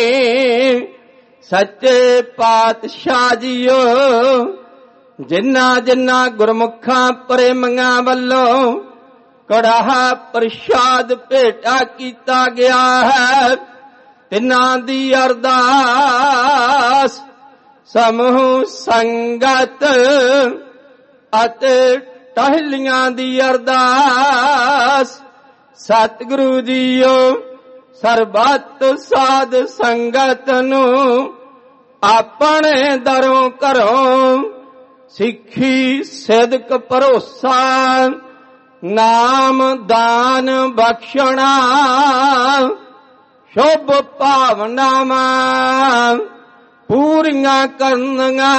ਸੱਚੇ ਪਾਤਸ਼ਾਹ ਜੀਓ ਜਿਨ੍ਹਾਂ ਜਿਨ੍ਹਾਂ ਗੁਰਮੁਖਾਂ ਪ੍ਰੇਮੀਆਂ ਵੱਲੋਂ ਕੜਾਹਾ ਪ੍ਰਸ਼ਾਦ ਭੇਟਾ ਕੀਤਾ ਗਿਆ ਹੈ ਤਿਨਾਂ ਦੀ ਅਰਦਾਸ ਸਮੂਹ ਸੰਗਤ ਅਤੇ ਟਹਿਲੀਆਂ ਦੀ ਅਰਦਾਸ ਸਤਿਗੁਰੂ ਜੀਓ ਸਰਬੱਤ ਸਾਧ ਸੰਗਤ ਨੂੰ ਆਪਣੇ ਦਰੋਂ ਘਰੋਂ ਸਿੱਖੀ ਸਿਦਕ ਭਰੋਸਾ ਨਾਮ ਦਾਨ ਬਖਸ਼ਣਾ ਸ਼ੁਭ ਭਾਵਨਾਵਾਂ ਪੂਰੀਆਂ ਕਰਨੀਆਂ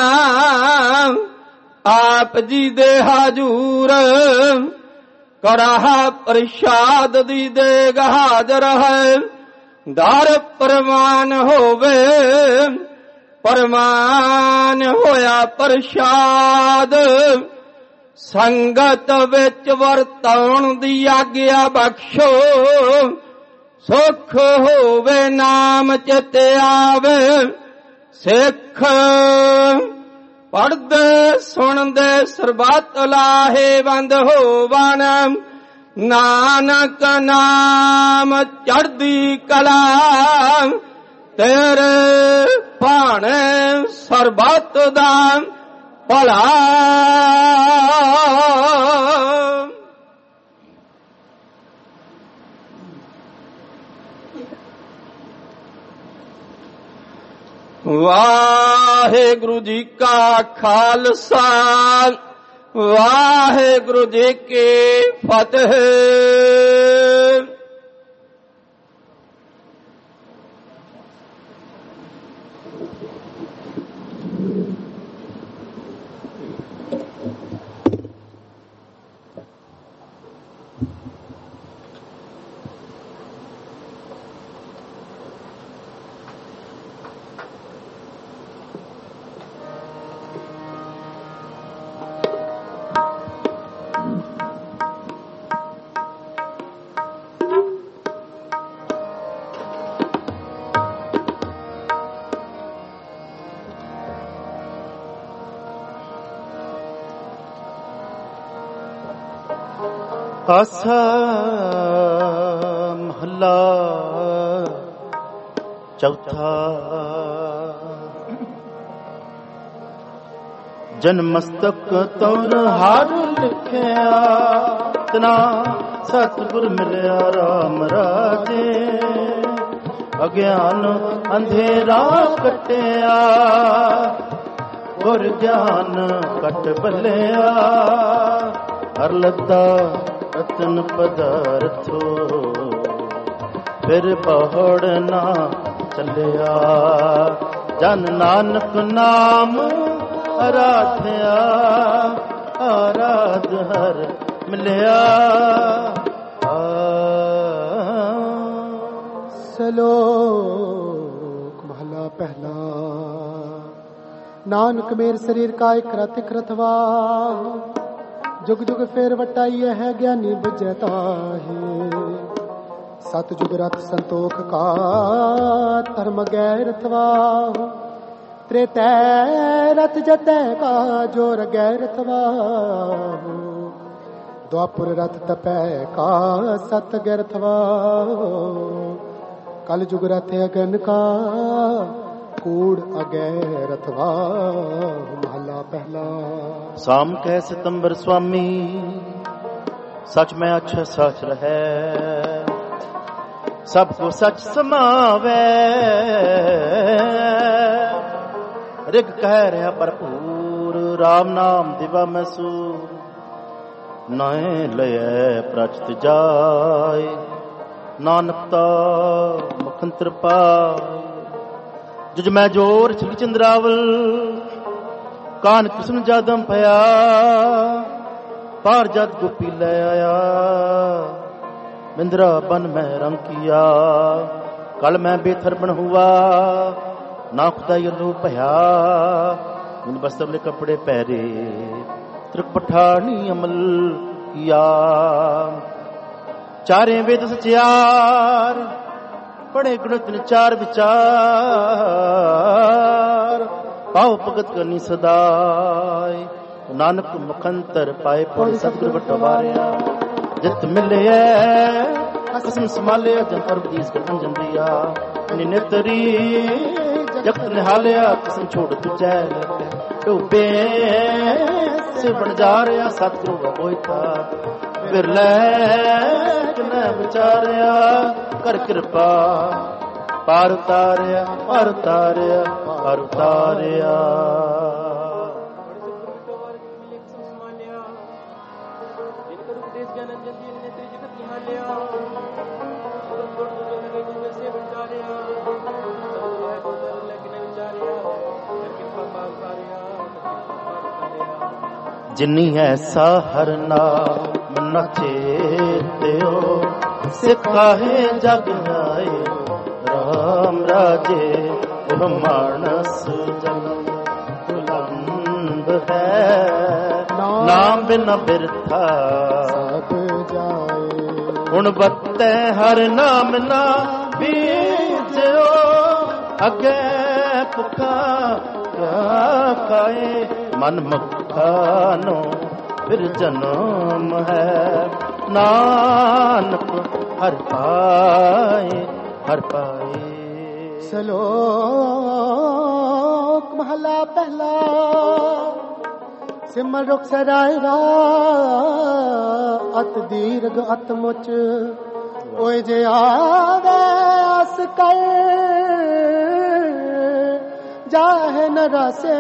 ਆਪ ਜੀ ਦੇ ਹਜੂਰ ਕੜਾਹਾ ਪ੍ਰਸ਼ਾਦ ਦੀ ਦੇਗ ਹਾਜ਼ਰ ਹੈ ਦਰ ਪ੍ਰਵਾਨ ਹੋਵੇ ਪ੍ਰਮਾਨ ਹੋਇਆ ਪ੍ਰਸ਼ਾਦ ਸੰਗਤ ਵਿੱਚ ਵਰਤਾਉਣ ਦੀ ਆਗਿਆ ਬਖਸ਼ੋ ਸੁਖ ਹੋਵੇ ਨਾਮ ਚਿਤ ਆਵੇ ਸਿੱਖ ਪੜ੍ਹਦੇ ਸੁਣਦੇ ਸਰਬੱਤ ਲਾਹੇਵੰਦ ਹੋਵਨ ਨਾਨਕ ਨਾਮ ਚੜ੍ਹਦੀ ਕਲਾ ਤੇਰੇ ਭਾਣੇ ਸਰਬੱਤ ਦਾ ਭਲਾ ਵਾਹਿਗੁਰੂ ਜੀ ਕਾ ਖਾਲਸਾ ਵਾਹਿਗੁਰੂ ਜੀ ਕੀ ਫਤਿਹ। ਆਸਾ ਮਹੱਲਾ ਚੌਥਾ। ਜਨ ਮਸਤਕ ਤੌਰ ਹਾਰ ਲਿਖਿਆ, ਤਨਾ ਸਤਿਗੁਰ ਮਿਲਿਆ ਰਾਮ ਰਾਜੇ। ਅਗਿਆਨ ਅੰਧੇਰਾ ਕਟਿਆ, ਗੁਰ ਗਿਆਨ ਕਟ ਬੱਲਿਆ। ਹਰ ਲੱਦਾ ਰਤਨ ਪਦਾਰਥੋ, ਫਿਰ ਪਹੁੜ ਨਾ ਚੱਲਿਆ। ਜਨ ਨਾਨਕ ਨਾਮ ਆਰਾਧਿਆ, ਆਰਾਧ ਹਰ ਮਿਲਿਆ। ਸਲੋਕ ਮਹਲਾ ਪਹਿਲਾ। ਨਾਨਕ ਮੇਰ ਸਰੀਰ ਕਾ ਇਕ ਰਤ ਇਕ ਰਤਵਾ, जुग जुग फेर वटाई है ज्ञानी बुझे ताहि। सत जुग रथ संतोख का धर्म गैरतवा, त्रेतै रथ जतै का जोर गैरतवा। द्वापुर रथ तपै का सत गैरतवा, कल जुग रथ अगन का कूड़ अगैरतवा। महला पहला। साम कह सितंबर स्वामी, सच में अच्छा सच रहे। सबको सच समावे, रिग कह रहा भरपूर। राम नाम दिवा मैसू, नए लय प्रचत जाय। नानकता मुखंतर पाय, जुज मैं जोर छिल चंद्रावल। कान कृष्ण जादम पया, पार जद गोपी ले आया। बिंद्रा बन में रंग किया, कल मैं बेथर बन हुआ। ना खुदा यल्लू भया, इन बस्तरले कपड़े पहरे। त्रिक पठानी अमल किया, चारे वेद सचियार। पढ़े गुणत चार विचार, पाव भगत करनी सदाय। नानक मुखंतर पाए पौड़ी सतगुर बटवारिया। जित मिले कसम संभालिया, जन पर बदीस कर अंजन दिया। निनेतरी जगत निहालिया, कसम छोड़ तुझे डूबे से बन जा रहा। सतगुरु का कोई था बिरले न विचारिया। कर कृपा पार उतारिया, पार उतारिया, पार उतारिया। जिन्नी ऐसा हर नाम न चेत्यो, सिखाहे जग आए राम राजे। यह मानस जन्म बुलंद है, नाम बिना बिरथा सब जाए। गुण बत्ते हर नाम ना बीजो, अगे पुखा क्या खाए। मन मखानो फिर जन्म है, नानक हर पाए, हर पाए। सलोक महला पहला। सिमर रुख सराय अत दीर्घ अत मुच। ओए जे आवे आस कर, जाहे न रासे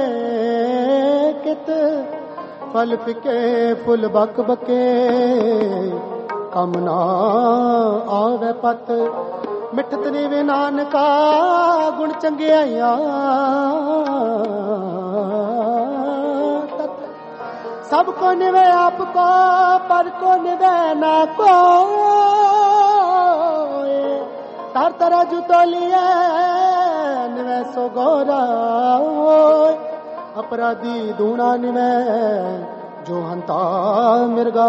कित। फल फिके फुल बक बके, कम ना आवे पत। मिठत नीवे नानका गुण चंगियाइया। सबको निवे आपको पर को निवे ना को तार तारा जुतो लिए निवे सो गोरा अपराधी दूना निवे जो हंता मिर्गा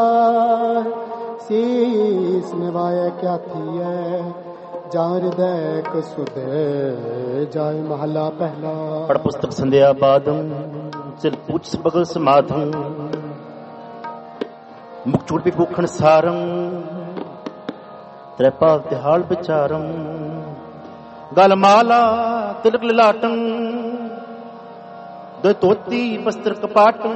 शीस निभाए क्या थी है जा हृदय कसुदे जाए महला पहला। पढ़ पुस्तक संध्या बादम चिल पूछ बगल समाधम मुख चूड़ भी भूखण सारम त्रेपाल तिहाल विचारम गल माला तिलक ललाटम दो तोती वस्त्र कपाटम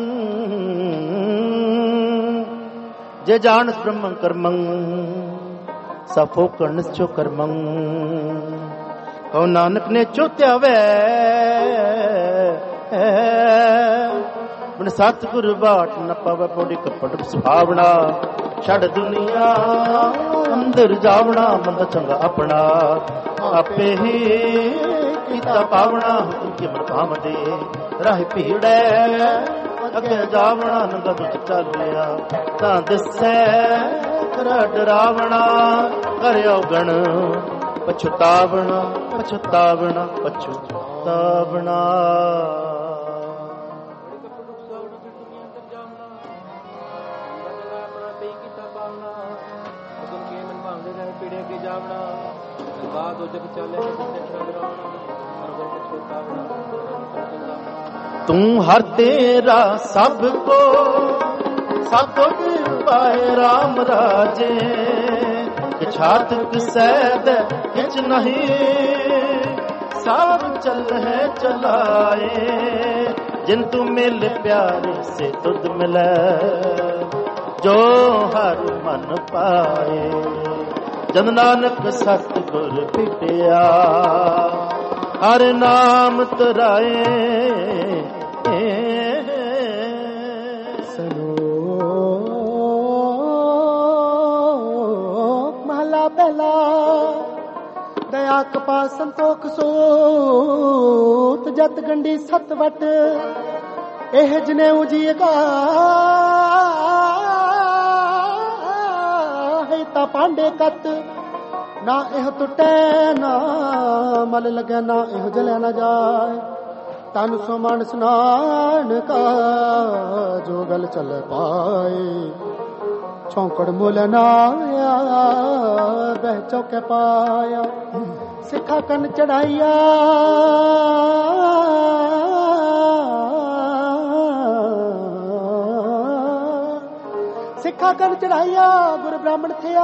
जे जान ब्रह्म कर्मं सफो निश्चो कर्मं कौ नानक ने चोत्या वे मन सतगुरु बाट न पवे पौड़ी कपट सुहावना छड़ दुनिया अंदर जावना मंद चंगा अपना आपे ही कीता पावना हुक्म के मन काम दे राह पीड़े अगे जावना नंदा बिच चलिया तां दिसै कर डरावना करियो गण पछतावना पछतावना पछतावना। तू हर तेरा सबको सब पाए राम राजे छात सैद किच नहीं सब चल है चलाए जिन तू मिल प्यारे से तुद मिले जो हर मन पाए जन नानक सतगुर पिटिया हर नाम तराए महला पहला दया कपा संतोख सूत जत गंडी सतवट एह जने उजीगा है ता पांडे कत ना एह टुटे ना मल लगे ना एह जले ना जाए तन सो मन स्नान का जो गल चल पाए चौकड़ मुल नाया बह चौके पाया सिखा कन चढ़ाइया सिखा कन चढ़ाइया गुरु ब्राह्मण थिया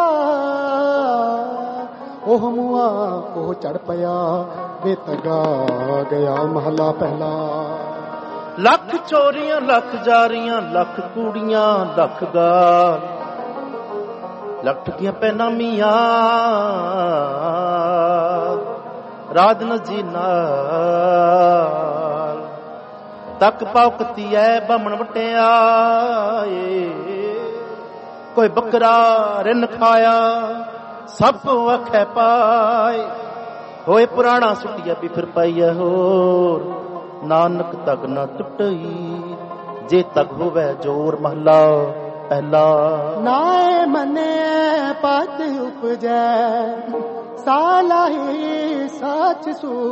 ओह मुआ ओह चढ़ पया बेतगा गया महला पहला। लख चोरियां लख जारियां लख कूड़ियां लख गाल लख ठगियां पैनामियां राज नजी नाल तक पाउकती है बमन वटिया कोई बकरा रिन खाया सब आखे पाए होए पुराना सुटिया भी फिर पाइया होर नानक तक न टुटई जे तक होवे जोर महला पहला। नाए मने पत उपजै सालाही साच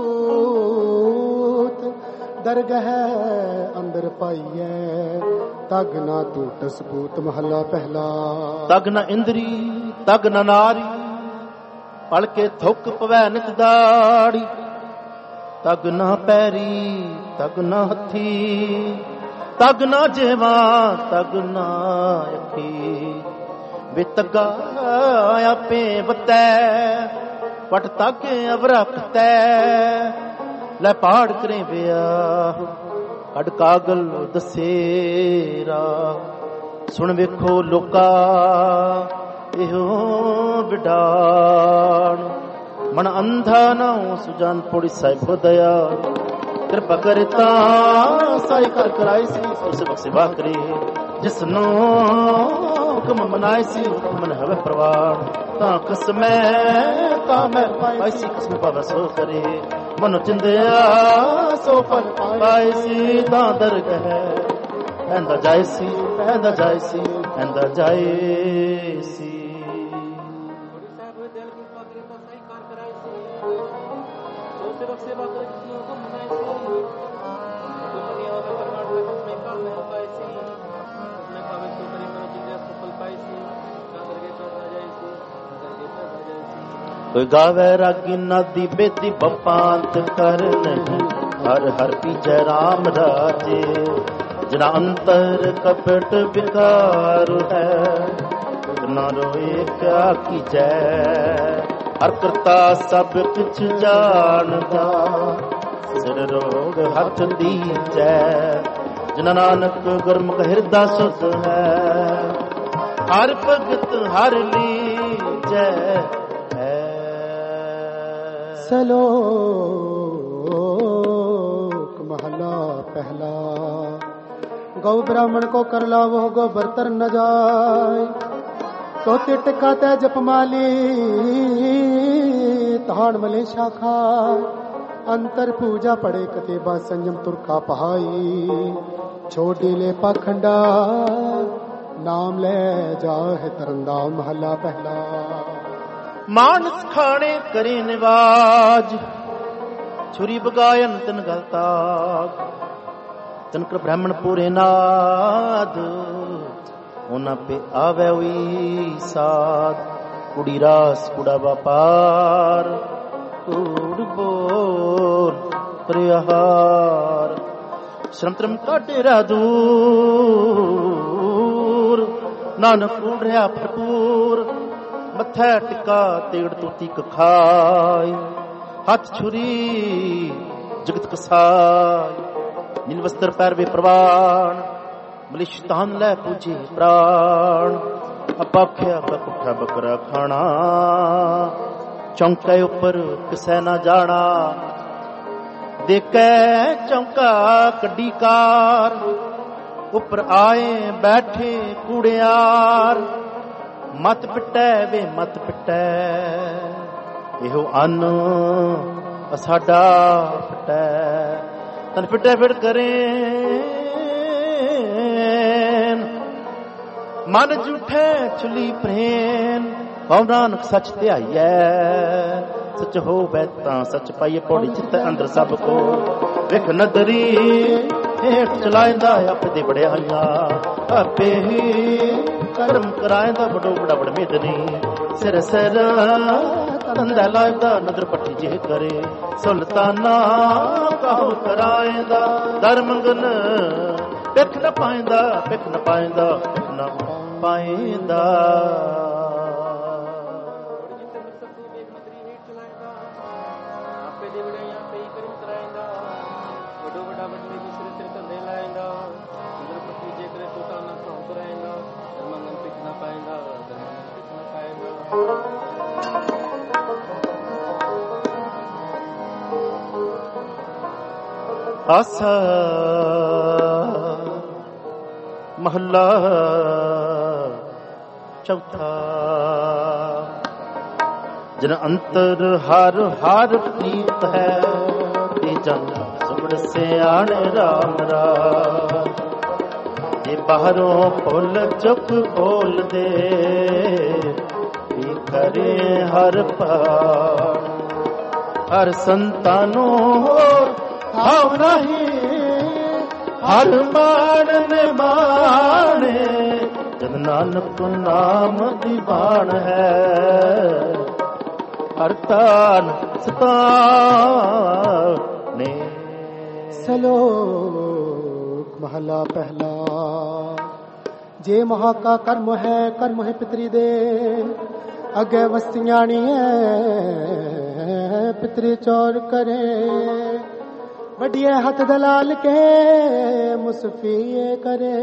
सूत दरगह अंदर पाइए तग ना टूट सबूत महला पहला। तग न इंद्री तग न नारी पल के थुक पवै नित दाड़ी तग न पैरी तग न हथी तग न जेवा तग न अखी वे तगा आपे बतै पट तग अवरखतै लै पहाड़ करे ब्याह अड कागल दसेरा सुन वेखो लोका एहो विडाण मन अंधा ना सुजान पोड़ी साहिब दया कृपा करता साई कर कराई सी उस सेवा करे जिसनो हुक्म मनाई सी हुक्म न हवे प्रवान ता कसमै ता मैं पाई सी कसम पावे सो करे मनो चिंदया सो फल पाई सी ता दरगह ਪੈਂਦਾ ਜਾਏ ਸੀ, ਪੈਂਦਾ ਜਾਏ ਸੀ, ਪੈਂਦਾ ਜਾਏ ਸੀ। ਕੋਈ ਗਾਵੇ ਰਾਗੀ ਨਾਦੀ ਬੇਦੀ ਬਪਾਂਤ ਕਰਨ, ਹਰ ਹਰ ਪੀਜੈ ਰਾਮ ਰਾਜੇ। ਜਿਨਾ ਅੰਤਰ ਕਪਟ ਵਿਕਾਰ ਹੈ, ਨਾ ਰੋਏ ਕਿਆ ਕੀਜੈ। ਹਰ ਕਰਤਾ ਸਭ ਕੁਛ ਜਾਣਦਾ, ਸਿਰ ਰੋਗ ਹੱਥ ਦੀਜੈ। ਜਿਨਾ ਨਾਨਕ ਗੁਰਮੁਖ ਹਿਰਦਾ ਸੁਧ ਹੈ, ਹਰ ਭਗਤ ਹਰ ਲੀਜੈ। श्लोक महला पहला। गौ ब्राह्मण को कर लावो गो बर्तर न जाय, तो टिटका तै जपमाली ताण मले शाखा। अंतर पूजा पड़े कतेबा संयम तुरका पहाई, छोटी ले पाखंडा नाम ले जाहे तरंदा। महला पहला। ਮਾਨਸ ਖਾਣੇ ਕਰੇ ਨਿਵਾਜ, ਛੁਰੀ ਬਗਾਇਨ ਤਨ ਗਲਤਾਗ। ਤਨਕਰ ਬ੍ਰਾਹਮਣ ਪੂਰੇ ਨਾਦ, ਉਹਨਾਂ ਪੇ ਆਵੇ ਹੋਈ ਸਾਧ। ਕੁੜੀ ਰਾਸ ਕੁੜਾ ਵਪਾਰ, ਕੂੜ ਬੋਲ ਪ੍ਰਿਆਹਾਰ। ਸ਼ਰਮ ਤਰਮ ਕਾਟੇ ਰਾ ਦੂਰ, ਨਾਨਕ ਕੂੜ ਰਿਹਾ ਭਰਪੂਰ। ਮੱਥਾ ਟਿਕਾ ਤੇੜ ਤੁਤੀ ਕਖਾਈ, ਹੱਥ ਛੁਰੀ ਜਗਤ ਕਸਾਈ। ਨੀਲ ਵਸਤਰ ਪੈਰ ਵੇ ਪ੍ਰਵਾਨ, ਮਲਿਸ਼ ਤਾਨ ਲੈ ਪੂਜੇ ਪ੍ਰਾਣ। ਅਪਾਖਿਆ ਬਕੁੱਠਾ ਬੱਕਰਾ ਖਾਣਾ, ਚੌਂਕੇ ਉੱਪਰ ਕਿਸੈ ਨਾ ਜਾਣਾ। ਦੇਖੈ ਚੌਂਕਾ ਕੱਢੀ ਕਾਰ, ਉੱਪਰ ਆਏ ਬੈਠੇ ਕੂੜਿਆਰ। ਮਤ ਪਿੱਟੈ ਵੇ ਮਤ ਪਿੱਟੈ, ਇਹੋ ਅੰਨ ਸਾਡਾ ਪਿੱਟੈ। ਤਨ ਪਿੱਟੈ ਫਿਰ ਕਰੇ ਮਨ ਝੂਠੇ ਚੁਲੀ ਪ੍ਰੇਮ। ਕਉ ਨਾਨਕ ਸੱਚ ਧਿਆਈਐ, ਸੱਚ ਹੋਵੇ ਤਾਂ ਸੱਚ ਪਾਈਏ। ਪੌੜੀ ਚਿੱਤ ਅੰਦਰ ਸਭ ਕੋ ਵੇਖ ਨਦਰੀ, ਹੇਠ ਚਲਾਇਂਦਾ ਆਪੇ ਦੇ ਬੜਿਆਈਆਂ। ਆਪੇ ਹੀ ਕਰਮ ਕਰਾਇਂਦਾ ਬੜੋ ਬੜਾ ਬੜ ਮੇਦਨੀ। ਸਿਰ ਸਿਰ ਤੰਦਾ ਲਾਇਦਾ ਨਦਰ ਪੱਟੀ ਜੇ ਕਰੇ। ਸੁਲਤਾਨਾ ਕਹੋ ਕਰਾਇਂਦਾ, ਦਰ ਮੰਗਨ ਪਿੱਖ ਨ ਪਾਇਂਦਾ, ਪਿੱਖ ਨ ਪਾਇਂਦਾ, ਪਿੱਖ ਨ ਪਾਇਂਦਾ। ਆਸਾ ਮਹੱਲਾ ਚੌਥਾ। ਜਿਨ ਅੰਤਰ ਹਰ ਹਰ ਪ੍ਰੀਤ ਹੈ, ਤੇ ਜਨ ਸੁਬੜ ਸਿਆਣੇ ਰਾਮ ਰਾਮ। ਜੇ ਬਾਹਰੋਂ ਫੁੱਲ ਚੁੱਕ ਬੋਲ ਦੇ, ਵੀ ਕਰੇ ਹਰ ਪਾਰ। ਹਰ ਸੰਤਾਨੋ ਹਾਉ ਨਹੀਂ, ਹਰ ਮਾਣ ਨਿਮਾਣੇ। ਜਦ ਨਾਨਕ ਨਾਮ ਦੀ ਬਾਣ ਹੈ, ਹਰ ਤਾਨ ਸਤਾਣੇ। श्लोक महला पहला। जे महा का कर्म है पितरी दे। अगे वस्तियाणी है पितरी चोर करे। वडिये हथ दलाल के मुसफिए करे।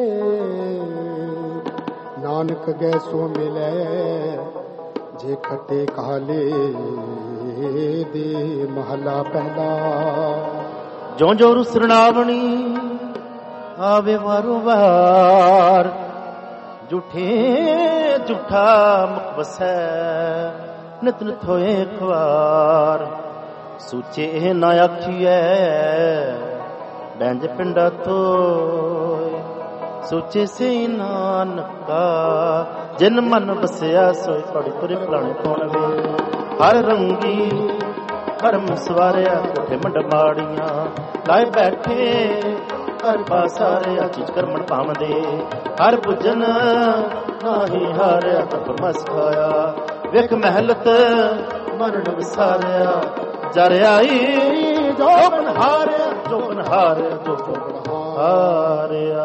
नानक गै सो मिले जे खटे काले दे। महला पहला। ਜੋ ਜੋ ਰੁਸਰਣਾਵਣੀ ਆਵੇ ਵਾਰੋ ਵਾਰ। ਝੂਠੇ ਝੂਠਾ ਮੁਖ ਵਸੈ, ਨਿਤ ਨਿਤ ਹੋਏ ਖਵਾਰ। ਸੂਚੇ ਨਾ ਆਖੀਐ ਬੈਂਜ ਪਿੰਡਾ ਤੋਏ। ਸੋਚੇ ਸੇ ਨਾਨਕਾ ਜਿਨ ਮਨ ਬਸਿਆ ਸੋਈ ਤੁਹਾਡੇ ਪੁਰੇ ਫਲਾਣੇ ਪਾਉਣ ਵੇ ਹਰ ਰੰਗੀ ਕਰਮ ਸਵਾਰਿਆ ਕੋਠੇ ਮੰਡ ਮਾੜੀਆਂ ਲਾਏ ਬੈਠੇ ਹਰ ਪਾਸਾਰਿਆ ਚੀਜ਼ ਕਰਮਣ ਪਾਵਦੇ ਹਰ ਪੁੱਜਨ ਨਾਹੀ ਹਾਰਿਆ ਤਪ ਮਸਖਾਇਆ ਵੇਖ ਮਹਿਲਤ ਮਰਨ ਵਿਸਾਰਿਆ ਜਰ ਆਈ ਜੋ ਬਨਹਾਰਿਆ ਜੋ ਬਨਹਾਰਿਆ ਜੋ ਬਨਹਾਰਿਆ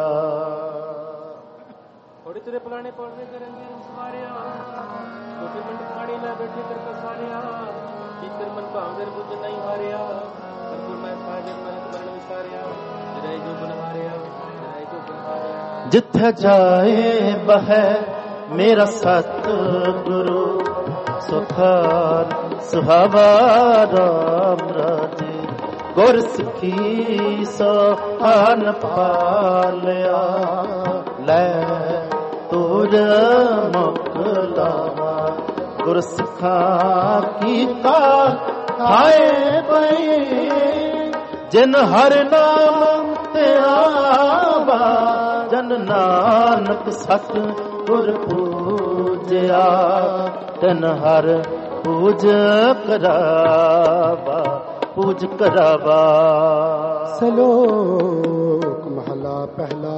ਥੋੜੇ ਤੇਰੇ ਪੁਰਾਣੇ ਪੌੜੇ ਦੇ ਰੰਗੇ ਰੰਗ ਸਵਾਰਿਆ ਕੋਠੇ ਮੰਡ ਮਾੜੀ ਲੈ ਬੈਠੇ ਕਰ ਪਸਾਰਿਆ ਚੀਜ਼ ਕਰਮਣ ਪਾਵਦੇ ਪੁੱਜਨ ਨਹੀਂ ਹਾਰਿਆ ਸਤਿਗੁਰ ਮੈਂ ਸਾਜਨ ਮਹਿਤ ਮਰਨ ਵਿਸਾਰਿਆ ਜੈ ਜੋ ਬਨਹਾਰਿਆ ਜੈ ਜੋ ਬਨਹਾਰਿਆ ਜਿੱਥੇ ਜਾਏ ਬਹਿ ਮੇਰਾ ਸਤਿਗੁਰੂ ਸੁਖਾਨ ਸੁਹਾਵਾ ਰਾਮ ਰਾਜੇ ਗੁਰ ਸਿੱਖੀ ਸੋਹਨ ਪਾਲਿਆ ਲੈ ਤੁਰ ਮੁਕਲਾਵਾ ਗੁਰ ਸਿੱਖਾਂ ਕੀਤਾ ਖਾਏ ਪਈ ਜਿਨ ਹਰ ਨਾਮ ਤੇ ਆਵਾ ਜਨ ਨਾਨਕ ਸਤ ਗੁਰ ਪੂਜਿਆ ਤਨ ਹਰ ਪੂਜ ਕਰਾਵਾ ਪੂਜ ਕਰਾਵਾ ਸਲੋਕ ਮਹਲਾ ਪਹਿਲਾ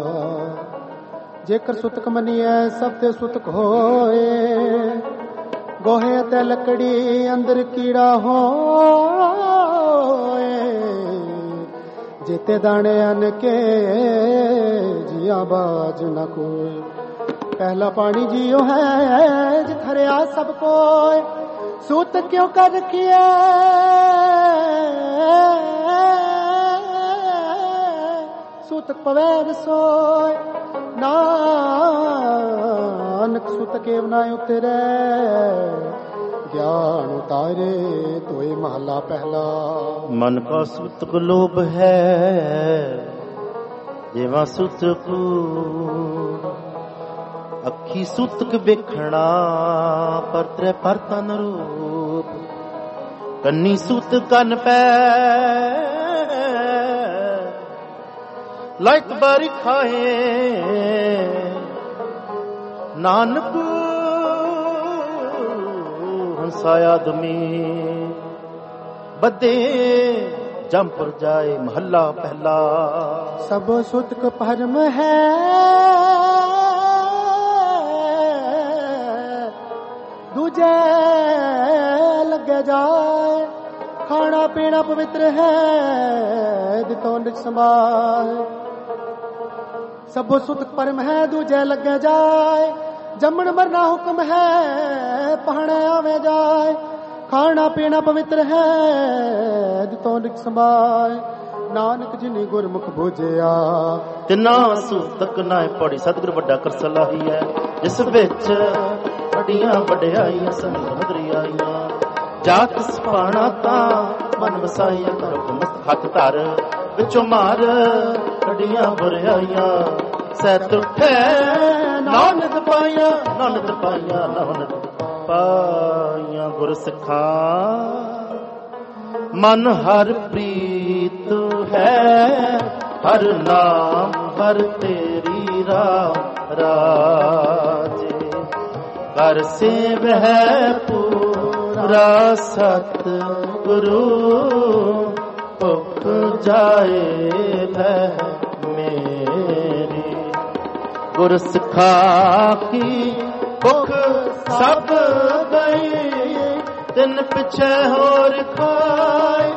ਜੇਕਰ ਸੁਤਕ ਮੰਨੀਐ ਸਭ ਤੇ ਸੁਤਕ ਹੋਏ ਗੋਹੇ ਤੇ ਲੱਕੜੀ ਅੰਦਰ ਕੀੜਾ ਹੋਏ ਜਿਤੇ ਦਾਣੇ ਅਨ ਕੇ ਜੀਆ ਬਾਜ ਨਾ ਕੋਈ ਪਹਿਲਾ ਪਾਣੀ ਜੀਓ ਹੈ ਜਿਥਰਿਆ ਸਭ ਕੋਏ ਸੂਤ ਕਿਉਂ ਕਰ ਰਖਿਆ ਸੂਤ ਪਵੈ ਰਸੋਏ ਨਾਨਕ ਸੁਤ ਕੇ ਬਨਾ ਉਤਰੇ ਗਿਆਨ ਉਤਾਰੇ ਤੋਏ ਮਹਲਾ ਪਹਿਲਾ ਮਨ ਕਾ ਸੁਤਕ ਲੋਭ ਹੈ ਜਿਵਾ ਸੁਤਕ ਅੱਖੀ ਸੁਤਕ ਵੇਖਣਾ ਪਰਤਰੇ ਪਰ ਤਨ ਰੂਪ ਕੰਨੀ ਸੁਤ ਕੰਨ ਪੈ ਲਾਇਕ ਬਾਰੀ ਖਾਏ ਨਾਨਕ ਹੰਸਾ ਆਦਮੀ ਬੱਦੇ ਜੰਪੁਰ ਜਾਏ ਮਹੱਲਾ ਪਹਿਲਾ ਸਭ ਸੁਤਕ ਪਰਮ ਹੈ ਦੂਜੇ ਲੱਗੇ ਜਾਏ ਖਾਣਾ ਪੀਣਾ ਪਵਿੱਤਰ ਹੈ ਦਿਤੋਂ ਨਿਕ ਸੰਭਾਏ ਸਭ ਸੁਤਕ ਪਰਮ ਹੈ ਦੂਜੇ ਲੱਗੇ ਜਾਏ ਜੰਮਣ ਮਰਨਾ ਹੁਕਮ ਹੈ ਪਹਣਾ ਆਵੇ ਜਾਏ ਖਾਣਾ ਪੀਣਾ ਪਵਿੱਤਰ ਹੈ ਦਿਤੋਂ ਨਿਕ ਸੰਭਾਏ ਨਾਨਕ ਜਿਨੀ ਗੁਰਮੁਖ ਬੋਝਿਆ ਤਿਨਾ ਸੁਤਕ ਨਾ ਪੜੀ ਸਤਿਗੁਰ ਵੱਡਾ ਕਰ ਸਲਾਹੀ ਹੈ ਜਿਸ ਵਿੱਚ ਵੱਡੀਆਂ ਵਡਿਆਈਆਂ ਸਮੁੰਦਰੀ ਆਈਆਂ ਜਾਤ ਸਪਾਣਾ ਤਾਂ ਮਨ ਵਸਾਈਆਂ ਕਰੋ ਮਸਤ ਹੱਥ ਧਰ ਵਿੱਚੋਂ ਮਾਰ ਵੱਡੀਆਂ ਬੁਰਾਈਆਂ ਸਹਿਤ ਉੱਠੇ ਨਾਨਕ ਪਾਈਆਂ ਨਾਨਕ ਪਾਈਆਂ ਨਾਨਕ ਪਾਈਆਂ ਗੁਰ ਸਿੱਖਾਂ ਮਨ ਹਰ ਪ੍ਰੀਤ ਹੈ ਹਰ ਨਾਮ ਹਰ ਤੇਰੀ ਰਾਮ ਰਾਜੇ ਕਰ ਸੇਵ ਹੈ ਪੂਰਾ ਸਤ ਗੁਰੂ ਭੁਖ ਜਾਏ ਲੈ ਮੇਰੀ ਗੁਰ ਸਿੱਖਾ ਕੀ ਭੁਖ ਸਭ ਗਈ ਤਿੰਨ ਪਿਛੇ ਹੋਰ ਖਾਏ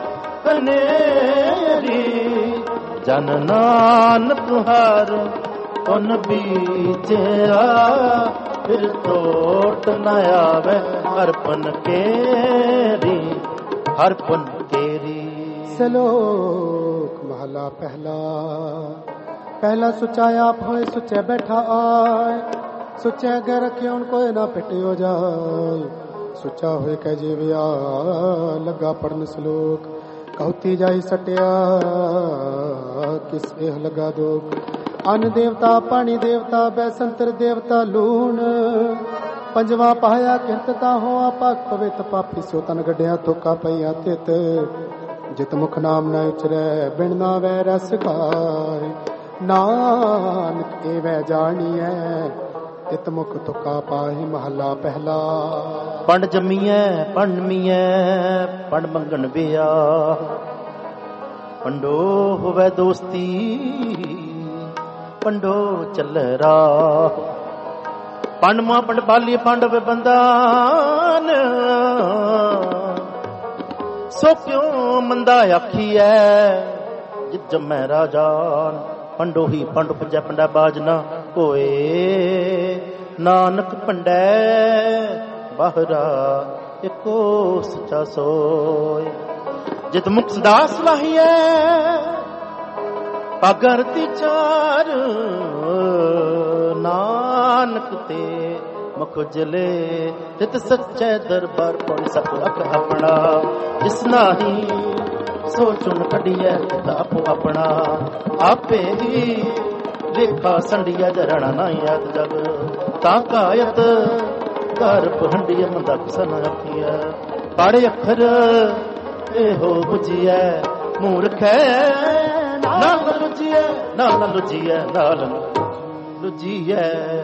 ਕਨੇਰੀ ਜਨ ਨਾਨਕ ਹਰ ਉਨ ਬੀਜਿਆ ਫਿਰ ਟੋਟ ਨ ਆਵੇ ਹਰਪਨ ਕੇਰੀ ਹਰਪਨ ਕੇਰੀ ਸਲੋਕ ਮਹਲਾ ਪਹਿਲਾ ਪਹਿਲਾ ਸੁੱਚਾ ਆਪ ਹੋਏ ਸੁੱਚੇ ਬੈਠਾ ਆਏ ਸੁੱਚੇ ਅਗੇ ਰੱਖਿਓ ਕੋਈ ਨਾ ਪਿਟਿਓ ਜਾਏ ਸੁੱਚਾ ਹੋਏ ਕਹਿ ਜੀਵਿਆ ਲੱਗਾ ਪੜਨ ਸਲੋਕ ਕਹਤੀ ਜਾਈ ਸਟਿਆ ਕਿਸ ਇਹ ਲਗਾ ਦੋਖ ਅਨ ਦੇਵਤਾ ਪਾਣੀ ਦੇਵਤਾ ਬੈਸੰਤਰ ਦੇਵਤਾ ਲੂਣ ਪੰਜਵਾ ਪਾਇਆ ਕਿਰਤਤਾ ਹੋ ਆਪਕ ਪਵਿੱਤ ਪਾਪੀ ਸੋ ਤਨ ਗੱਡਿਆ ਤੋਕਾ ਪਈਆ ਤਿਤ ਜਿਤ ਮੁਖ ਨਾਮ ਨਾ ਉਚਰੈ ਬਿਨ ਨਾ ਵੈ ਰਸ ਖਾਏ ਨਾਨਕ ਏਵੈ ਜਾਣੀਐ ਤਿਤ ਮੁਖ ਤੁਕਾ ਪਾਹੀ ਮਹਲਾ ਪਹਿਲਾ। ਪੰਡ ਜੰਮੀਐ ਪੰਡਮੀਐ ਪੰਡ ਮੰਗਣ ਵਿਆ ਪੰਡੋ ਹੋਵੇ ਦੋਸਤੀ ਪੰਡੋ ਚੱਲ ਰਾਹ ਪੰਡ ਮਾਂ ਪੰਡ ਬਾਲੀ ਪਾਂਡਵ ਬੰਦਾਨ ਸੋ ਕਿਉ ਮੰਦਾ ਆਖੀਐ ਜਿਤ ਜਮੈ ਰਾਜਾਨ ਪੰਡੋ ਹੀ ਪੰਡ ਪੁਜੈ ਪੰਡਾ ਬਾਜ ਨਾ ਹੋਏ ਨਾਨਕ ਪੰਡੈ ਬਾਹਰਾ ਇੱਕੋ ਸੱਚਾ ਸੋਏ ਜਿਤ ਮੁਖ ਸਦਾ ਸਲਾਹੀਐ ਪਗਰਤੀ ਚਾਰ ਨਾਨਕ ਤੇ ਮੁਖ ਜਲੇ ਤਿਤ ਸੱਚੇ ਦਰਬਾਰ ਪਉ ਸਭ ਅਖ ਆਪਣਾ ਜਿਸ ਨਾਹੀ ਸੋ ਚੁਣ ਕੱਢੀਐ ਆਪੋ ਆਪਣਾ ਆਪੇ ਹੀ ਲੇਖਾ ਸੰਡੀਆ ਜਰਣਾ ਨਾ ਯਾਦ ਜਗ ਤਾਂ ਕਾਇਤ ਘਰ ਭੰਡੀਐ ਮੰਦਾ ਕਿਸਨ ਰੱਖੀਐ ਪਾੜੇ ਅੱਖਰ ਇਹੋ ਬੁਝੀਐ ਮੂਰਖੈ ਨਾਲ ਲੁਜੀਐ ਨਾਲ ਲੁਜੀਐ ਨਾਲ ਲੁਜੀਐ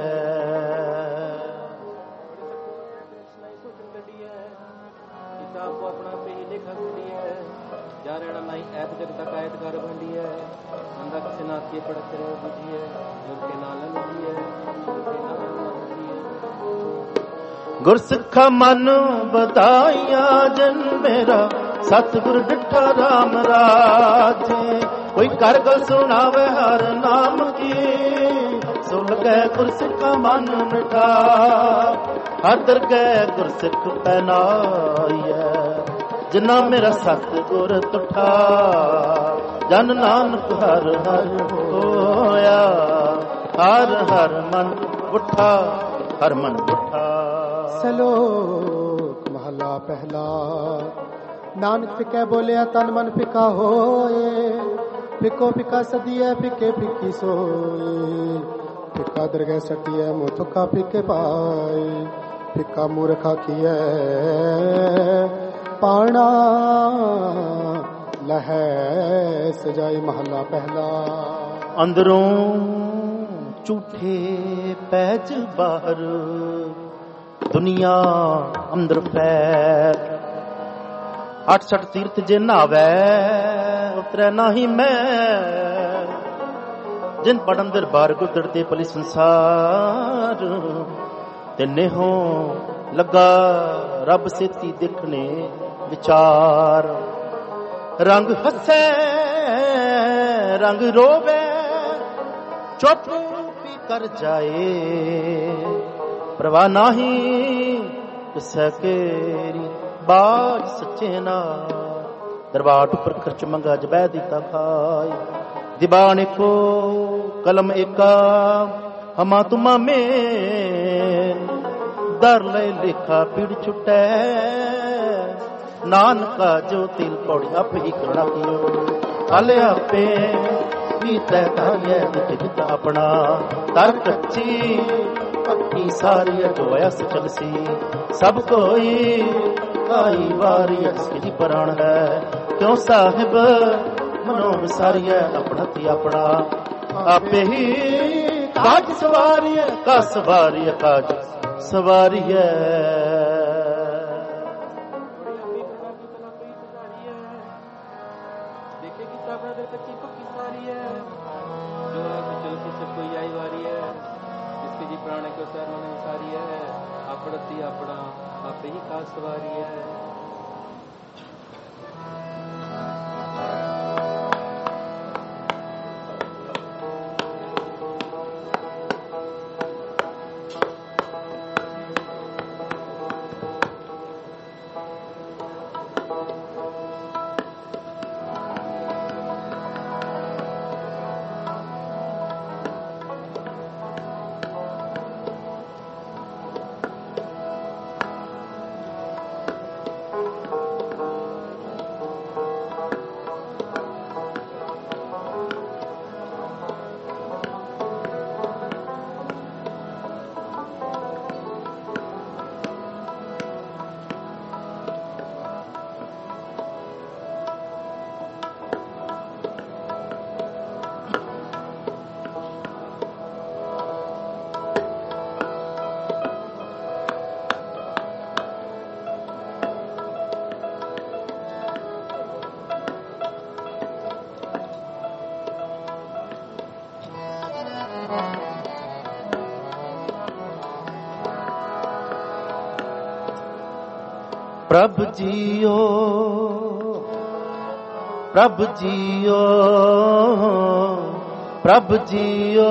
ਗੁਰਸਿੱਖਾ ਮਨ ਬਧਾਈਆਂ ਜਨ ਮੇਰਾ ਸਤਿਗੁਰ ਡਿਠਾ ਰਾਮ ਰਾਜੇ ਕੋਈ ਕਰ ਗਲ ਸੁਣਾਵੇ ਹਰ ਨਾਮ ਕੀ ਸੁਣ ਕੇ ਗੁਰਸਿੱਖਾ ਮਨ ਮਿਠਾ ਹਰ ਦਰਗਹਿ ਗੁਰਸਿੱਖ ਪੈਨਾਈਐ ਜਿਨਾ ਮੇਰਾ ਸਤਿਗੁਰ ਤੁਠਾ ਜਨ ਨਾਨਕ ਹਰ ਹਰ ਹੋਇਆ ਹਰ ਹਰ ਮਨ ਉਠਾ ਹਰ ਮਨ ਉਠਾ। ਸਲੋਕ ਮਹਲਾ ਪਹਿਲਾ। ਨਾਨਕ ਫਿੱਕਾ ਬੋਲਿਆ ਤਨ ਮਨ ਫਿੱਕਾ ਹੋਏ ਫਿੱਕੋ ਫਿੱਕਾ ਸਦੀਐ ਫਿੱਕੇ ਫਿੱਕੀ ਸੋਏ ਫਿੱਕਾ ਦਰਗਹਿ ਸਟੀਐ ਮੂੰਹ ਥੁੱਕਾ ਫਿੱਕੇ ਪਾਏ ਫਿੱਕਾ ਮੂਰਖਾ ਕੀਐ ਪਾਣਾ ਲਹੈ ਸਜਾਈ ਮਹਲਾ ਪਹਿਲਾ। ਅੰਦਰੋਂ ਝੂਠੇ ਪੈਜ ਬਾਹਰ ਦੁਨੀਆ ਅੰਦਰ ਫੈਰ 68 ਤੀਰਥ ਜੇ ਨਾਵੈ ਉਤਰੈ ਨਾਹੀ ਮੈਂ ਜਿਨ ਪੜਨ ਦਰਬਾਰ ਗੁਦਰਦੇ ਭਲੀ ਸੰਸਾਰ ਤਿੰਨੇ ਹੋ ਲੱਗਾ ਰੱਬ ਸੇਤੀ ਦੇਖਣੇ ਵਿਚਾਰ ਰੰਗ ਹੱਸੇ ਰੰਗ ਰੋਵੇ ਚੁੱਪ ਵੀ ਕਰ ਜਾਏ ਪ੍ਰਵਾਹ ਨਹੀਂ ਕਿਸੈ ਕੇਰੀ ਬਾਜ ਸੱਚੇ ਨਾ ਦਰਬਾਰ ਉੱਪਰ ਖਰਚ ਮੰਗਾ ਜਬੈ ਦਿੱਤਾ ਖਾਏ ਦੀਵਾਨ ਇੱਕੋ ਕਲਮ ਏਕਾ ਹਮਾ ਤੁਮਾ ਮੇ ਦਰ ਲੈ ਲਿਖਾ ਪੀੜ ਛੁਟੈ ਨਾਨਕਾ ਜੋ ਤਿਲ ਪੌੜੀ ਆਪ ਹੀ ਕਰਣਾ ਕੀਓ ਹਲੇ ਆਪੇ ਵੀ ਤੈ ਕਾਲਿਆ ਦਿੱਤਾ ਆਪਣਾ ਤਰ ਕੱਚੀ ਪੱਕੀ ਸਾਰੀ ਅਜੋਇਆ ਸਚਲਸੀ ਸਭ ਕੋਈ ਆਈ ਵਾਰੀ ਅਸਕੀ ਪ੍ਰਾਣ ਹੈ ਕਿਉਂ ਸਾਹਿਬ ਮਨੋ ਵਿਸਾਰੀਐ ਆਪਣਾ ਤੀ ਆਪਣਾ ਆਪੇ ਹੀ ਕਾਜ ਸਵਾਰੀਐ ਕਾ ਸਵਾਰੀਐ ਕਾਜ ਸਵਾਰੀਐ। ਆਪੇ ਹੀ ਕਾਜ ਸਵਾਰੀ ਹੈ। प्रभ जियो प्रभ जियो प्रभ जियो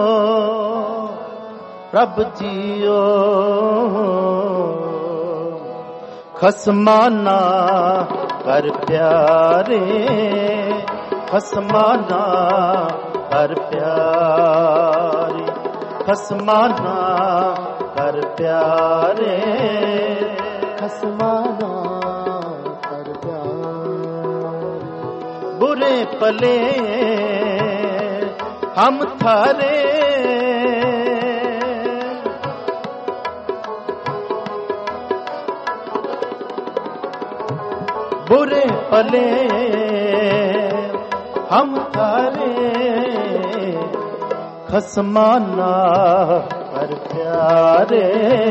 प्रभ जियो खसमाना कर प्यारे खसमाना कर प्यारे खसमाना कर प्यारे खसमाना कर प्यारे बुरे पले हम थारे बुरे पले हम थारे खसमाना कर प्यारे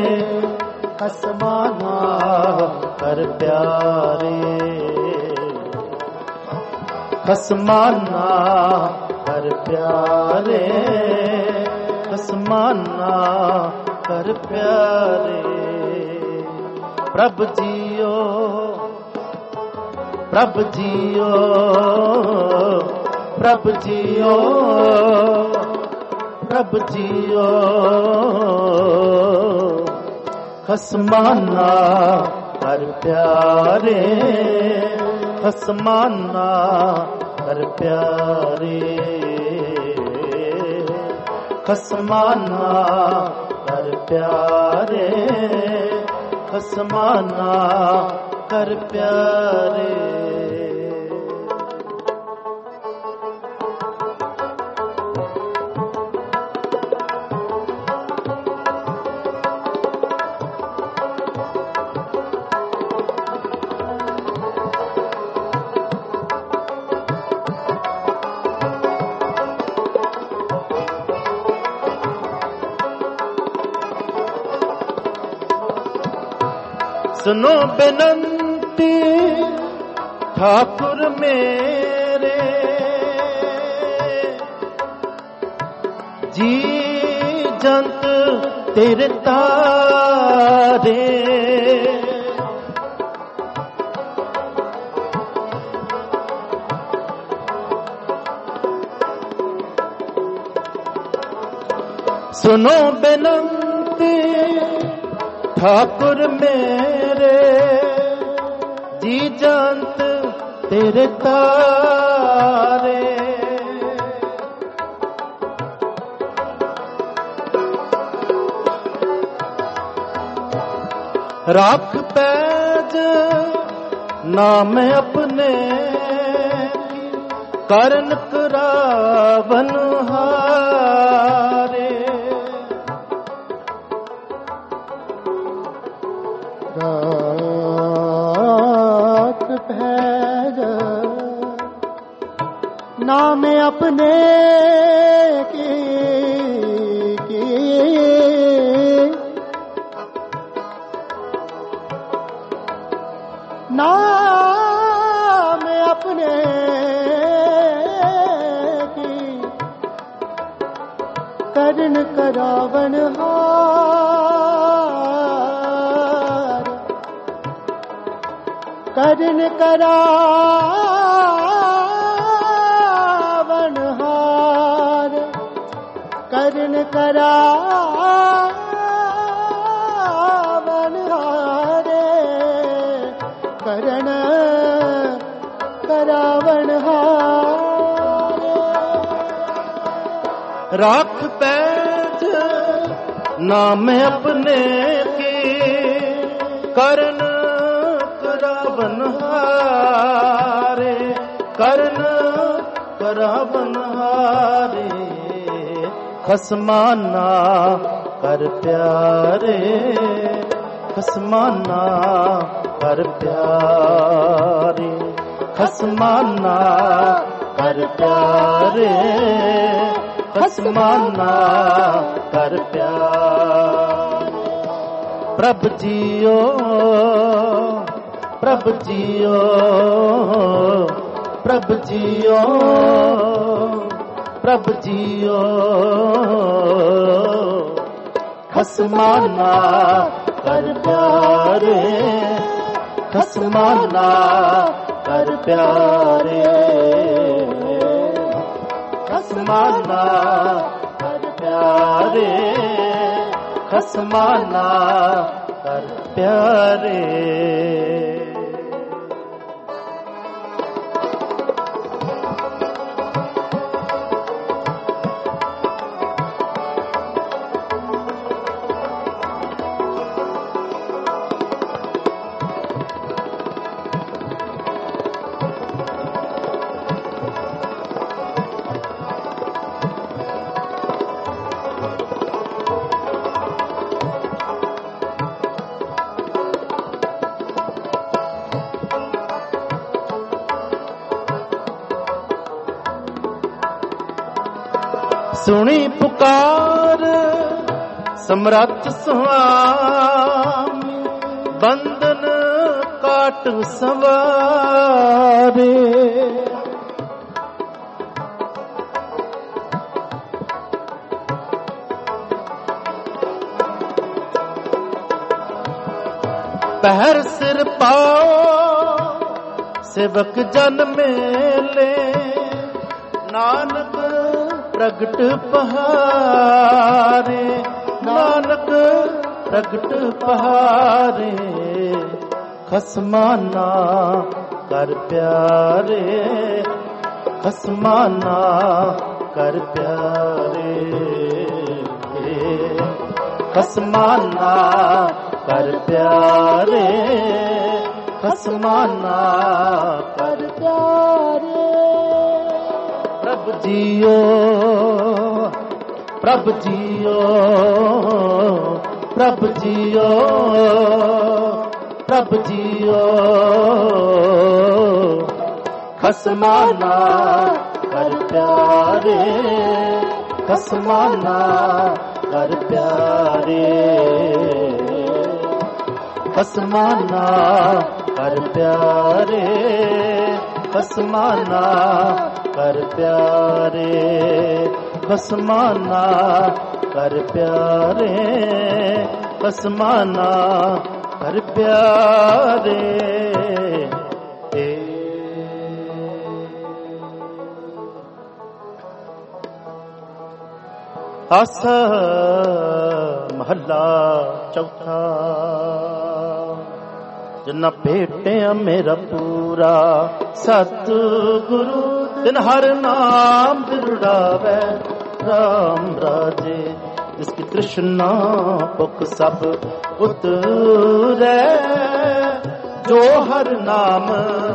खसमाना कर प्यारे खसमाना कर प्यारे खसमाना कर प्यारे प्रभ जियो प्रभ जियो प्रभ जियो प्रभ जियो खसमाना कर प्यारे खसमाना कर प्यारे खसमाना कर प्यारे खसमाना कर प्यारे सुनो बेनंती ठाकुर मेरे जी जंत तेरे तारे सुनो बेनंती ठाकुर मेरे जी जंत तेरे तारे राख पैज नाम अपने करन करावन हारे राख पैज नाम अपने की नाम अपने की करन करावन हार करन करावन हार करन करावन हारे करण करावन हारे राख पैज नाम अपने की करन करावन हारे करन करावन हारे खसमाना कर प्यारे खसमाना कर प्यारे खसमाना कर प्यारे खसमाना कर प्यारे प्रभ जियो प्रभ जियो प्रभ जियो प्रभ जियो खसमाना कर प्यारे ਖਸਮਾਨਾ ਕਰ ਪਿਆਰੇ, ਖਸਮਾਨਾ ਕਰ ਪਿਆਰੇ, ਖਸਮਾਨਾ ਕਰ ਪਿਆਰੇ। ਸੁਣੀ ਪੁਕਾਰ ਸਮਰੱਥ ਸੁਆਮੀ, ਬੰਧਨ ਕਾਟ ਸਵਾਰੇ। ਪਹਿਰ ਸਿਰ ਪਾਓ ਸੇਵਕ ਜਨ ਮੇਲੇ, ਨਾਨਕ ਪ੍ਰਗਟ ਪਹਾਰੇ, ਨਾਨਕ ਪ੍ਰਗਟ ਪਹਾਰੇ। ਖਸਮਾਨਾ ਕਰ ਪਿਆਰੇ, ਖਸਮਾਨਾ ਕਰ ਪਿਆਰੇ, ਖਸਮਾਨਾ ਕਰ ਪਿਆਰੇ, ਖਸਮਾਨਾ ਕਰ ਪਿਆਰੇ। ਪ੍ਰਭ ਜੀਓ, ਪ੍ਰਭ ਜੀਓ, ਪ੍ਰਭ ਜੀਓ, ਪ੍ਰਭ ਜੀਓ। ਖਸਮਾਨਾ ਕਰ ਪਿਆਰੇ, ਖਸਮਾਨਾ ਕਰ ਪਿਆਰੇ, ਖਸਮਾਨਾ ਕਰ ਪਿਆਰੇ, ਖਸਮਾਨਾ ਕਰ ਪਿਆਰੇ, ਖਸਮਾਨਾ ਕਰ ਪਿਆਰੇ, ਖਸਮਾਨਾ ਕਰ ਪਿਆਰੇ। ਆਸ ਮਹੱਲਾ ਚੌਥਾ। ਜਿਨਾ ਭੇਟਿਆ ਮੇਰਾ ਪੂਰਾ ਸਤਿਗੁਰੂ, ਤਿਨ ਹਰ ਨਾਮ ਦਿਰੜਾਵੇ ਰਾਮ ਰਾਜੇ। ਜਿਸकी ਤ੍ਰਿਸ਼ਨਾ ਭੁਖ ਸਭ ਉਤਰੈ, ਜੋ ਹਰ ਨਾਮ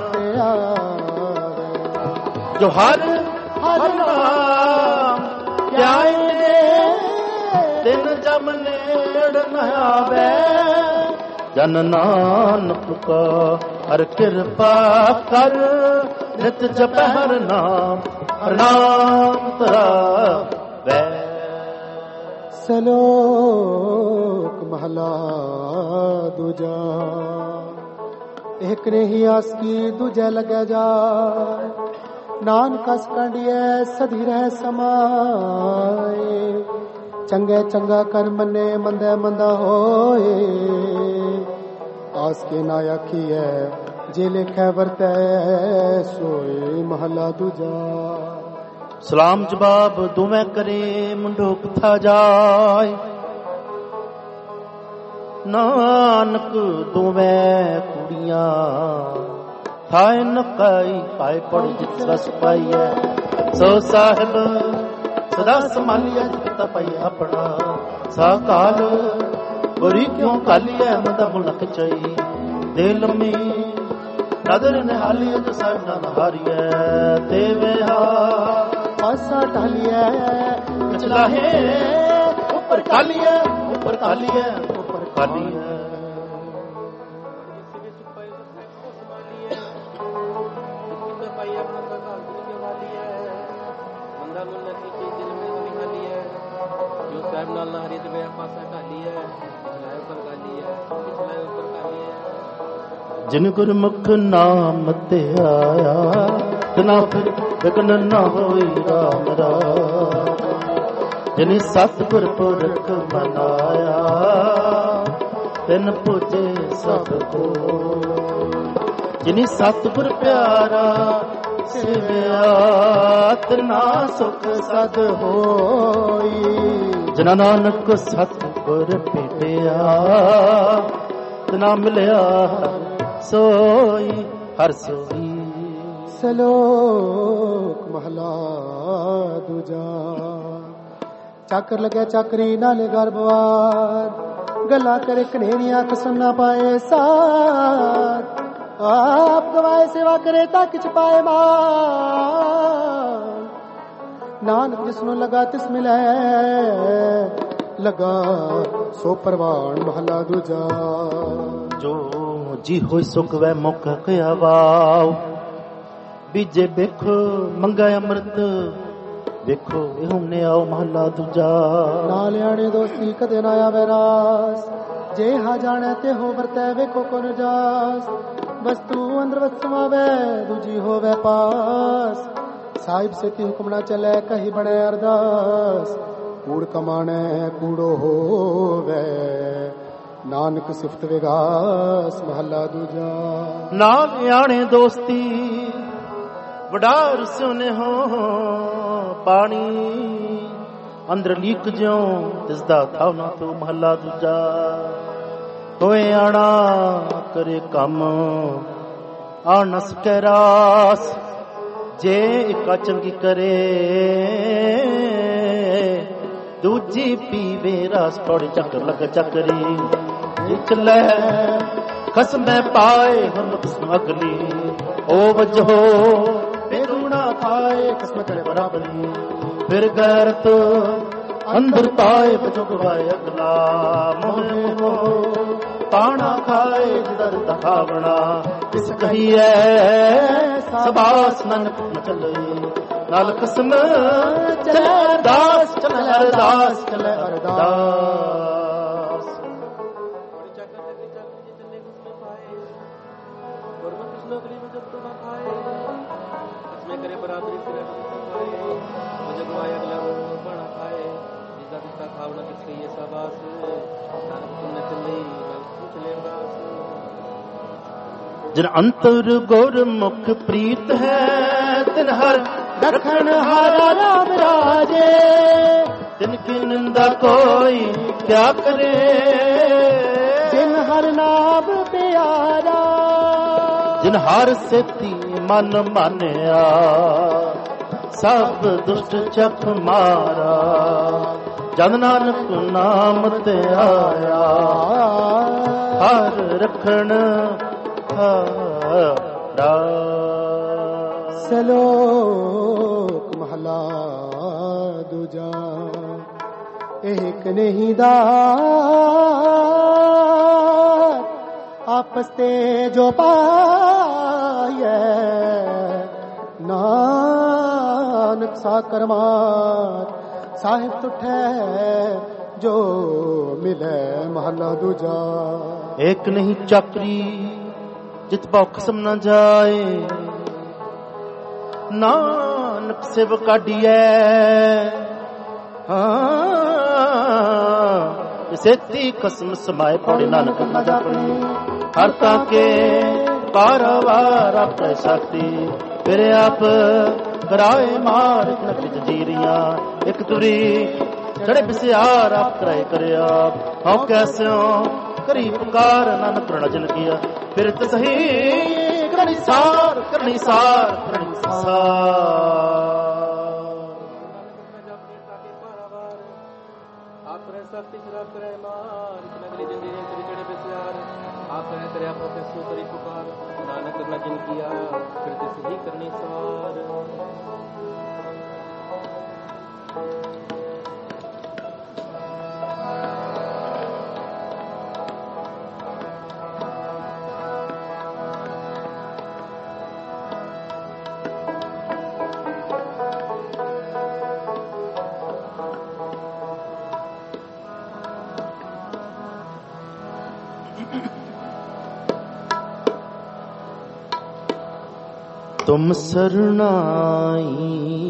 ਜੋ ਹਰ ਹਰ ਨਾਮ ਧਿਆਏ, ਤਿਨ ਜਮ ਨੇੜ ਨ ਆਵੇ। ਜਨ ਨਾਨਕ ਕਾ ਹਰ ਕਿਰਪਾ ਕਰ, ਨਿਤ ਜਪੈ ਹਰ ਨਾਮ, ਹਰ ਨਾਮ ਧਰਾਵੈ। ਸਲੋਕ ਮਹਲਾ ਦੂਜਾ। ਇੱਕ ਨੇ ਹੀ ਆਸ ਕੀ ਦੂਜੇ ਲੱਗਿਆ ਜਾਏ, ਨਾਨਕ ਅਸ ਕੰਡੀਐ ਸਦੀ ਰਹਿ ਸਮਾਏ। ਚੰਗੇ ਚੰਗਾ ਕਰ ਮੰਨੇ, ਮੰਦੇ ਮੰਦਾ ਹੋਏ। ਆਸ ਕੇ ਨਾ ਆਖੀਐ, ਜੇ ਲਿਖੈ ਵਰਤੈ ਸੋਏ। ਮਹਲਾ ਦੂਜਾ। ਸਲਾਮ ਜਵਾਬ ਦੋਵੇਂ ਕਰੇ, ਮੁੰਡੋ ਕਿੱਥਾ ਜਾਏ। ਨਾਨਕ ਦੋਵੇਂ ਕੁੜੀਆਂ ਥਾਇ ਨਕਾਈ, ਪਾਏ ਪੜੀ ਜਿਤ ਰਸ ਪਾਈਐ। ਸੋ ਸਾਹਿਬ ਸਦਾ ਸੰਭਾਲੀਐ, ਜਿਤ ਪਾਈ ਆਪਣਾ। ਸਾ ਕਾਲ ਬੁਰੀ ਕਿਉਂ ਕਾਲੀਐ, ਮੰਦਾ ਮੁਲ ਖਚਈ। ਦੇ ਲੰਮੀ ਨਦਰ ਨਿਹਾਲੀਐ, ਜੋ ਸਾਹਿਬ ਨਾ ਨਹਾਰੀਐ। ਦੇਵੇ ਆਸਾ ਢਾਲੀਐ, ਕਚਲਾ ਹੈ ਉੱਪਰ ਕਾਲੀਐ, ਉੱਪਰ ਕਾਲੀਐ, ਉੱਪਰ ਕਾਲੀਐ। ਜਿਨ ਗੁਰਮੁਖ ਨਾਮ ਤੇ ਆਇਆ, ਤਿਨਾ ਫਿਰ ਵਿਗਨ ਨਾ ਹੋਈ ਰਾਮ ਰਾਮ। ਜਿਨ ਸਤਿਗੁਰ ਪੁਰਖ ਮਨਾਇਆ, ਤਿਨ ਪੂਜੇ ਸਭ ਕੋ। ਜਿਨੀ ਸਤਿਗੁਰ ਪਿਆਰਾ ਸੇਵਿਆ ਤਨਾ ਸੁਖ ਸਦ ਹੋਈ। ਜਿਨਾ ਨਾਨਕ ਸਤਿਗੁਰ ਭੇਟਿਆ ਤਨਾ ਮਿਲਿਆ ਸੋਈ ਹਰ ਸੋਈ। ਸਲੋਕ ਮਹਲਾ ਦੂਜਾ। ਚਾਕਰ ਲੱਗਿਆ ਚਾਕਰੀ ਨਾਲੇ ਗਰਬਵਾਰ, ਗੱਲਾਂ ਕਰੇ ਕਨੇਰੀਆਂ ਕਸਮ ਨਾ ਪਾਏ ਸਾਰ। ਆਪ ਗਵਾਏ ਸੇਵਾ ਕਰੇ ਤਾਂ ਕਿਛ ਪਾਏ ਮਾਲ। ਨਾਨਕ ਜਿਸਨੂੰ ਲਗਾ ਤਿਸ ਮਿਲੈ, ਲਗਾ ਸੋ ਪ੍ਰਵਾਨ ਮਹਲਾ ਦੂਜਾ। ਜੋ ਜੀ ਹੋਈ ਸੁਖ ਵੈ ਮੌਕਾ ਕਿਆ ਵਾਉ, ਬੀਜੇ ਵੇਖੋ ਮੰਗਾ ਅੰਮ੍ਰਿਤ ਵੇਖੋ ਇਹ ਨੇ ਆਓ ਮਹਲਾ ਦੂਜਾ। ਨਾਲ ਆਣੇ ਦੋਸਤੀ ਕਦੇ ਨਾ ਆਵੇ ਰਾਸ, ਜੇ ਹਾ ਜਾਣੈ ਤੇ ਹੋ ਵਰਤੈ ਵੇਖੋ ਕੋ ਨਜਾਸ। ਵਸਤੂ ਅੰਦਰ ਵਸ ਸਮਾਵੈ ਦੂਜੀ ਹੋਵੇ ਪਾਸ, ਸਾਹਿਬ ਸੇਤੀ ਹੁਕਮ ਨਾ ਚੱਲੈ ਕਹੀ ਬਣੇ ਅਰਦਾਸ। ਕੂੜ ਕਮਾਣੈ ਕੂੜੋ ਹੋਵੇ, ਨਾਨਕ ਸਿਫਤ ਵਿਗਾਸ ਮਹਲਾ ਦੂਜਾ। ਨਾਲ ਆਣੇ ਦੋਸਤੀ ਵਡਾਰ ਸਿਉਨੇ ਹੋ ਪਾਣੀ, ਅੰਦਰ ਲੀਕ ਜਿਉ ਤਿਸਦਾ ਥਾਵ ਨਾ ਤੂੰ ਮਹਲਾ ਦੂਜਾ। ਹੋਏ ਆਣਾ ਕਰੇ ਕੰਮ ਆ ਨ ਸਕੈ ਰਾਸ, ਜੇ ਇੱਕਾ ਚੰਗੀ ਕਰੇ ਦੂਜੀ ਪੀਵੇ ਰਸ। ਥੋੜੀ ਚੱਕਰ ਲੱਗ ਚੱਕਰੀ ਚੱਲੇ ਖਸਮੈ ਪਾਏ ਹਮ ਕਿਸਮ ਅਗਲੀ। ਉਹ ਵਜੋ ਬੇਦੂਣਾ ਖਾਏ ਕਿਸਮ ਕਰੇ ਬਰਾਬਰੀ। ਫਿਰ ਗੈਰਤ ਅੰਦਰ ਪਾਏ ਬਜੋ ਗਵਾਏ ਅਗਲਾ। ਮੋਹੇ ਮੋਹ ਪਾਣਾ ਖਾਏ ਜਿਦਰ ਦਿਖਾਵਣਾ। ਕਿਸ ਕਹੀਐ ਸਬਾਸ ਨਾਨਕ ਚੱਲੇ, ਨਾਲ ਕਸਮ ਚਲੇ ਅਰਦਾਸ ਚਲੇ ਅਰਦਾਸ ਚਲੇ ਅਰਦਾਸ। करे बराबरी सिर खाए, मुझे गवाए अगला बना खाए। जिसका किसका खावना किसकी ये शाबाश, नानक तुमने चले चले उदास। जिन अंतर गुरमुख प्रीत है तिन हर रखन हारा राम राजे। तिनकी निंदा कोई क्या करे, जिन हर नाम प्यारा। जिन हर सेती मन मानिया, सब दुष्ट चख मारा। जन नानक नाम ते आया, हर रखण हारा। ਸਲੋਕ ਮਹਲਾ ਦੂਜਾ। ਇੱਕ ਨਹੀਂ ਦਾ ਆਪਸ ਤੇ ਜੋ ਪਾਇਐ, ਨਾਨਕ ਸਾ ਕਰਮਾਤ ਸਾਹਿਬ ਤੁਠੈ ਜੋ ਮਿਲੈ ਮਹਲਾ ਦੂਜਾ। ਇੱਕ ਨਹੀਂ ਚੱਕਰੀ ਜਿਤ ਪਾਉ ਖਸਮ ਨਾ ਜਾਏ, ਨਾਨਕ ਸਿਵ ਕਾਢੀਐ ਸੇਤੀ ਕਸਮ ਸਮਾਏ। ਪੜੇ ਨਾਨਕ ਨਾ ਜਾਪਣੀ ਹਰ ਤਾਂ ਕੇ ਕਾਰਵਾਰ ਆਪੇ ਸਾਥੀ। ਫਿਰ ਆਪ ਕਰਾਏ ਮਾਰ ਨਕ ਜੀਰੀਆਂ, ਇੱਕ ਤੁਰੀ ਚੜੇ ਬਿਸਿਆਰ ਆਪ ਕਰਾਏ ਕਰਿਆ। ਹਉ ਕੈਸਿਓ ਕਰੀ ਪੁਕਾਰ ਨਾਨਕ ਕਰਣਾ ਜਨ ਕੀਆ। ਫਿਰ ਤਸਹੀ ਕਰਨੀ ਸਾਰ ਕਰਨੀ ਸਾਰ ਕਰਨੀ ਸਾਰ। शक्ति शराब करे मार, नगरी जंजीरें तेरी चढ़े बेसियार। आप करे तेरे आप से सो करी पुकार, नानक करना जिन किया फिर तिस ही करनी सार। तुम सरनाई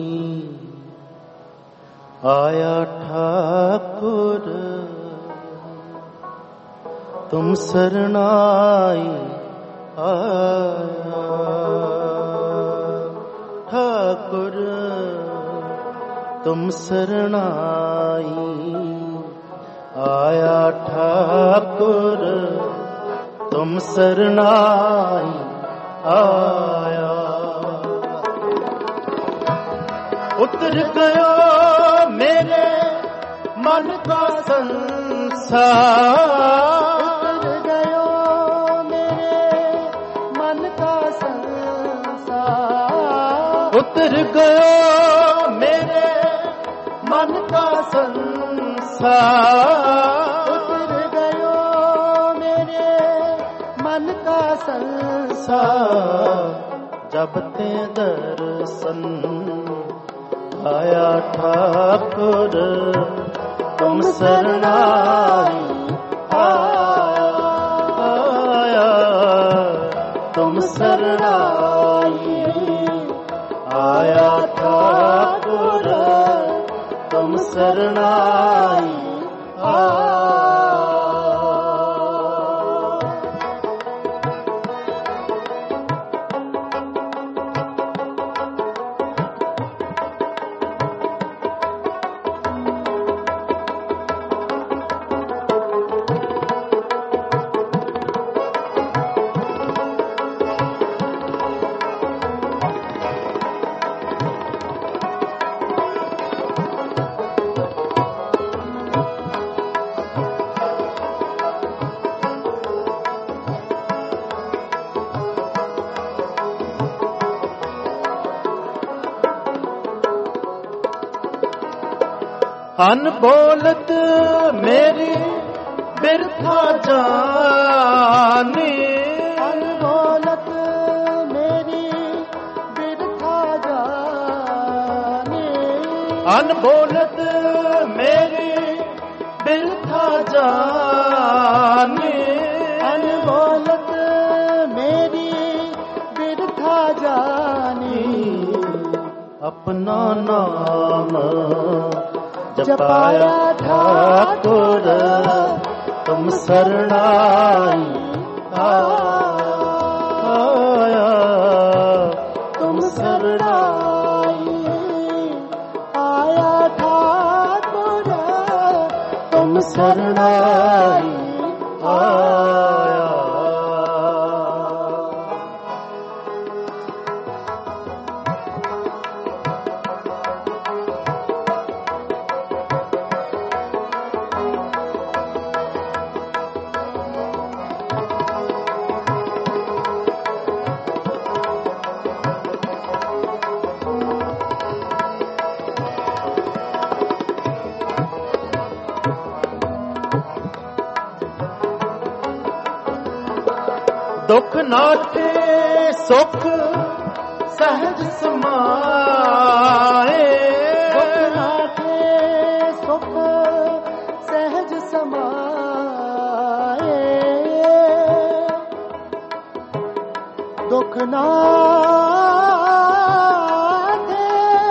आया ठाकुर, तुम सरनाई आया ठाकुर तुम शरणाई आया ठाकुर तुम शरणाई आया उतर गयो मेरे मन का संसार उतर गयो मेरे मन का संसार उतर गयो मेरे मन का संसार उतर गयो मेरे मन का संसार जब ते दर्शन आया ठाकुर तुम शरणाई आया तुम शरणाई आया ठाकुर तुम शरणाई अनबोलत मेरी बिरथा जानी अनबोलत मेरी बिरथा जानी अनबोलत मेरी बिरथा जानी अनबोलत मेरी बिरथा जानी अपना नाम जपाया ठाकुर तुम शरणाई आया तुम शरणाई आया ठाकुर तुम शरणाई आया दुख नाटे सुख सहज समाए दुख नाटे सुख सहज समाए दुख नाटे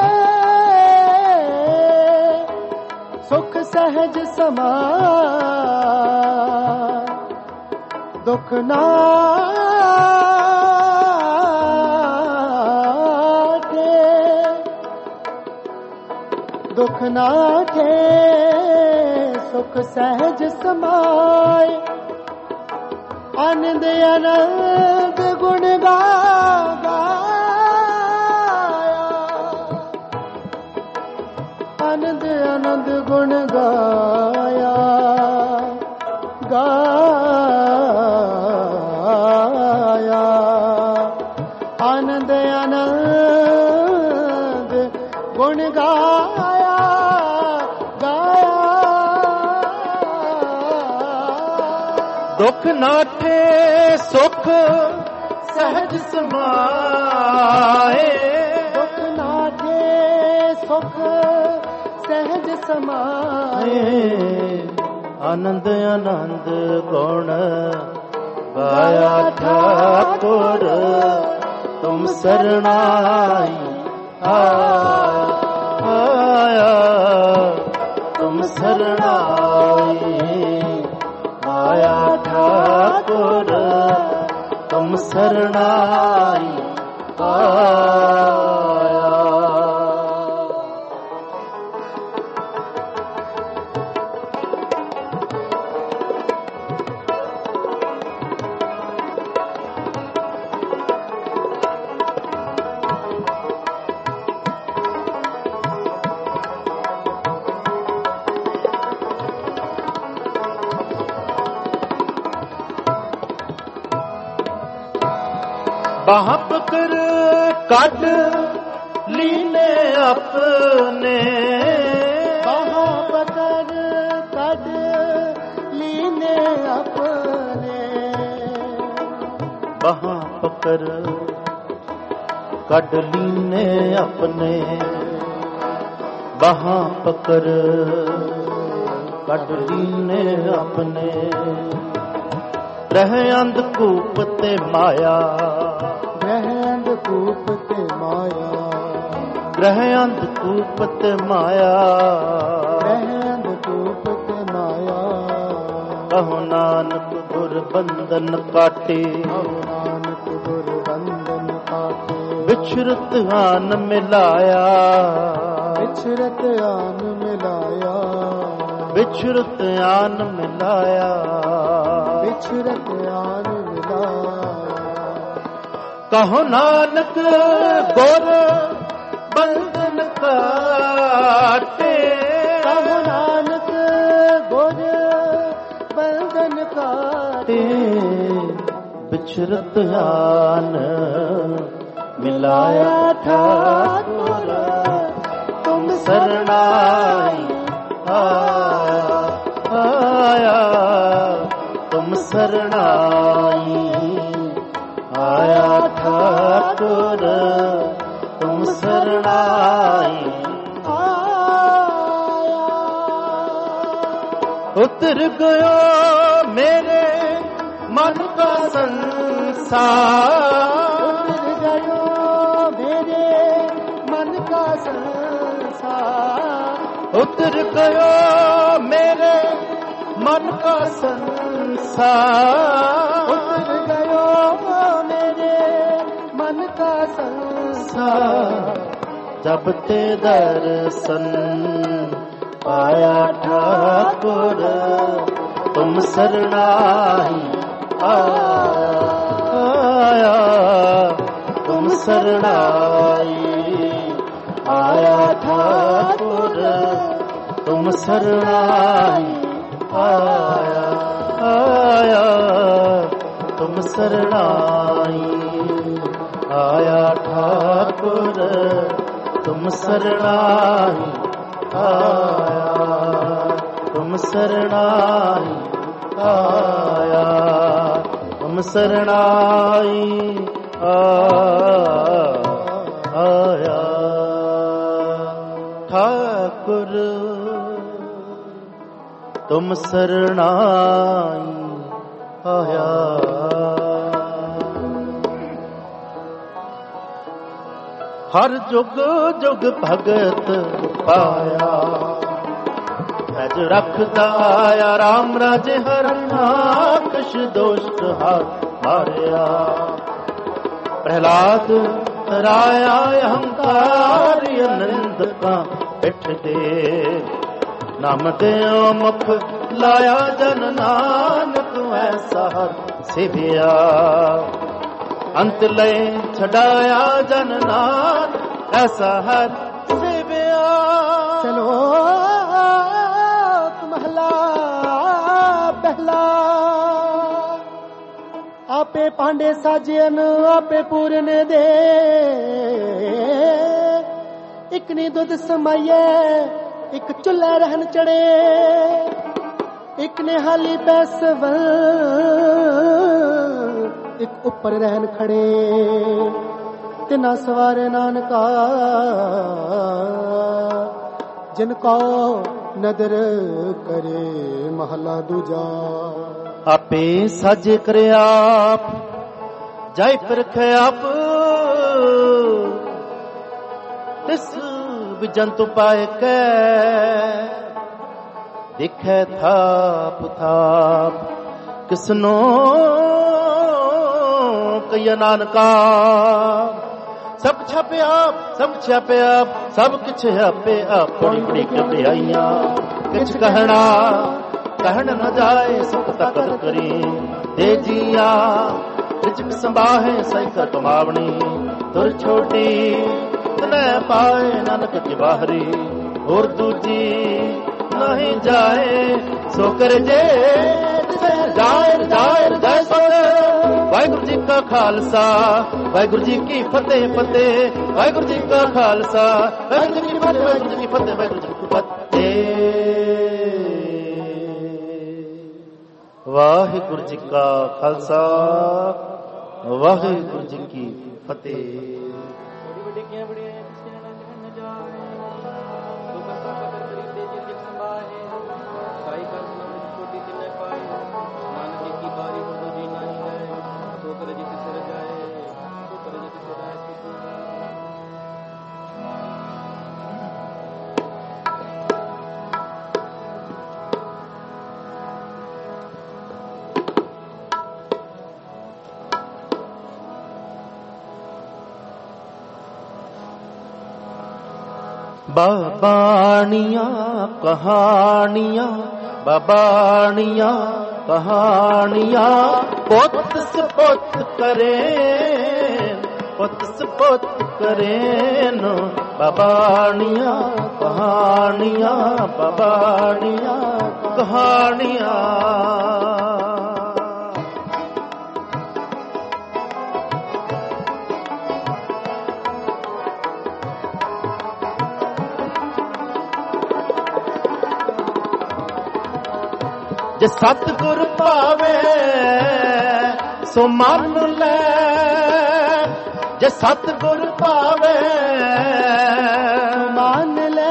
सुख सहज समाए दुख नाटे दुख नाटे सुख सहज समाए आनंद आनंद गुण गाया आनंद आनंद गुण गाया गाया आनंद आनंद गुण गाया गाया दुख नाटे सुख सहज समाए दुख नाटे सुख सहज समाए आनंद आनंद गुण गाया ठाकुर तुम शरणाई आया तुम शरणाई आया ठाकुर ਤੁਮ ਸਰਣਾਈ ਆਇਆ। ਬਾਹਾਂ ਪਕੜ ਕੱਢ ਲੀਨੇ ਆਪਣੇ, ਬਾਹਾਂ ਪਕੜ ਕੱਢ ਲੀਨੇ ਆਪਣੇ, ਬਾਹਾਂ ਪਕੜ ਕੱਢ ਲੀਨੇ ਆਪਣੇ, ਬਾਹਾਂ ਪਕੜ ਕੱਢ ਲੀਨੇ ਆਪਣੇ। ਰਹਿ ਅੰਧਕੂਪ ਤੇ ਮਾਇਆ, ਰਹਿ ਅੰਧਕੂਪ ਤੇ ਮਾਇਆ, ਰਹਿ ਅੰਧਕੂਪ ਤੇ ਮਾਇਆ, ਰਹਿ ਅੰਧਕੂਪ ਤੇ ਮਾਇਆ। ਕਹੋ ਨਾਨਕ ਗੁਰ ਬੰਧਨ ਕਾਟੇ, ਕਹੋ ਨਾਨਕ ਗੁਰ ਬੰਧਨ ਕਾਟੇ। ਵਿਛਰਤ ਆਨ ਮਿਲਾਇਆ, ਵਿਛਰਤ ਆਨ ਮਿਲਾਇਆ, ਵਿਛਰਤ ਆਨ ਮਿਲਾਇਆ, ਵਿਛਰਤ ਆਨ ਮਿਲਾਇਆ। ਕਹੋ ਨਾਨਕ ਗੁਰ ਬੰਧਨ ਕਾਟੇ, ਕਹੋ ਨਾਨਕ ਗੁਰ ਬੰਧਨ ਕਾਟੇ। ਵਿਛਰਤ ਆਨ ਮਿਲਾਇਆ ਠਾਕੁਰ, ਤੁਮ ਸਰਣਾਈ ਆਇਆ, ਤੁਮ ਸਰਣਾਈ ਆਇਆ ਠਾਕੁਰ, ਤੁਮ ਸਰਣਾਈ ਆਇਆ। ਉਤਰ ਗयो ਮੇਰੇ ਮਨ ਕਾ ਸੰਸਾਰ, ਉਤਰ ਗयो ਮੇਰੇ ਮਨ ਕਾ ਸੰਸਾਰ, ਉਤਰ ਗयो ਮੇਰੇ ਮਨ ਕਾ ਸੰਸਾਰ, ਉਤਰ ਗयो ਮੇਰੇ ਮਨ ਕਾ ਸੰਸਾਰ। ਜਬ ਤੇ ਦਰਸ਼ਨ ਪਾਇਆ ਠਾਕੁਰ, ਤੁਮ ਸਰਣਾਈ ਆਇਆ, ਤੁਮ ਸਰਣਾਈ ਆਇਆ ਠਾਕੁਰ, ਤੁਮ ਸਰਣਾਈ ਆਇਆ, ਆਇਆ ਤੁਮ ਸਰਣਾਈ ਆਇਆ ਠਾਕੁਰ, ਤੁਮ ਸਰਣਾਈ ਆਇਆ, ਤੁਮ ਸਰਣਾਈ ਆਇਆ, ਤੁਮ ਸਰਣਾਈ ਆਇਆ ਠਾਕੁਰ, ਤੁਮ ਸਰਣਾਈ ਆਇਆ। ਹਰ ਜੁਗ ਜੁਗ ਭਗਤ ਪਾਇਆ, ਅਜ ਰਖਦਾ ਆਇਆ ਰਾਮ ਰਾਜੇ ਹਰ ਨਾਕਸ਼ ਦੁਸ਼ਟ ਹਾਰ ਮਾਰਿਆ। ਪ੍ਰਹਿਲਾਦ ਤਰਾਇਆ ਅਹੰਕਾਰੀ ਅਨੰਦ ਕਾ ਪਿੱਠ ਦੇ, ਨਾਮ ਦਿਓ ਮੁਖ ਲਾਇਆ ਜਨ ਨਾਨਕ ਐਸਾ ਹਰ ਸੇਵਿਆ। ਅੰਤ ਲੈ ਛਡਾਇਆ ਜਨ ਨਾਨਕ ਐਸਾ ਹਰ ਸੇਵਿਆ। ਸ਼ਲੋਕ ਮਹਲਾ ਪਹਿਲਾ। ਆਪੇ ਭਾਂਡੇ ਸਾਜਨ ਆਪੇ ਪੂਰਨ ਦੇ, ਇਕ ਨੀ ਦੁੱਧ ਸਮਾਈਏ ਇਕ ਚੁੱਲ੍ਹੇ ਰਹਿਣ ਚੜੇ, ਇਕ ਨੇ ਹਾਲੀ ਪੈਸਵ ਇਕ ਉੱਪਰ ਰਹਿਣ ਖੜੇ। ਤਿਨਾ ਸਵਾਰੇ ਨਾਨਕਾ ਜਿਨ ਕੋ ਨਦਰ ਕਰੇ। ਮਹਲਾ ਦੂਜਾ। ਆਪੇ ਸਾਜੇ ਕਰੇ ਆਪ, ਜਾਇ ਪਰਖ ਆਪ, ਤਿਸ ਵਿਜੰਤੁ ਪਾਏ ਕੈ। ਦੇਖੈ ਥਾਪ ਥਾਪ ਕਿਸਨੋ ਕਈਆ ਨਾਨਕਾ। ਸਭ ਛਾਪਿਆ ਸਭ ਛਾਪਿਆ ਸਭ ਕਿਛ ਆਪੇ ਆਪਣੀ ਬੜੀ ਕਪਿਆਈਆਂ। ਕਿਛ ਕਹਿਣਾ ਕਹਿਣ न जाए सुख तकत करी दे जिया। रिजक संभाहे सही कर कमावनी तुर छोटी न पाए नानक की बाहरी। और दूजी नहीं जाए सो कर जे जाए जाए जाए सो। वाहिगुरु जी का खालसा वाहिगुरु जी की फतेह फतेह। वाहिगुरु जी का खालसा वाहिगुरु जी की फतेह वाहिगुरु जी की फतेह वाहिगुरु जी की फतेह। ਵਾਹਿਗੁਰੂ ਜੀ ਕਾ ਖਾਲਸਾ ਵਾਹਿਗੁਰੂ ਜੀ ਕੀ ਫਤਿਹ। बाबाणियां कहानियां बाबाणियां कहानियां पुत सपुत करे पुत सपुत करे न। बाबाणियां कहानियां बाबाणियां कहानियां। जे सतगुर पावे सो मान ले। जे सतगुर पावे मान ले।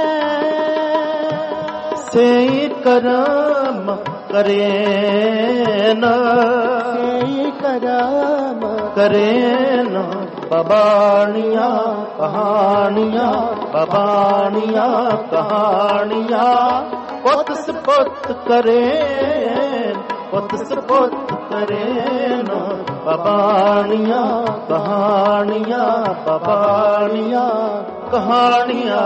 से करम करे न से करम करे न। बाबाणियां कहानियां बाबाणियां कहानियां पुत सपुत करे पुत सपुत करे न। बाबाणियां कहानियां बाबाणियां कहानियां।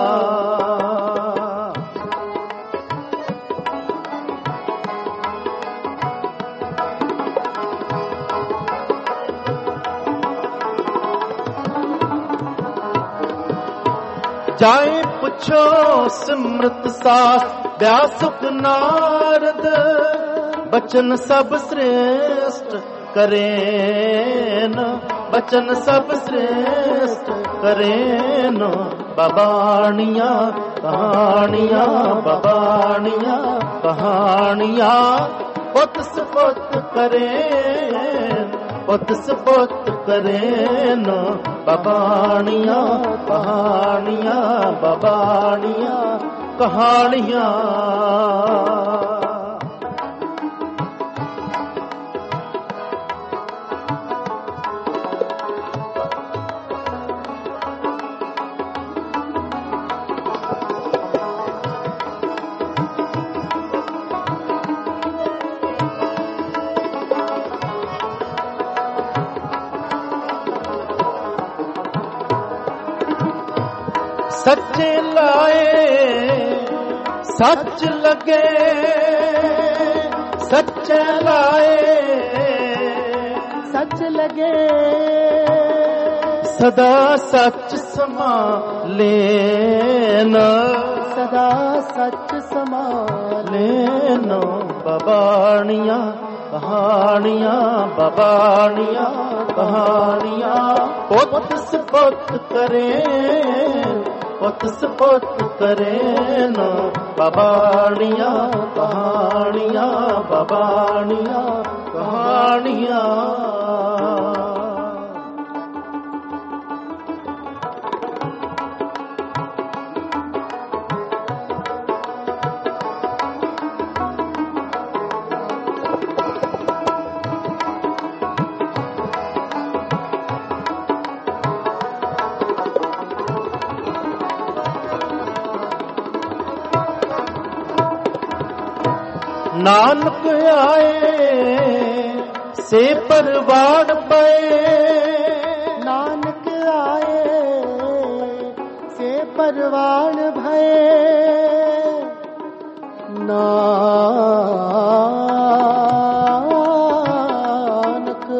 जाए पुछो सिमृत सास व्यासुक नारद। बचन सब श्रेष्ठ करे न बचन सब श्रेष्ठ करे न। बाबाणियां कहानियां बाबाणियां कहानियां पुत सपुत करे पुत सपुत करे न। बाबाणियां कहानियां बाबाणियां कहानियां। सच्चे लाए सच लगे सच्चे लाए सच लगे। सदा सच समा लेना सदा सच समा लेना। बाबाणियां कहानियां बाबाणियां कहानियां पुत सपुत करे पुत सपुत करे न। बाबाणियां कहानियां बाबाणियां कहानियां। नानक आए से परवान पाए ਨਾਨਕ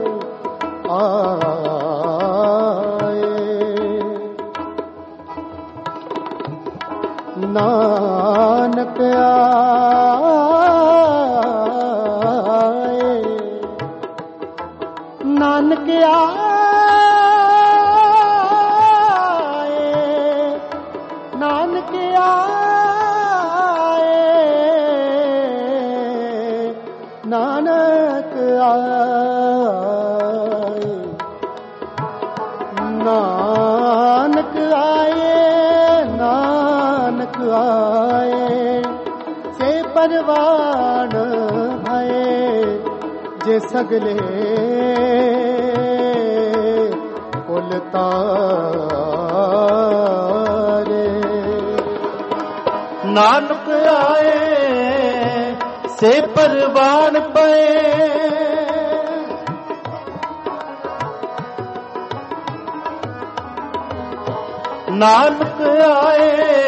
ਆਏ ਨਾਨਕ ਆਏ ਨਾਨਕ ਆਏ ਨਾਨਕ ਆਏ ਨਾਨਕ ਆਏ ਨਾਨਕ ਆਏ ਨਾਨਕ ਆਏ ਸੇ ਪਰਵਾਨ ਭਏ ਜੇ ਸਗਲੇ ਕੁਲ ਤਾਰੇ ਨਾਨਕ ਆਏ ਸੇ ਪਰਵਾਨ ਪਏ ਨਾਨਕ ਆਏ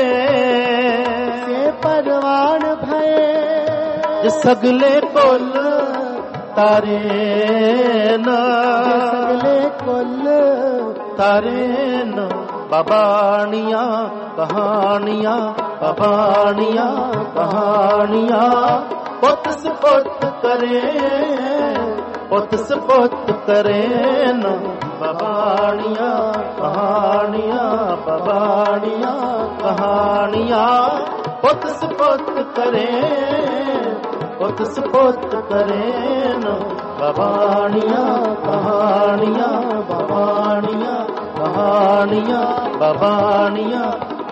ਸੇ ਪਰਵਾਨ ਭਏ ਜੇ ਸਗਲੇ ਕੁਲ ਤਾਰੇ ਨਾ ਸਗਲੇ ਕੁਲ ਤਾਰੇ ਨਾ ਬਾਬਾਣੀਆਂ ਕਹਾਣੀਆਂ ਬਾਬਾਣੀਆਂ ਕਹਾਣੀਆਂ ਪੁੱਤ ਸਪੁੱਤ ਕਰੇ ਪੁੱਤ ਸਪੁੱਤ ਕਰੇ ਨਾ ਬਾਬਾਣੀਆਂ ਕਹਾਣੀਆਂ ਬਾਬਾਣੀਆਂ ਕਹਾਣੀਆਂ ਪੁੱਤ ਸਪੁੱਤ ਕਰੇ ਪੁੱਤ ਸਪੁੱਤ ਕਰੇ ਨਾ ਬਾਬਾਣੀਆਂ ਕਹਾਣੀਆਂ ਬਾਬਾਣੀਆਂ ਕਹਾਣੀਆਂ ਬਾਬਾਣੀਆਂ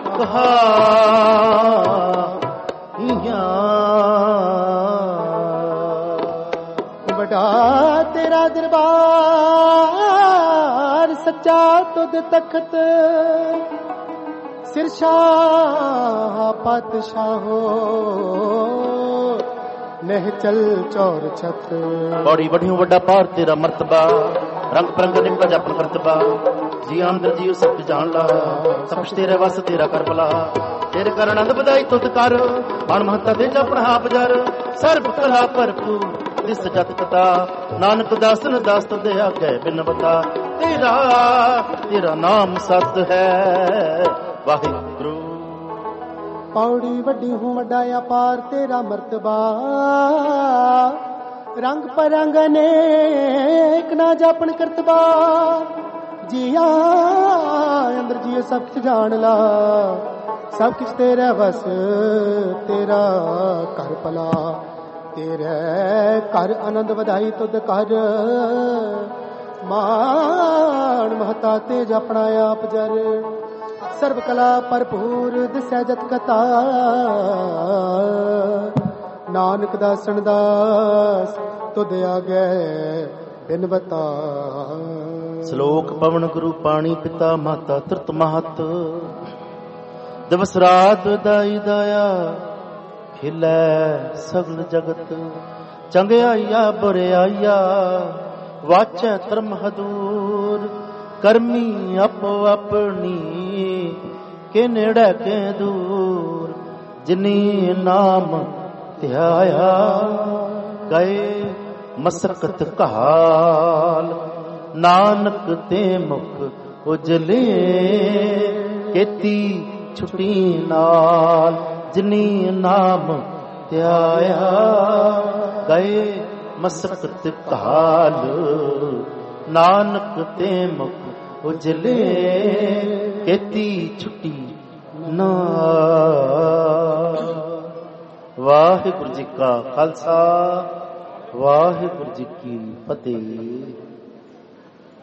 ਕਹਾਣੀਆਂ ਬੜਾ ਤੇਰਾ ਦਰਬਾਰ ਸੱਚਾ ਤੁਧ ਤਖਤ ਸਿਰਸ਼ਾਹ ਪਾਤਸ਼ਾਹੋ ਨਹਿ ਚਲ ਚੌਰ ਛਤ ਬੜੀ ਵੱਡਿਓ ਵੱਡਾ ਪਾਰ ਤੇਰਾ ਮਰਤਬਾ ਰੰਗ ਪ੍ਰੰਗ ਨਿਕਲ ਜਪਨ ਕਰਤਬਾ ਜੀ ਅੰਦਰ ਜੀ ਸਭ ਜਾਣ ਲਾ ਸਭ ਤੇਰੇ ਵਸ ਤੇਰਾ ਕਰ ਭਲਾ ਤੇਰੇ ਕਰ ਆਨੰਦ ਵਧਾਈ ਤੁਤ ਕਰ ਮਨ ਮਹੱਤਾ ਦੇ ਜਪਨ ਹਾਪ ਜਰ ਸਰਬ ਕਲਾ ਭਰਪੂਰ ਦਿਸ ਜਤ ਕਤਾ ਨਾਨਕ ਦਾਸਨ ਦਾਸ ਤੁਧ ਆਗੇ ਬਿਨ ਬਤਾ ਤੇਰਾ ਨਾਮ ਸਤ ਹੈ ਵਾਹਿਗੁਰੂ ਪੌੜੀ ਵੱਡੀ ਹੂੰ ਵੱਡਾ ਅਪਾਰ ਤੇਰਾ ਮਰਤਬਾ ਰੰਗ ਪਰੰਗ ਅਨੇਕ ਨਾ ਜਾਪਣ ਕਰਤਬਾ ਜੀਆ ਅੰਦਰ ਜੀ ਸਭ ਕੁਝ ਜਾਣ ਲਾ ਸਭ ਕੁਝ ਤੇਰਾ ਵਸ ਤੇਰਾ ਘਰ ਭਲਾ ਤੇਰੇ ਘਰ ਆਨੰਦ ਵਧਾਈ ਤੁਧ ਕਰ ਮਾਣ ਮਹਤਾ ਤੇ ਜਪਣਾ ਆਪ ਜਰ ਸਰਬ ਕਲਾ ਭਰਪੂਰ ਦਿਸੈ ਜਤ ਕਤਾ ਨਾਨਕ ਦਾਸਨ ਦਾਸ ਤੁਧ ਆਗੇ ਬਿਨ ਬਤਾ ਸ਼ਲੋਕ ਪਵਨ ਗੁਰੂ ਪਾਣੀ ਪਿਤਾ ਮਾਤਾ ਤ੍ਰਿਤ ਮਹਤ ਦਿਵਸ ਰਾਤ ਦਾਈ ਦਾਇਆ ਖਿਲੈ ਸਗਲ ਜਗਤ ਚੰਗਿਆਈਆ ਬੁਰਿਆਈਆ ਵਾਚੈ ਧਰਮ ਹਦੂਰ ਕਰਮੀ ਆਪੋ ਆਪਣੀ ਕੇ ਨੇੜੇ ਕੇ ਦੂਰ ਜਿਨੀ ਨਾਮ ਧਿਆਇਆ ਗਏ ਮਸਕਤ ਕਾਲ ਨਾਨਕ ਤੇ ਮੁਖ ਉਜਲੇ ਕੀਤੀ ਛੁਟੀ ਨਾਲ ਜਿਨੀ ਨਾਮ ਧਿਆਇਆ ਗਏ ਮਸਕਤ ਕਾਲ ਨਾਨਕ ਤੇ ਮੁਖ ਉਜਲੇ ਕੀਤੀ ਛੁਟੀ ਨਾਲ। ਵਾਹਿਗੁਰੂ ਜੀ ਕਾ ਖਾਲਸਾ ਵਾਹਿਗੁਰੂ ਜੀ ਕੀ ਫਤਿਹ।